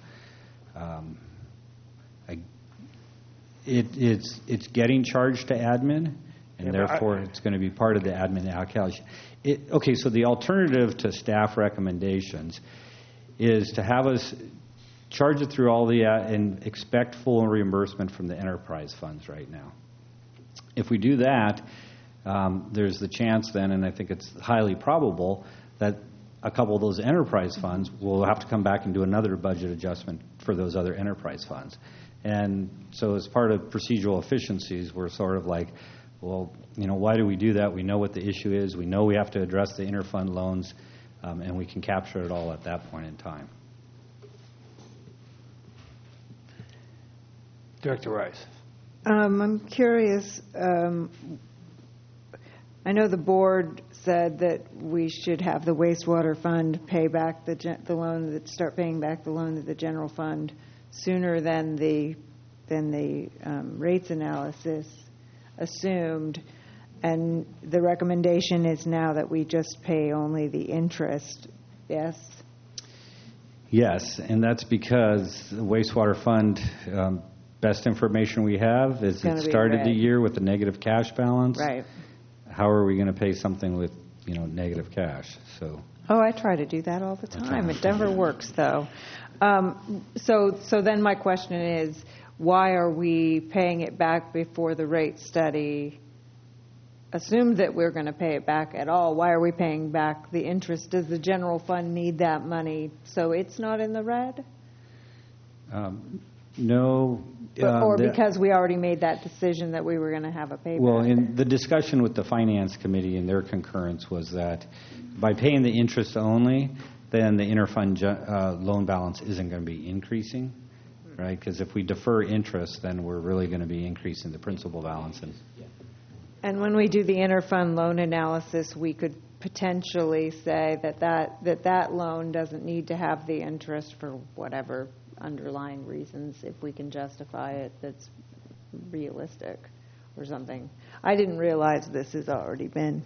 Speaker 11: it's getting charged to admin, and therefore it's going to be part of the admin allocation. Okay, so the alternative to staff recommendations is to have us charge it through all the and expect full reimbursement from the enterprise funds right now. If we do that, there's the chance then, and I think it's highly probable, that a couple of those enterprise funds will have to come back and do another budget adjustment for those other enterprise funds. And so as part of procedural efficiencies, we're sort of like, well, why do we do that? We know what the issue is. We know we have to address the interfund loans, and we can capture it all at that point in time.
Speaker 1: Director Rice.
Speaker 2: I'm curious. I know the board said that we should have the wastewater fund pay back the loan, start paying back the loan to the general fund sooner than the rates analysis assumed, and the recommendation is now that we just pay only the interest. Yes.
Speaker 11: Yes, and that's because the wastewater fund. Best information we have is it started the year with a negative cash balance.
Speaker 2: Right.
Speaker 11: How are we going to pay something with, negative cash? So.
Speaker 2: Oh, I try to do that all the time. It never works, though. So then my question is, why are we paying it back before the rate study assumed that we're going to pay it back at all? Why are we paying back the interest? Does the general fund need that money so it's not in the red?
Speaker 11: No.
Speaker 2: Or because we already made that decision that we were going to have a payback?
Speaker 11: Well, in the discussion with the Finance Committee and their concurrence was that by paying the interest only, then the interfund loan balance isn't going to be increasing, right? Because if we defer interest, then we're really going to be increasing the principal balance.
Speaker 2: And when we do the interfund loan analysis, we could potentially say that loan doesn't need to have the interest for whatever underlying reasons, if we can justify it, that's realistic or something. I didn't realize this has already been.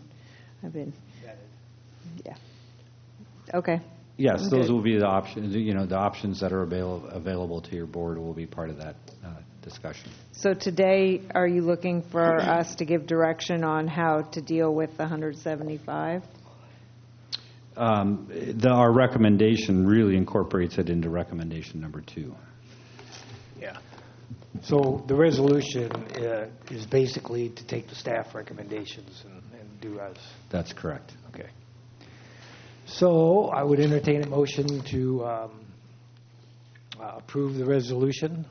Speaker 2: Yeah. Okay.
Speaker 11: Yes, those will be the options. The options that are available to your board will be part of that discussion.
Speaker 2: So today, are you looking for us to give direction on how to deal with the 175?
Speaker 11: Our recommendation really incorporates it into recommendation number 2.
Speaker 1: Yeah. So the resolution is basically to take the staff recommendations and do as...
Speaker 11: That's correct.
Speaker 1: Okay. So I would entertain a motion to approve the resolution.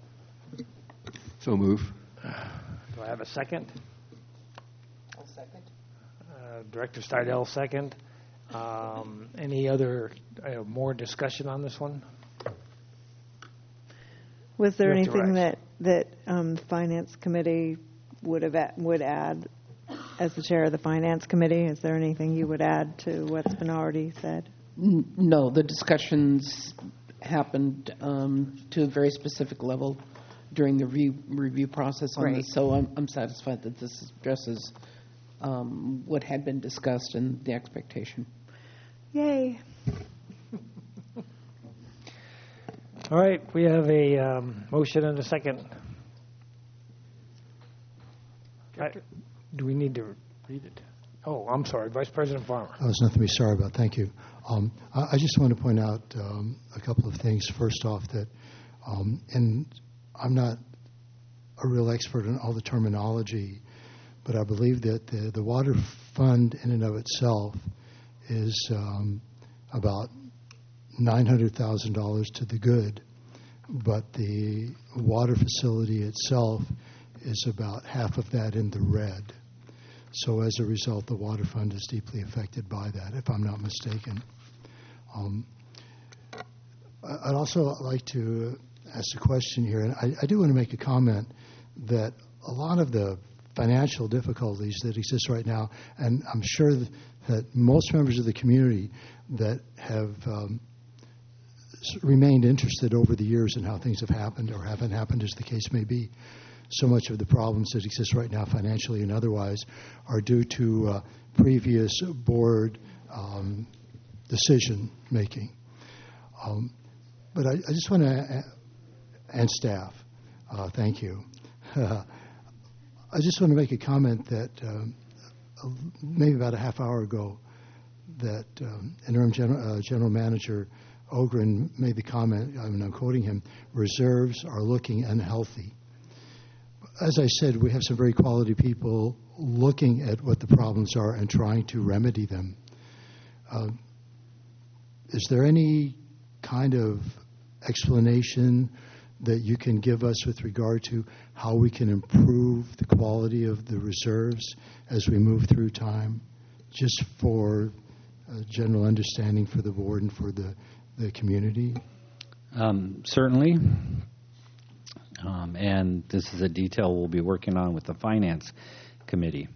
Speaker 9: So move.
Speaker 1: Do I have a second?
Speaker 5: I'll second.
Speaker 1: Director Steidel, second. Any other more discussion on this one?
Speaker 2: Was there
Speaker 1: You have to
Speaker 2: anything
Speaker 1: rise.
Speaker 2: that Finance Committee would add as the chair of the Finance Committee? Is there anything you would add to what's been already said?
Speaker 5: No, the discussions happened to a very specific level during the review process on
Speaker 2: Great.
Speaker 5: this, so I'm satisfied that this addresses what had been discussed and the expectation.
Speaker 2: Yay.
Speaker 1: All right, we have a motion and a second. Do we need to read it? Oh, I'm sorry, Vice President Farmer.
Speaker 6: There's nothing to be sorry about. Thank you. I just want to point out a couple of things. First off, that, and I'm not a real expert in all the terminology, but I believe that the water fund in and of itself is about $900,000 to the good, but the water facility itself is about half of that in the red. So as a result, the water fund is deeply affected by that, if I'm not mistaken. I'd also like to ask a question here, and I do want to make a comment that a lot of the financial difficulties that exist right now, and I'm sure that most members of the community that have remained interested over the years in how things have happened or haven't happened, as the case may be, so much of the problems that exist right now financially and otherwise are due to previous board decision making. But I just want to, and staff, thank you. I just want to make a comment that maybe about a half hour ago that interim general manager Ogren made the comment, I mean, I'm quoting him, reserves are looking unhealthy. As I said, we have some very quality people looking at what the problems are and trying to remedy them. Is there any kind of explanation that you can give us with regard to how we can improve the quality of the reserves as we move through time, just for general understanding for the board and for the community?
Speaker 11: Certainly. And this is a detail we'll be working on with the Finance Committee.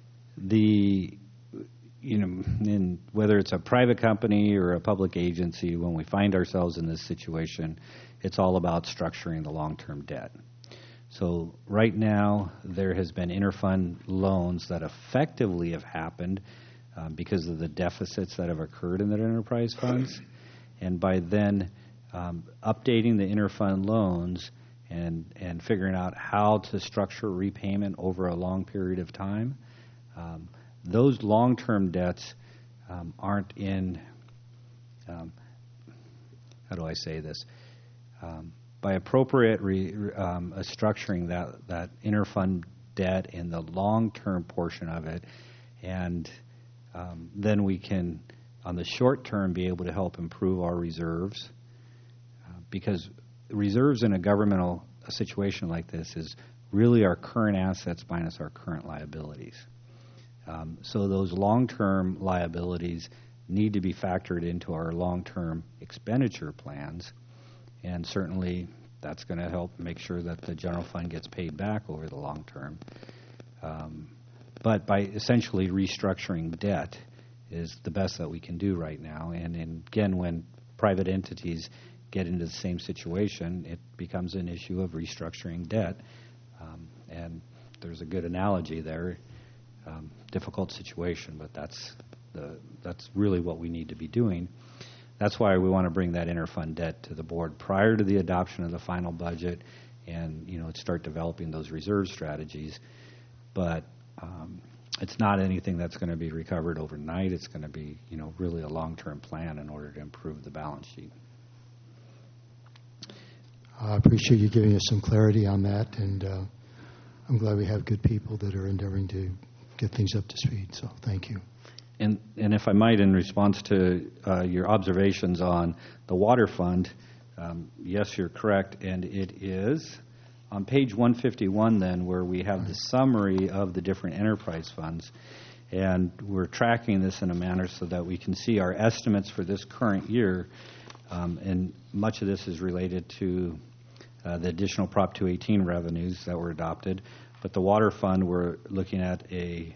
Speaker 11: In whether it's a private company or a public agency, when we find ourselves in this situation, it's all about structuring the long-term debt. So right now, there has been interfund loans that effectively have happened because of the deficits that have occurred in the enterprise funds. And by then updating the interfund loans and figuring out how to structure repayment over a long period of time, those long-term debts aren't in, how do I say this? By appropriate structuring that interfund debt in the long-term portion of it, and then we can, on the short term, be able to help improve our reserves, because reserves in a governmental situation like this is really our current assets minus our current liabilities. So those long-term liabilities need to be factored into our long-term expenditure plans, and certainly that's going to help make sure that the general fund gets paid back over the long term. But by essentially restructuring debt is the best that we can do right now. And again, when private entities get into the same situation, it becomes an issue of restructuring debt. And there's a good analogy there. Difficult situation, but that's really what we need to be doing. That's why we want to bring that interfund debt to the board prior to the adoption of the final budget, and start developing those reserve strategies. But it's not anything that's going to be recovered overnight. It's going to be really a long-term plan in order to improve the balance sheet.
Speaker 6: I appreciate you giving us some clarity on that, and I'm glad we have good people that are endeavoring to get things up to speed. So thank you.
Speaker 11: And if I might, in response to your observations on the water fund, yes, you're correct, and it is on page 151 then, where we have the summary of the different enterprise funds, and we're tracking this in a manner so that we can see our estimates for this current year, and much of this is related to the additional Prop 218 revenues that were adopted. But the water fund, we're looking at a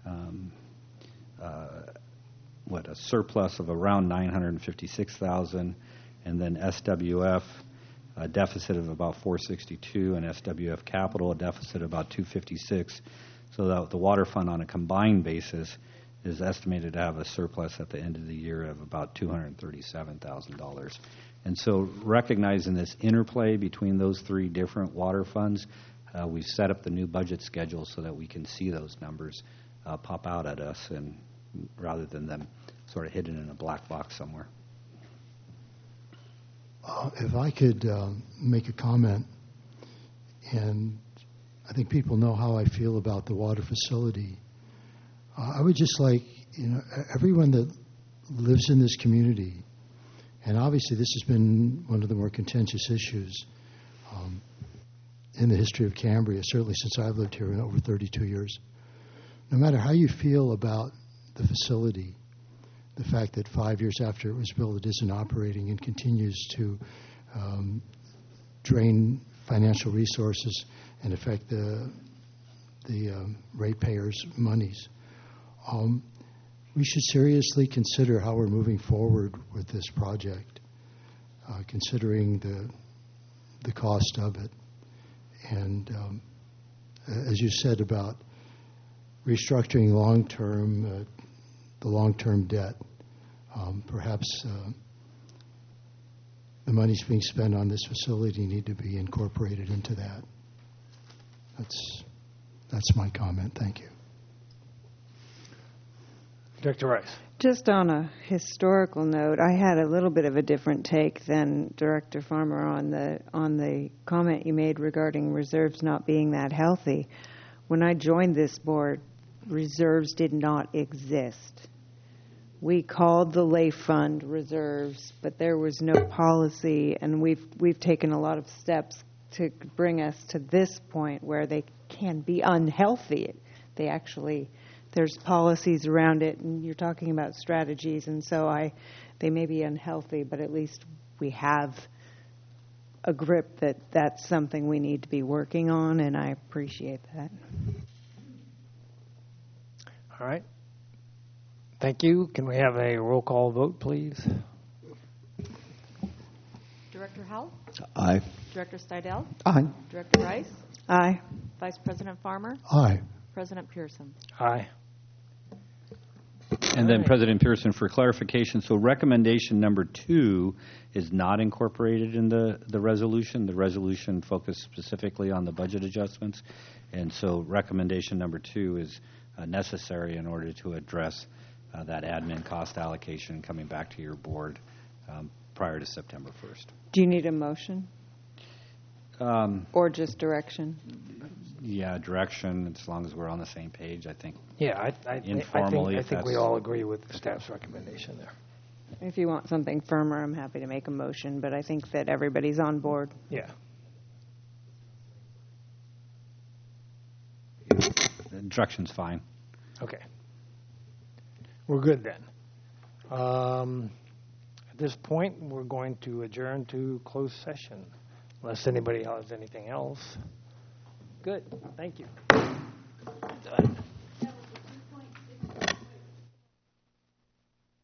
Speaker 11: surplus of around $956,000, and then SWF a deficit of about $462, and SWF Capital a deficit of about $256. So that the water fund on a combined basis is estimated to have a surplus at the end of the year of about $237,000. And so recognizing this interplay between those three different water funds, we've set up the new budget schedule so that we can see those numbers pop out at us, and rather than them sort of hidden in a black box somewhere.
Speaker 6: If I could make a comment, and I think people know how I feel about the water facility. I would just like, everyone that lives in this community, and obviously this has been one of the more contentious issues in the history of Cambria, certainly since I've lived here in over 32 years. No matter how you feel about the facility, the fact that 5 years after it was built, it isn't operating and continues to drain financial resources and affect the ratepayers' monies. We should seriously consider how we're moving forward with this project, considering the cost of it. And as you said about restructuring the long-term debt, perhaps the monies being spent on this facility need to be incorporated into that. That's my comment. Thank you.
Speaker 1: Director Rice.
Speaker 2: Just on a historical note, I had a little bit of a different take than Director Farmer on the comment you made regarding reserves not being that healthy. When I joined this board, reserves did not exist. We called the lay fund reserves, but there was no policy, and we've taken a lot of steps to bring us to this point where they can be unhealthy. There's policies around it, and you're talking about strategies, and so they may be unhealthy, but at least we have a grip that that's something we need to be working on, and I appreciate that.
Speaker 1: All right. Thank you. Can we have a roll call vote, please?
Speaker 13: Director Howell?
Speaker 9: Aye.
Speaker 13: Director Stidel?
Speaker 12: Aye.
Speaker 13: Director Rice?
Speaker 2: Aye.
Speaker 13: Vice President Farmer?
Speaker 6: Aye.
Speaker 13: President Pearson?
Speaker 1: Aye.
Speaker 11: And then President Pearson, for clarification, so recommendation number 2 is not incorporated in the resolution. The resolution focused specifically on the budget adjustments. And so recommendation number 2 is necessary in order to address that admin cost allocation coming back to your board prior to September 1st.
Speaker 2: Do you need a motion? Or just direction?
Speaker 11: Yeah, direction, as long as we're on the same page, I think.
Speaker 1: Yeah,
Speaker 11: Informally,
Speaker 1: I think we all agree with the staff's recommendation there.
Speaker 2: If you want something firmer, I'm happy to make a motion, but I think that everybody's on board.
Speaker 1: Yeah.
Speaker 11: Direction's fine.
Speaker 1: Okay. We're good then. At this point, we're going to adjourn to closed session, unless anybody has anything else. Good. Thank you. Done.